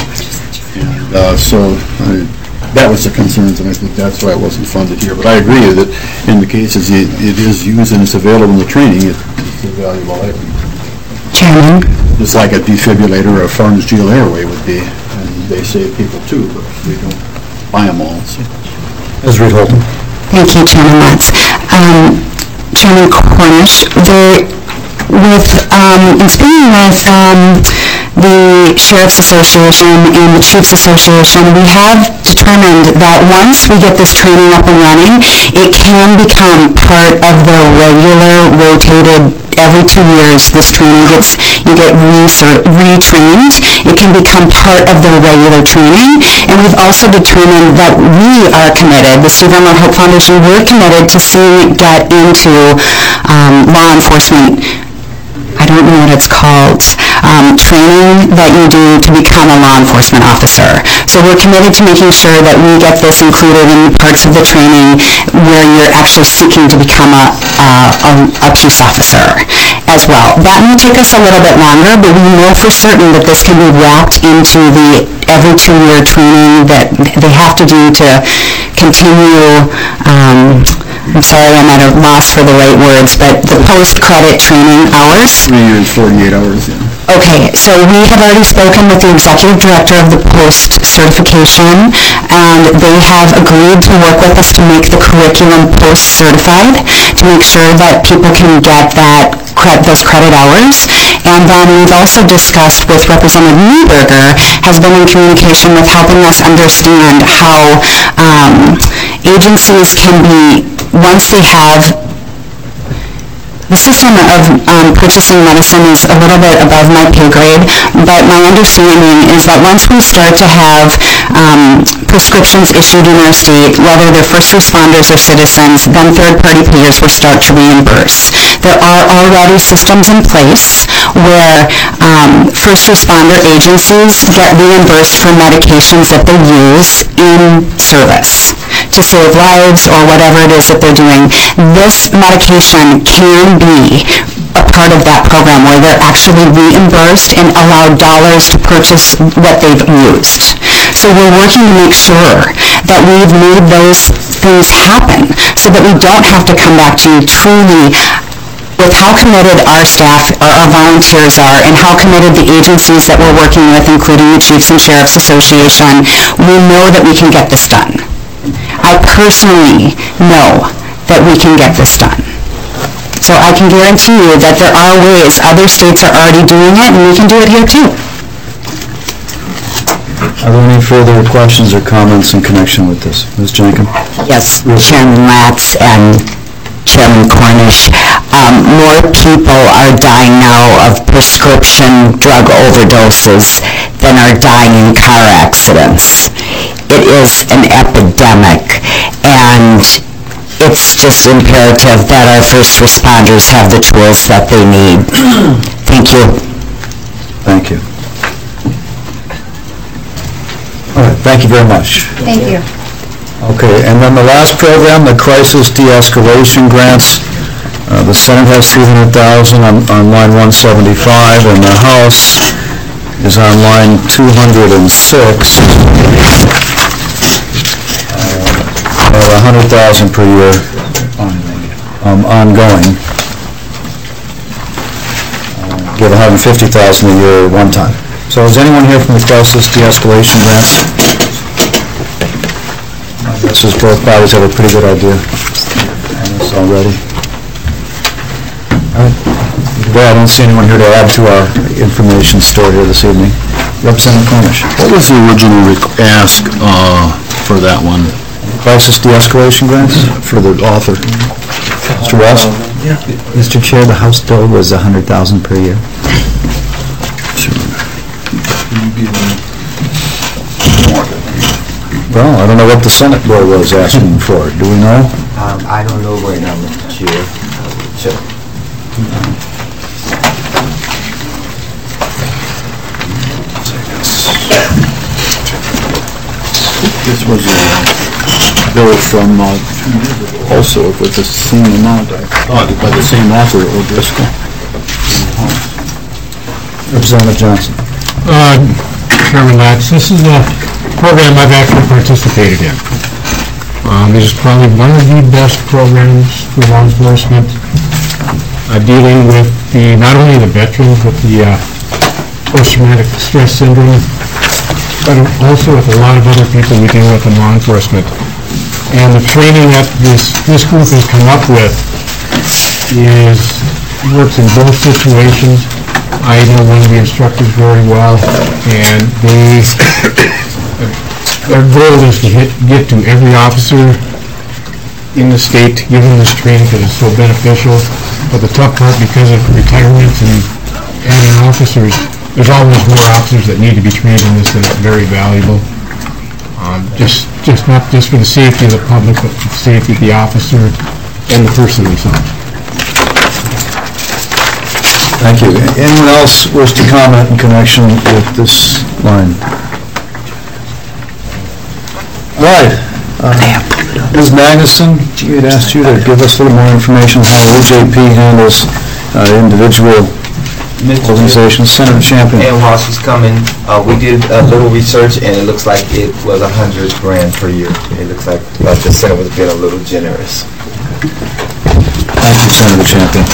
And so that was the concerns, and I think that's why it wasn't funded here. But I agree that in the cases it is used and it's available in the training, it's a valuable item. Chairman? Just like a defibrillator or a pharyngeal airway would be, and they save people too, but we don't buy them all. So. Ms. Reed Holton. Thank you, Chairman Watts. Chairman Cornish, in speaking with the Sheriff's Association and the Chiefs Association, we have determined that once we get this training up and running, it can become part of the regular rotated every 2 years. This training you get retrained. It can become part of the regular training, and we've also determined that we are committed, the Steve Elmore Hope Foundation, we're committed to seeing it get into law enforcement. I don't know what it's called, training that you do to become a law enforcement officer. So we're committed to making sure that we get this included in parts of the training where you're actually seeking to become a peace officer as well. That may take us a little bit longer, but we know for certain that this can be wrapped into the every 2-year training that they have to do to continue, I'm sorry, I'm at a loss for the right words, but the post-credit training hours. 3 years, 48 hours, yeah. Okay, so we have already spoken with the executive director of the post-certification, and they have agreed to work with us to make the curriculum post-certified, to make sure that people can get those credit hours. And then we've also discussed with Representative Neuberger, has been in communication with helping us understand how agencies can be, once they have the system of purchasing medicine is a little bit above my pay grade, but my understanding is that once we start to have prescriptions issued in our state, whether they're first responders or citizens, then third-party payers will start to reimburse. There are already systems in place where first responder agencies get reimbursed for medications that they use in service to save lives or whatever it is that they're doing. This medication can be a part of that program where they're actually reimbursed and allowed dollars to purchase what they've used. So we're working to make sure that we've made those things happen so that we don't have to come back to you truly with how committed our staff or our volunteers are and how committed the agencies that we're working with, including the Chiefs and Sheriffs Association. We know that we can get this done. I personally know that we can get this done. So I can guarantee you that there are ways. Other states are already doing it, and we can do it here too. Are there any further questions or comments in connection with this? Ms. Jenkins? Yes, Chairman Latz and Chairman Cornish, more people are dying now of prescription drug overdoses than are dying in car accidents. It is an epidemic, and it's just imperative that our first responders have the tools that they need. Thank you. Thank you. All right, thank you very much. Thank you. Okay, and then the last program, the crisis de-escalation grants. The Senate has $300,000 on line 175, and the House is on line 206. $100,000 per year ongoing. Get $150,000 a year one time. So is anyone here from the crisis de-escalation grants? I guess both bodies have a pretty good idea on this already. All right. Well, I don't see anyone here to add to our information story here this evening. Representative Cornish. What was the original ask for that one? Crisis de-escalation grants for the author. Mr. Ross? Mr. Chair, the House bill was $100,000 per year. Well, I don't know what the Senate bill was asking for. Do we know? I don't know right now, Mr. Chair. Sure. This was a bill from also with the same amount, I thought, by the same author, O'Driscoll. Representative Johnson. Chairman Latz, this is a program I've actually participated in. It is probably one of the best programs for law enforcement dealing with not only the veterans with the post-traumatic stress syndrome, but also with a lot of other people we deal with in law enforcement. And the training that this group has come up with works in both situations. I know one of the instructors very well, and their goal is to get to every officer in the state, give them this training because it's so beneficial. But the tough part, because of retirements and adding officers, there's always more officers that need to be trained in this, and it's very valuable. Just not just for the safety of the public, but for the safety of the officer and the person themselves. Thank you. Anyone else wish to comment in connection with this line? All right. Ms. Magnuson, we had asked you to give us a little more information on how OJP handles individual organizations. Senator Champion. And while she's coming, we did a little research, and it looks like it was $100,000 per year. It looks like the Senate was being a little generous. Thank you, Senator Champion.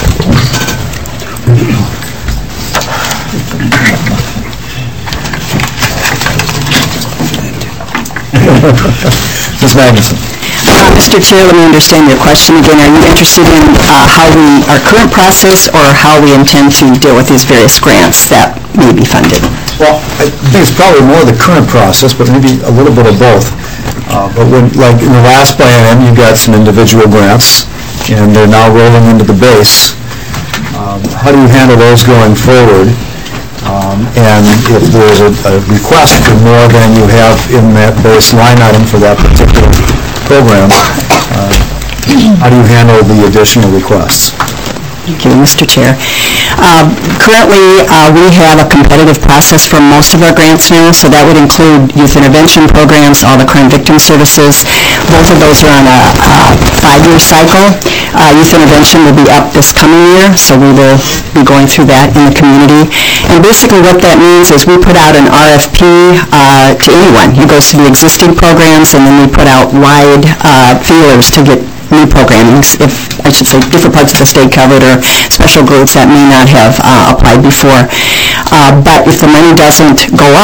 Ms. Magnuson. Mr. Chair, let me understand your question again. Are you interested in our current process, or how we intend to deal with these various grants that may be funded? Well, I think it's probably more the current process, but maybe a little bit of both. But like in the last plan, you got some individual grants, and they're now rolling into the base. How do you handle those going forward? And if there's a request for more than you have in that base line item for that particular program, how do you handle the additional requests? Thank you, Mr. Chair. Currently, we have a competitive process for most of our grants now, so that would include youth intervention programs, all the crime victim services. Both of those are on a 5-year cycle. Youth intervention will be up this coming year, so we will be going through that in the community. And basically what that means is we put out an RFP to anyone who goes to the existing programs, and then we put out wide feelers to get new programmings, if I should say different parts of the state covered, or special groups that may not have applied before. But if the money doesn't go up,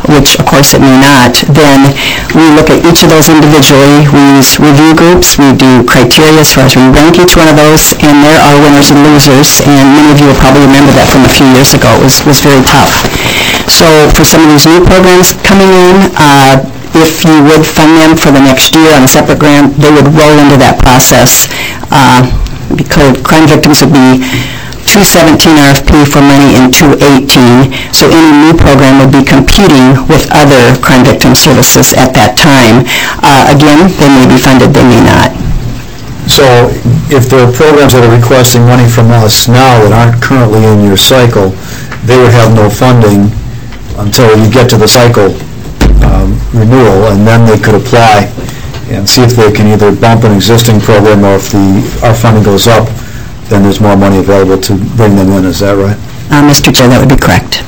which of course it may not, then we look at each of those individually. We use review groups. We do criteria as far as we rank each one of those, and there are winners and losers, and many of you will probably remember that from a few years ago. It was very tough. So for some of these new programs coming in, if you would fund them for the next year on a separate grant, they would roll into that process. Because crime victims would be 217 RFP for money in 218, so any new program would be competing with other crime victim services at that time. Again, they may be funded, they may not. So if there are programs that are requesting money from us now that aren't currently in your cycle, they would have no funding until you get to the cycle renewal, and then they could apply and see if they can either bump an existing program, or if our funding goes up, then there's more money available to bring them in. Is that right? Mr. Chair, that would be correct.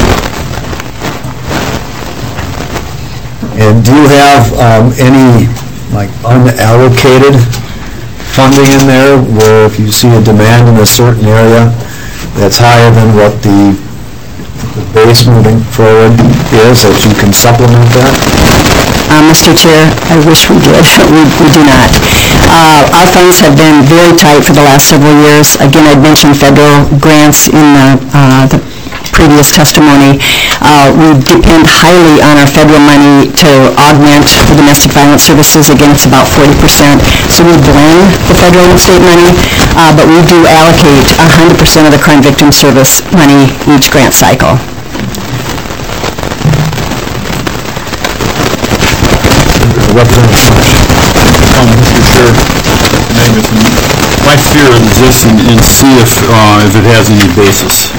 And do you have any unallocated funding in there, where if you see a demand in a certain area that's higher than what the base moving forward is, that you can supplement that? Mr. Chair, I wish we did. We do not. Our funds have been very tight for the last several years. Again, I'd mentioned federal grants in the previous testimony. We depend highly on our federal money to augment the domestic violence services. Again, it's about 40%. So we blend the federal and state money, but we do allocate 100% of the crime victim service money each grant cycle. Mr. Chair, my fear is this, and see if it has any basis.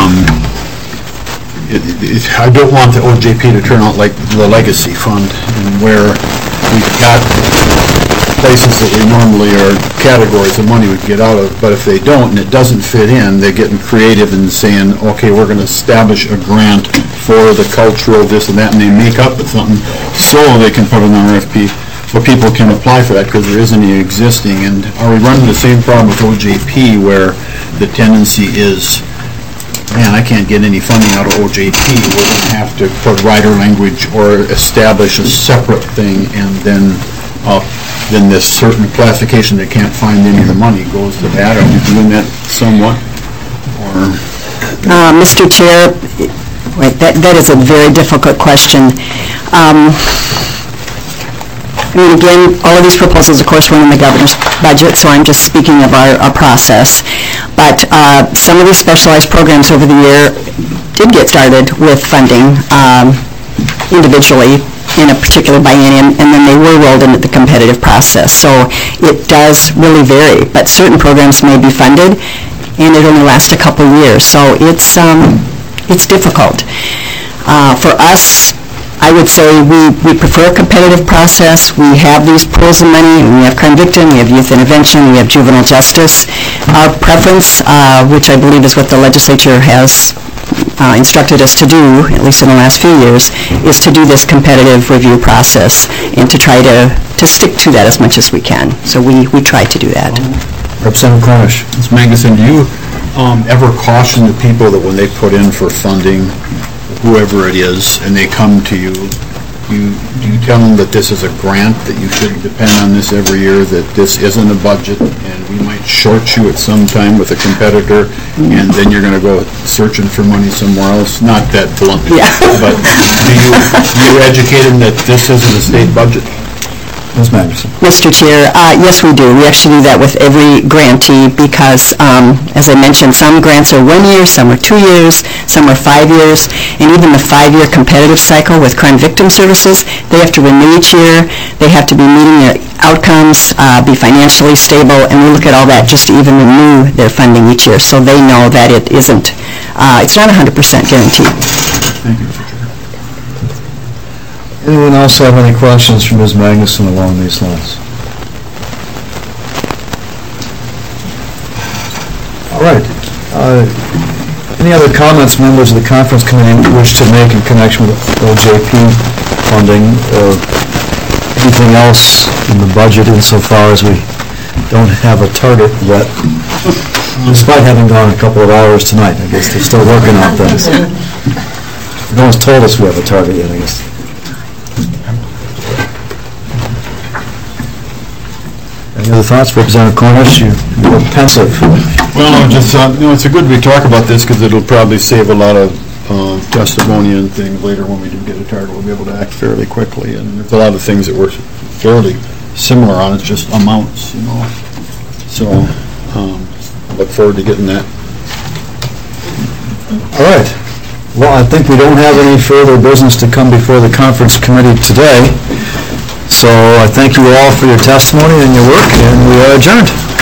I don't want the OJP to turn out like the legacy fund, where we've got places that we normally are categories of money we get out of, but if they don't and it doesn't fit in, they're getting creative and saying, okay, we're going to establish a grant for the cultural this and that, and they make up with something so they can put an RFP so people can apply for that, because there isn't any existing. And are we running the same problem with OJP, where the tendency is, man, I can't get any funding out of OJP, we're going to have to put writer language or establish a separate thing, and then this certain classification that can't find any of the money goes to that? Are we doing that somewhat? Mr. Chair, that is a very difficult question. Again, all of these proposals, of course, went in the governor's budget, so I'm just speaking of our process. But some of these specialized programs over the year did get started with funding individually in a particular biennium, and then they were rolled into the competitive process. So it does really vary, but certain programs may be funded, and it only lasts a couple years. So it's difficult. For us, I would say we prefer a competitive process. We have these pools of money. We have crime victim, we have youth intervention, we have juvenile justice. Our preference, which I believe is what the legislature has instructed us to do, at least in the last few years, is to do this competitive review process and to try to stick to that as much as we can. So we try to do that. Representative Cornish. Ms. Magnuson, do you ever caution the people that when they put in for funding, whoever it is, and they come to you, do you tell them that this is a grant, that you shouldn't depend on this every year, that this isn't a budget, and we might short you at some time with a competitor, and then you're going to go searching for money somewhere else? Not that bluntly, but do you educate them that this isn't a state budget? Ms. Magnuson. Mr. Chair, yes, we do. We actually do that with every grantee because, as I mentioned, some grants are 1 year, some are 2 years, some are 5 years, and even the 5-year competitive cycle with crime victim services, they have to renew each year. They have to be meeting their outcomes, be financially stable, and we look at all that just to even renew their funding each year, so they know that it isn't, it's not 100% guaranteed. Thank you, Mr. Chair. Anyone else have any questions for Ms. Magnuson along these lines? All right. Any other comments members of the conference committee wish to make in connection with OJP funding, or anything else in the budget insofar as we don't have a target yet, despite having gone a couple of hours tonight? I guess they're still working on things. No one's told us we have a target yet, I guess. Any other thoughts, Representative Cornish? You look pensive. Well, I just thought, it's a good we talk about this, because it'll probably save a lot of testimony and things later when we do get a target. We'll be able to act fairly quickly, and there's a lot of things that we're fairly similar on, it's just amounts, So, look forward to getting that. All right. Well, I think we don't have any further business to come before the conference committee today. So I thank you all for your testimony and your work, and we are adjourned.